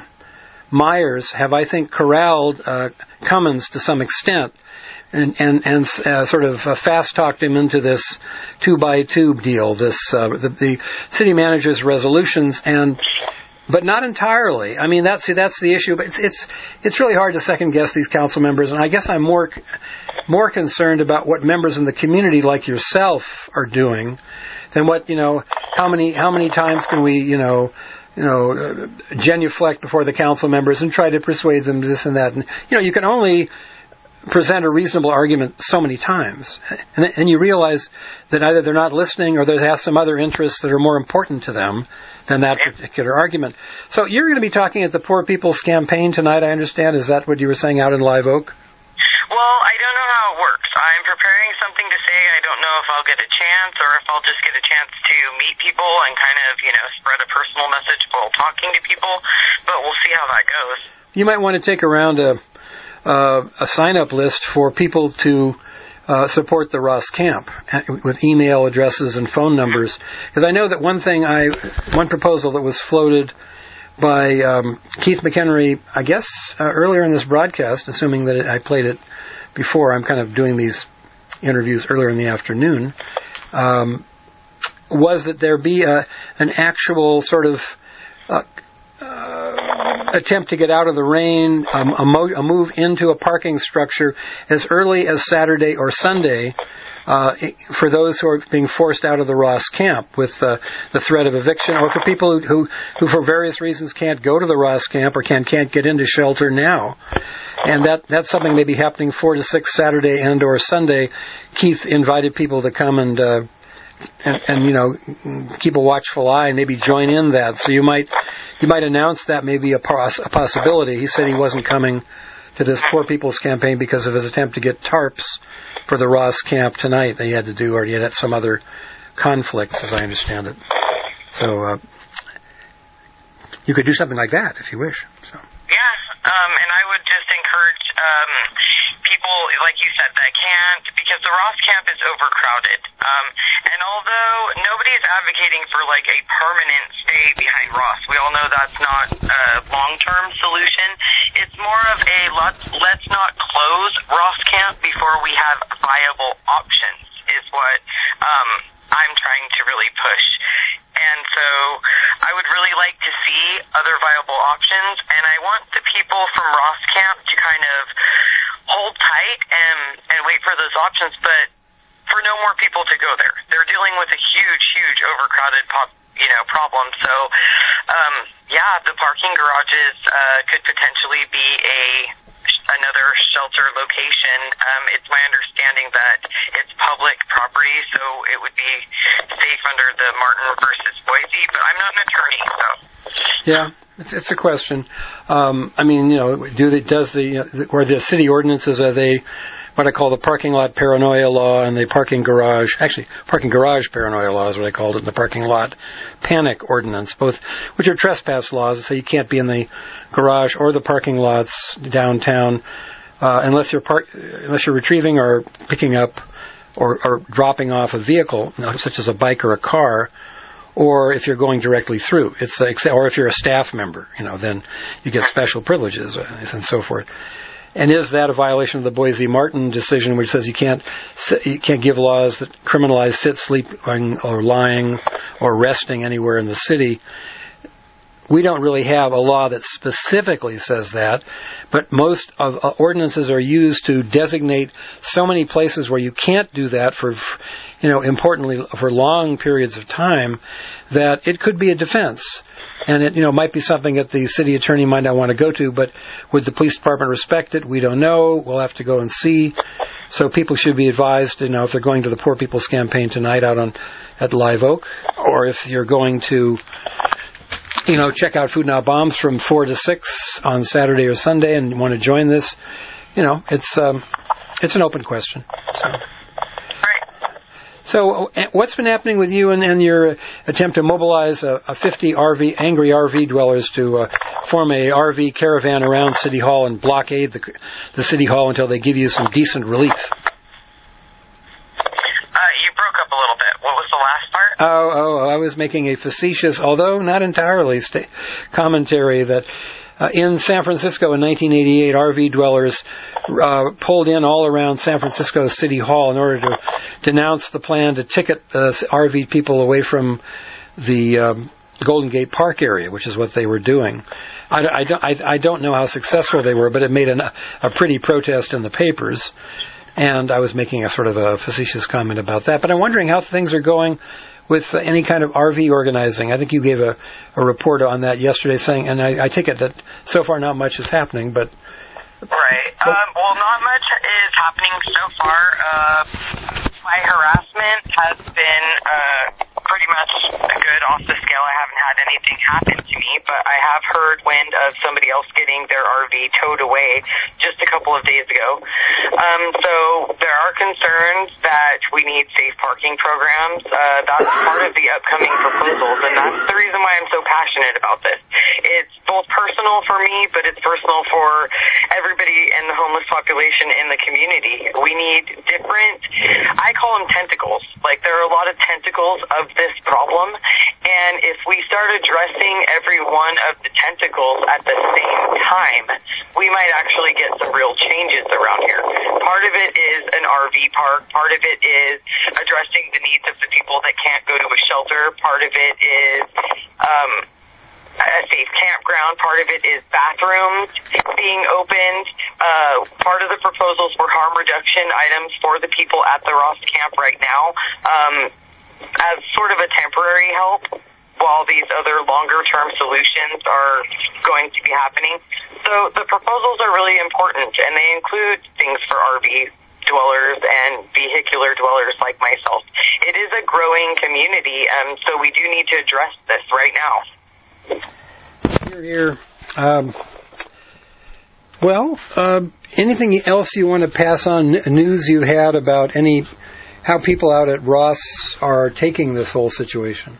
Myers have, I think, corralled uh, Cummins to some extent and and, and uh, sort of uh, fast-talked him into this two-by-two deal, this uh, the, the city manager's resolutions, and but not entirely. I mean, that's that's the issue. But it's it's it's really hard to second-guess these council members, and I guess I'm more more concerned about what members in the community like yourself are doing than what, you know, how many how many times can we, you know, you know, uh, genuflect before the council members and try to persuade them to this and that. And, you know, you can only present a reasonable argument so many times. And, and you realize that either they're not listening or they have some other interests that are more important to them than that particular argument. So you're going to be talking at the Poor People's Campaign tonight, I understand. Is that what you were saying out in Live Oak? Well, I don't know how it works. I'm preparing something to say. I don't know if I'll get a chance or if I'll just get a chance to meet people and kind of, you know, spread a personal message while talking to people. But we'll see how that goes. You might want to take around a, uh, a sign-up list for people to uh, support the Ross Camp with email addresses and phone numbers. Because I know that one thing I, one proposal that was floated by um, Keith McHenry, I guess, uh, earlier in this broadcast, assuming that it, I played it before. I'm kind of doing these interviews earlier in the afternoon, um, was that there be a, an actual sort of uh, uh, attempt to get out of the rain, um, a, mo- a move into a parking structure as early as Saturday or Sunday, Uh, for those who are being forced out of the Ross Camp with uh, the threat of eviction, or for people who, who, who for various reasons can't go to the Ross Camp or can, can't get into shelter now. And that, that's something maybe happening four to six Saturday and or Sunday. Keith invited people to come and, uh, and, and, you know, keep a watchful eye and maybe join in that. So you might, you might announce that maybe a, poss- a possibility. He said he wasn't coming to this Poor People's Campaign because of his attempt to get tarps for the Ross Camp tonight that he had to do, or he had some other conflicts, as I understand it. So uh, you could do something like that if you wish. So. Yeah, um, and I would just encourage um, people, like you said, that can't, because the Ross Camp is overcrowded. Um, and although nobody is advocating for like a permanent stay behind Ross, we all know that's not a long-term solution. It's more of a let's, let's not close Ross Camp before we have viable options is what um, I'm trying to really push. And so I would really like to see other viable options, and I want the people from Ross Camp to kind of hold tight and, and wait for those options, but for no more people to go there. They're dealing with a huge, huge overcrowded pop, you know, problem. So, um, yeah, the parking garages uh, could potentially be a another shelter location. Um, it's my understanding that it's public property, so it would be safe under the Martin versus Boise, but I'm not an attorney, so. Yeah, it's, it's a question. Um, I mean, you know, do they, does the, or the city ordinances, are they what I call the parking lot paranoia law and the parking garage, actually, parking garage paranoia law is what I called it, and the parking lot panic ordinance, both, which are trespass laws, so you can't be in the garage or the parking lots downtown uh, unless you're park, unless you're retrieving or picking up or, or dropping off a vehicle, you know, such as a bike or a car, or if you're going directly through. It's a, or if you're a staff member, you know, then you get special privileges and so forth. And is that a violation of the Boise Martin decision, which says you can't you can't give laws that criminalize sit, sleeping, or lying, or resting anywhere in the city? We don't really have a law that specifically says that, but most of uh, ordinances are used to designate so many places where you can't do that for, you know, importantly for long periods of time, that it could be a defense. And it, you know, might be something that the city attorney might not want to go to, but would the police department respect it? We don't know. We'll have to go and see. So people should be advised, you know, if they're going to the Poor People's Campaign tonight out on at Live Oak, or if you're going to, you know, check out Food Not Bombs from four to six on Saturday or Sunday and want to join this, you know, it's um, it's an open question. So. So, what's been happening with you and, and your attempt to mobilize a, a fifty R V angry R V dwellers to uh, form a R V caravan around City Hall and blockade the, the City Hall until they give you some decent relief? Uh, you broke up a little bit. What was the last part? Oh, oh, I was making a facetious, although not entirely, sta- commentary that uh, in San Francisco in nineteen eighty-eight, R V dwellers uh, pulled in all around San Francisco City Hall in order to denounce the plan to ticket uh, R V people away from the um, Golden Gate Park area, which is what they were doing. I, I, don't, I, I don't know how successful they were, but it made an, a pretty protest in the papers. And I was making a sort of a facetious comment about that. But I'm wondering how things are going with uh, any kind of R V organizing. I think you gave a, a report on that yesterday saying, and I, I take it that so far not much is happening, but... Right. Um, well, not much is happening so far. Uh, my harassment has been uh, pretty much good off the scale. I haven't had anything happen to me, but I have heard wind of somebody else getting their R V towed away just a couple of days ago. Um, so there are concerns that we need safe parking programs. Uh, that's part of the upcoming proposals, and that's the reason why I'm so passionate about this. It's both personal for me, but it's personal for everybody in the homeless population in the community. We need different, I call them tentacles. Like, there are a lot of tentacles of this problem, and if we start addressing every one of the tentacles at the same time, we might actually get some real changes around here. Part of it is an R V park. Part of it is addressing the needs of the people that can't go to a shelter. Part of it is um, a safe campground. Part of it is bathrooms being opened. Uh, part of the proposals were harm reduction items for the people at the Ross camp right now um, as sort of a temporary help while these other longer-term solutions are going to be happening. So the proposals are really important, and they include things for R V dwellers and vehicular dwellers like myself. It is a growing community, um, so we do need to address this right now. Here, here. Um, well, uh, anything else you want to pass on, news you had about any how people out at Ross are taking this whole situation?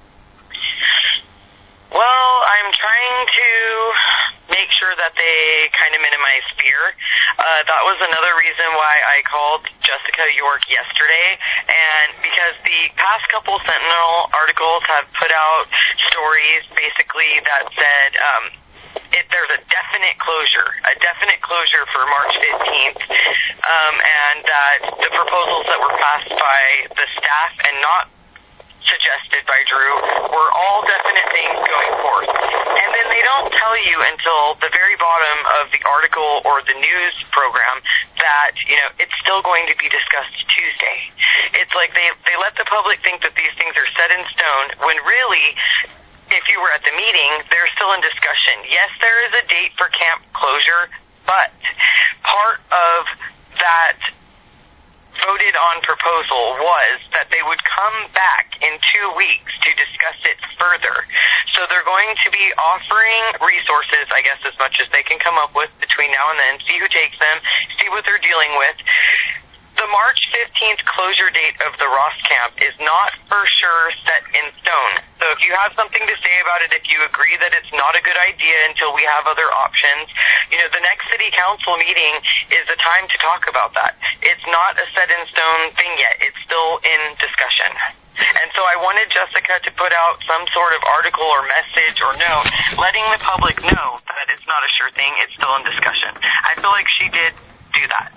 Well, I'm trying to make sure that they kind of minimize fear. Uh, that was another reason why I called Jessica York yesterday, and because the past couple Sentinel articles have put out stories basically that said um, it, there's a definite closure, a definite closure for March fifteenth, um, and that the proposals that were passed by the staff and not suggested by Drew were all definite things going forth. And then they don't tell you until the very bottom of the article or the news program that, you know, it's still going to be discussed Tuesday. It's like they, they let the public think that these things are set in stone when really, if you were at the meeting, they're still in discussion. Yes, there is a date for camp closure, but part of that voted on proposal was that they would come back in two weeks to discuss it further. So they're going to be offering resources, I guess, as much as they can come up with between now and then, see who takes them, see what they're dealing with. The March fifteenth closure date of the Ross camp is not for sure set in stone. So if you have something to say about it, if you agree that it's not a good idea until we have other options, you know, the next city council meeting is the time to talk about that. It's not a set in stone thing yet. It's still in discussion. And so I wanted Jessica to put out some sort of article or message or note letting the public know that it's not a sure thing. It's still in discussion. I feel like she did do that.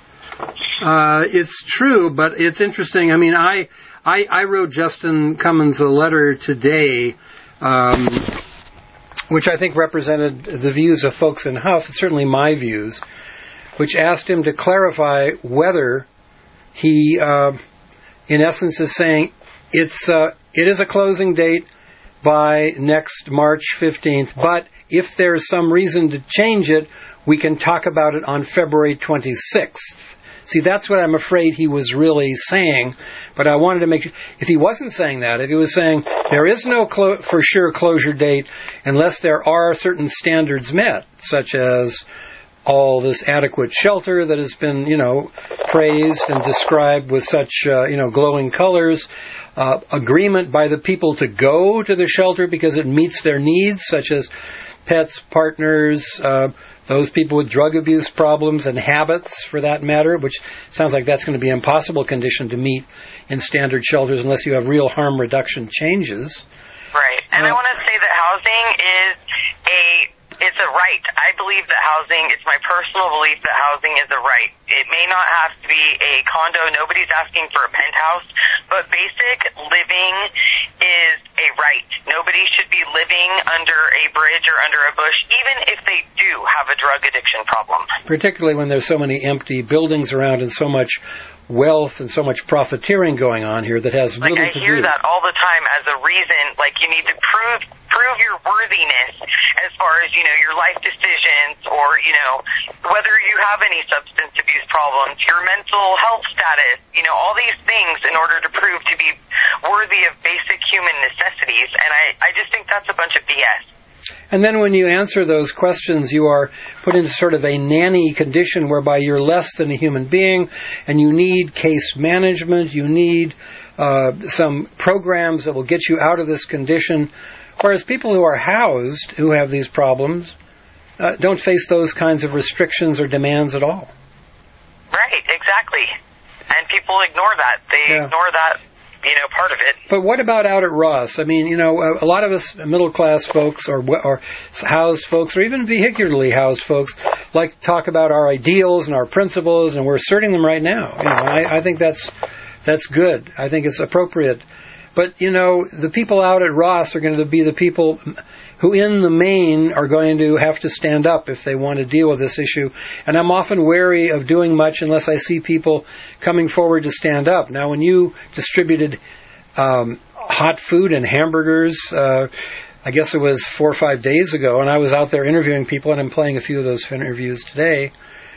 Uh, it's true, but it's interesting. I mean, I I, I wrote Justin Cummins a letter today, um, which I think represented the views of folks in Huff, certainly my views, which asked him to clarify whether he, uh, in essence, is saying it's uh, it is a closing date by next March fifteenth, but if there's some reason to change it, we can talk about it on February twenty-sixth. See, that's what I'm afraid he was really saying, but I wanted to make sure, if he wasn't saying that, if he was saying there is no clo- for sure closure date unless there are certain standards met, such as all this adequate shelter that has been, you know, praised and described with such, uh, you know, glowing colors, uh, agreement by the people to go to the shelter because it meets their needs, such as pets, partners, uh, those people with drug abuse problems and habits, for that matter, which sounds like that's going to be an impossible condition to meet in standard shelters unless you have real harm reduction changes. Right. And uh, I want to say that housing is a it's a right. I believe that housing, it's my personal belief that housing is a right. It may not have to be a condo. Nobody's asking for a penthouse, but basic living is a right. Nobody should be living under a bridge or under a bush, even if they do have a drug addiction problem. Particularly when there's so many empty buildings around and so much wealth and so much profiteering going on here that has like little I to hear do. that all the time as a reason, like you need to prove prove your worthiness as far as, you know, your life decisions or, you know, whether you have any substance abuse problems, your mental health status, you know, all these things in order to prove to be worthy of basic human necessities. And I, I just think that's a bunch of B S. And then when you answer those questions, you are put into sort of a nanny condition whereby you're less than a human being and you need case management, you need uh, some programs that will get you out of this condition. Whereas people who are housed, who have these problems, uh, don't face those kinds of restrictions or demands at all. Right, exactly. And people ignore that. They yeah. ignore that, you know, part of it. But what about out at Ross? I mean, you know, a lot of us middle-class folks or or housed folks or even vehicularly housed folks like to talk about our ideals and our principles, and we're asserting them right now. You know, I, I think that's that's good. I think it's appropriate. But, you know, the people out at Ross are going to be the people who in the main are going to have to stand up if they want to deal with this issue. And I'm often wary of doing much unless I see people coming forward to stand up. Now, when you distributed um, hot food and hamburgers, uh, I guess it was four or five days ago, and I was out there interviewing people, and I'm playing a few of those interviews today,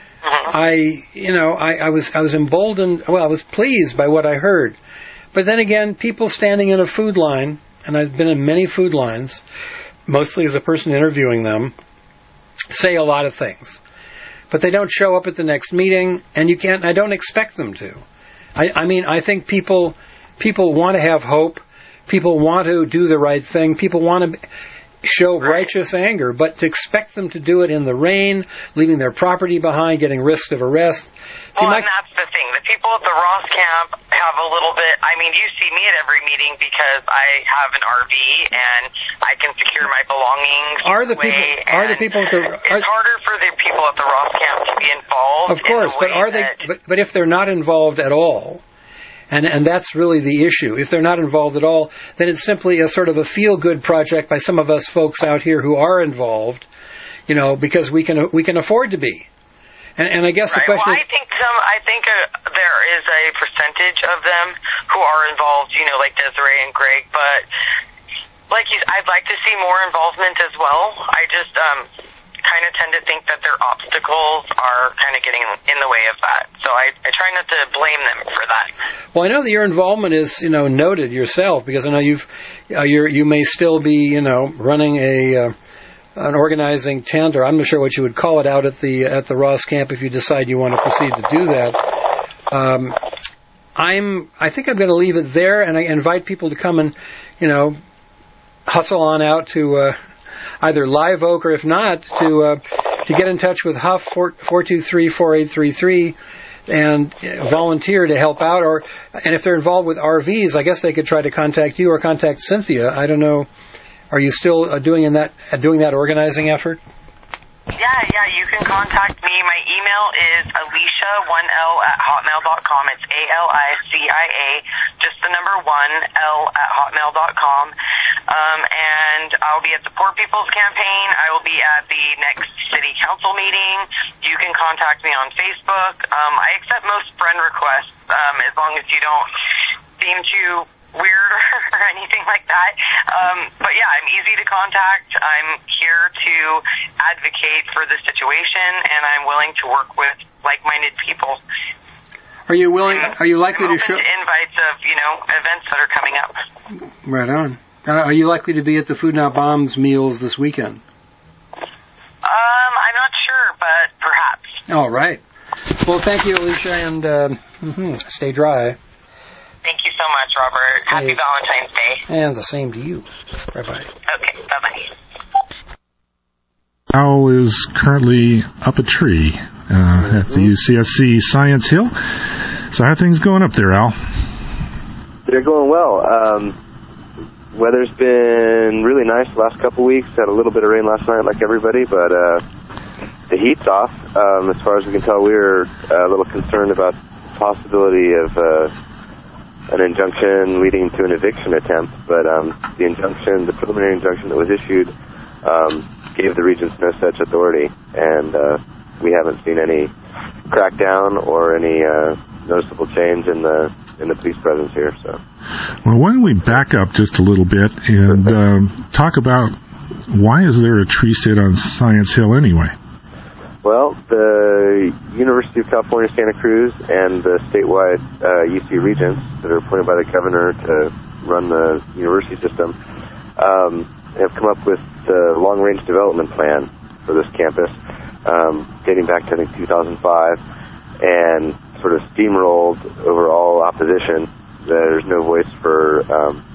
I, you know, I, I was I was emboldened, well, I was pleased by what I heard. But then again, people standing in a food line, and I've been in many food lines, mostly as a person interviewing them, say a lot of things. But they don't show up at the next meeting, and you can't, I don't expect them to. I, I mean, I think people people want to have hope. People want to do the right thing. People want to show righteous anger, but to expect them to do it in the rain, leaving their property behind, getting risk of arrest. See, well, my, and that's the thing. The people at the Ross camp have a little bit, I mean, you see me at every meeting because I have an R V and I can secure my belongings. Are the people, are the people at the, are, it's harder for the people at the Ross camp to be involved. Of course, in the but are they, that, but, but if they're not involved at all, And and that's really the issue. If they're not involved at all, then it's simply a sort of a feel-good project by some of us folks out here who are involved, you know, because we can we can afford to be. And, and I guess right. the question well, is, I think some. I think uh, there is a percentage of them who are involved, you know, like Desiree and Greg. But like you, I'd like to see more involvement as well. I just um, kind of tend to think that their obstacles are kind of getting in the way of that. So I, I try not to blame them for that. Well, I know that your involvement is, you know, noted yourself, because I know you've, uh, you're, you may still be, you know, running a, uh, an organizing tent, or I'm not sure what you would call it, out at the at the Ross camp if you decide you want to proceed to do that. Um, I'm, I think I'm going to leave it there, and I invite people to come and, you know, hustle on out to. Uh, either Live Oak, or if not, to uh, to get in touch with Huff, four two three, four eight three three, and volunteer to help out. Or and if they're involved with R Vs, I guess they could try to contact you or contact Cynthia. I don't know. Are you still uh, doing in that uh, doing that organizing effort? Yeah, yeah, you can contact me. My email is alicia one l at hotmail dot com. It's A L I C I A, just the number one, L at hotmail dot com. Um, and I'll be at the Poor People's Campaign. I will be at the next city council meeting. You can contact me on Facebook. Um, I accept most friend requests, um, as long as you don't seem too weird or anything like that. Um, but yeah, I'm easy to contact. I'm here to advocate for the situation, and I'm willing to work with like-minded people. Are you willing? And are you likely I'm to show to invites of you know events that are coming up? Right on. Uh, are you likely to be at the Food Not Bombs meals this weekend? Um, I'm not sure, but perhaps. All right. Well, thank you, Alicia, and uh, mm-hmm, stay dry. Thank you so much, Robert. Happy Hey. Valentine's Day. And the same to you. Bye-bye. Okay, bye-bye. Al is currently up a tree uh, at the U C S C Science Hill. So how are things going up there, Al? They're going well. Um, weather's been really nice the last couple weeks. Had a little bit of rain last night like everybody, but uh, the heat's off. Um, as far as we can tell, we were a little concerned about the possibility of uh, an injunction leading to an eviction attempt, but um, the injunction, the preliminary injunction that was issued, um, gave the Regents no such authority, and uh, we haven't seen any crackdown or any uh, noticeable change in the in the police presence here. So, well, why don't we back up just a little bit and um, talk about why is there a tree sit on Science Hill anyway? Well, the University of California, Santa Cruz, and the statewide uh, U C Regents that are appointed by the governor to run the university system um, have come up with the long-range development plan for this campus, um, dating back to, I think, two thousand five, and sort of steamrolled over all opposition. There's no voice for um,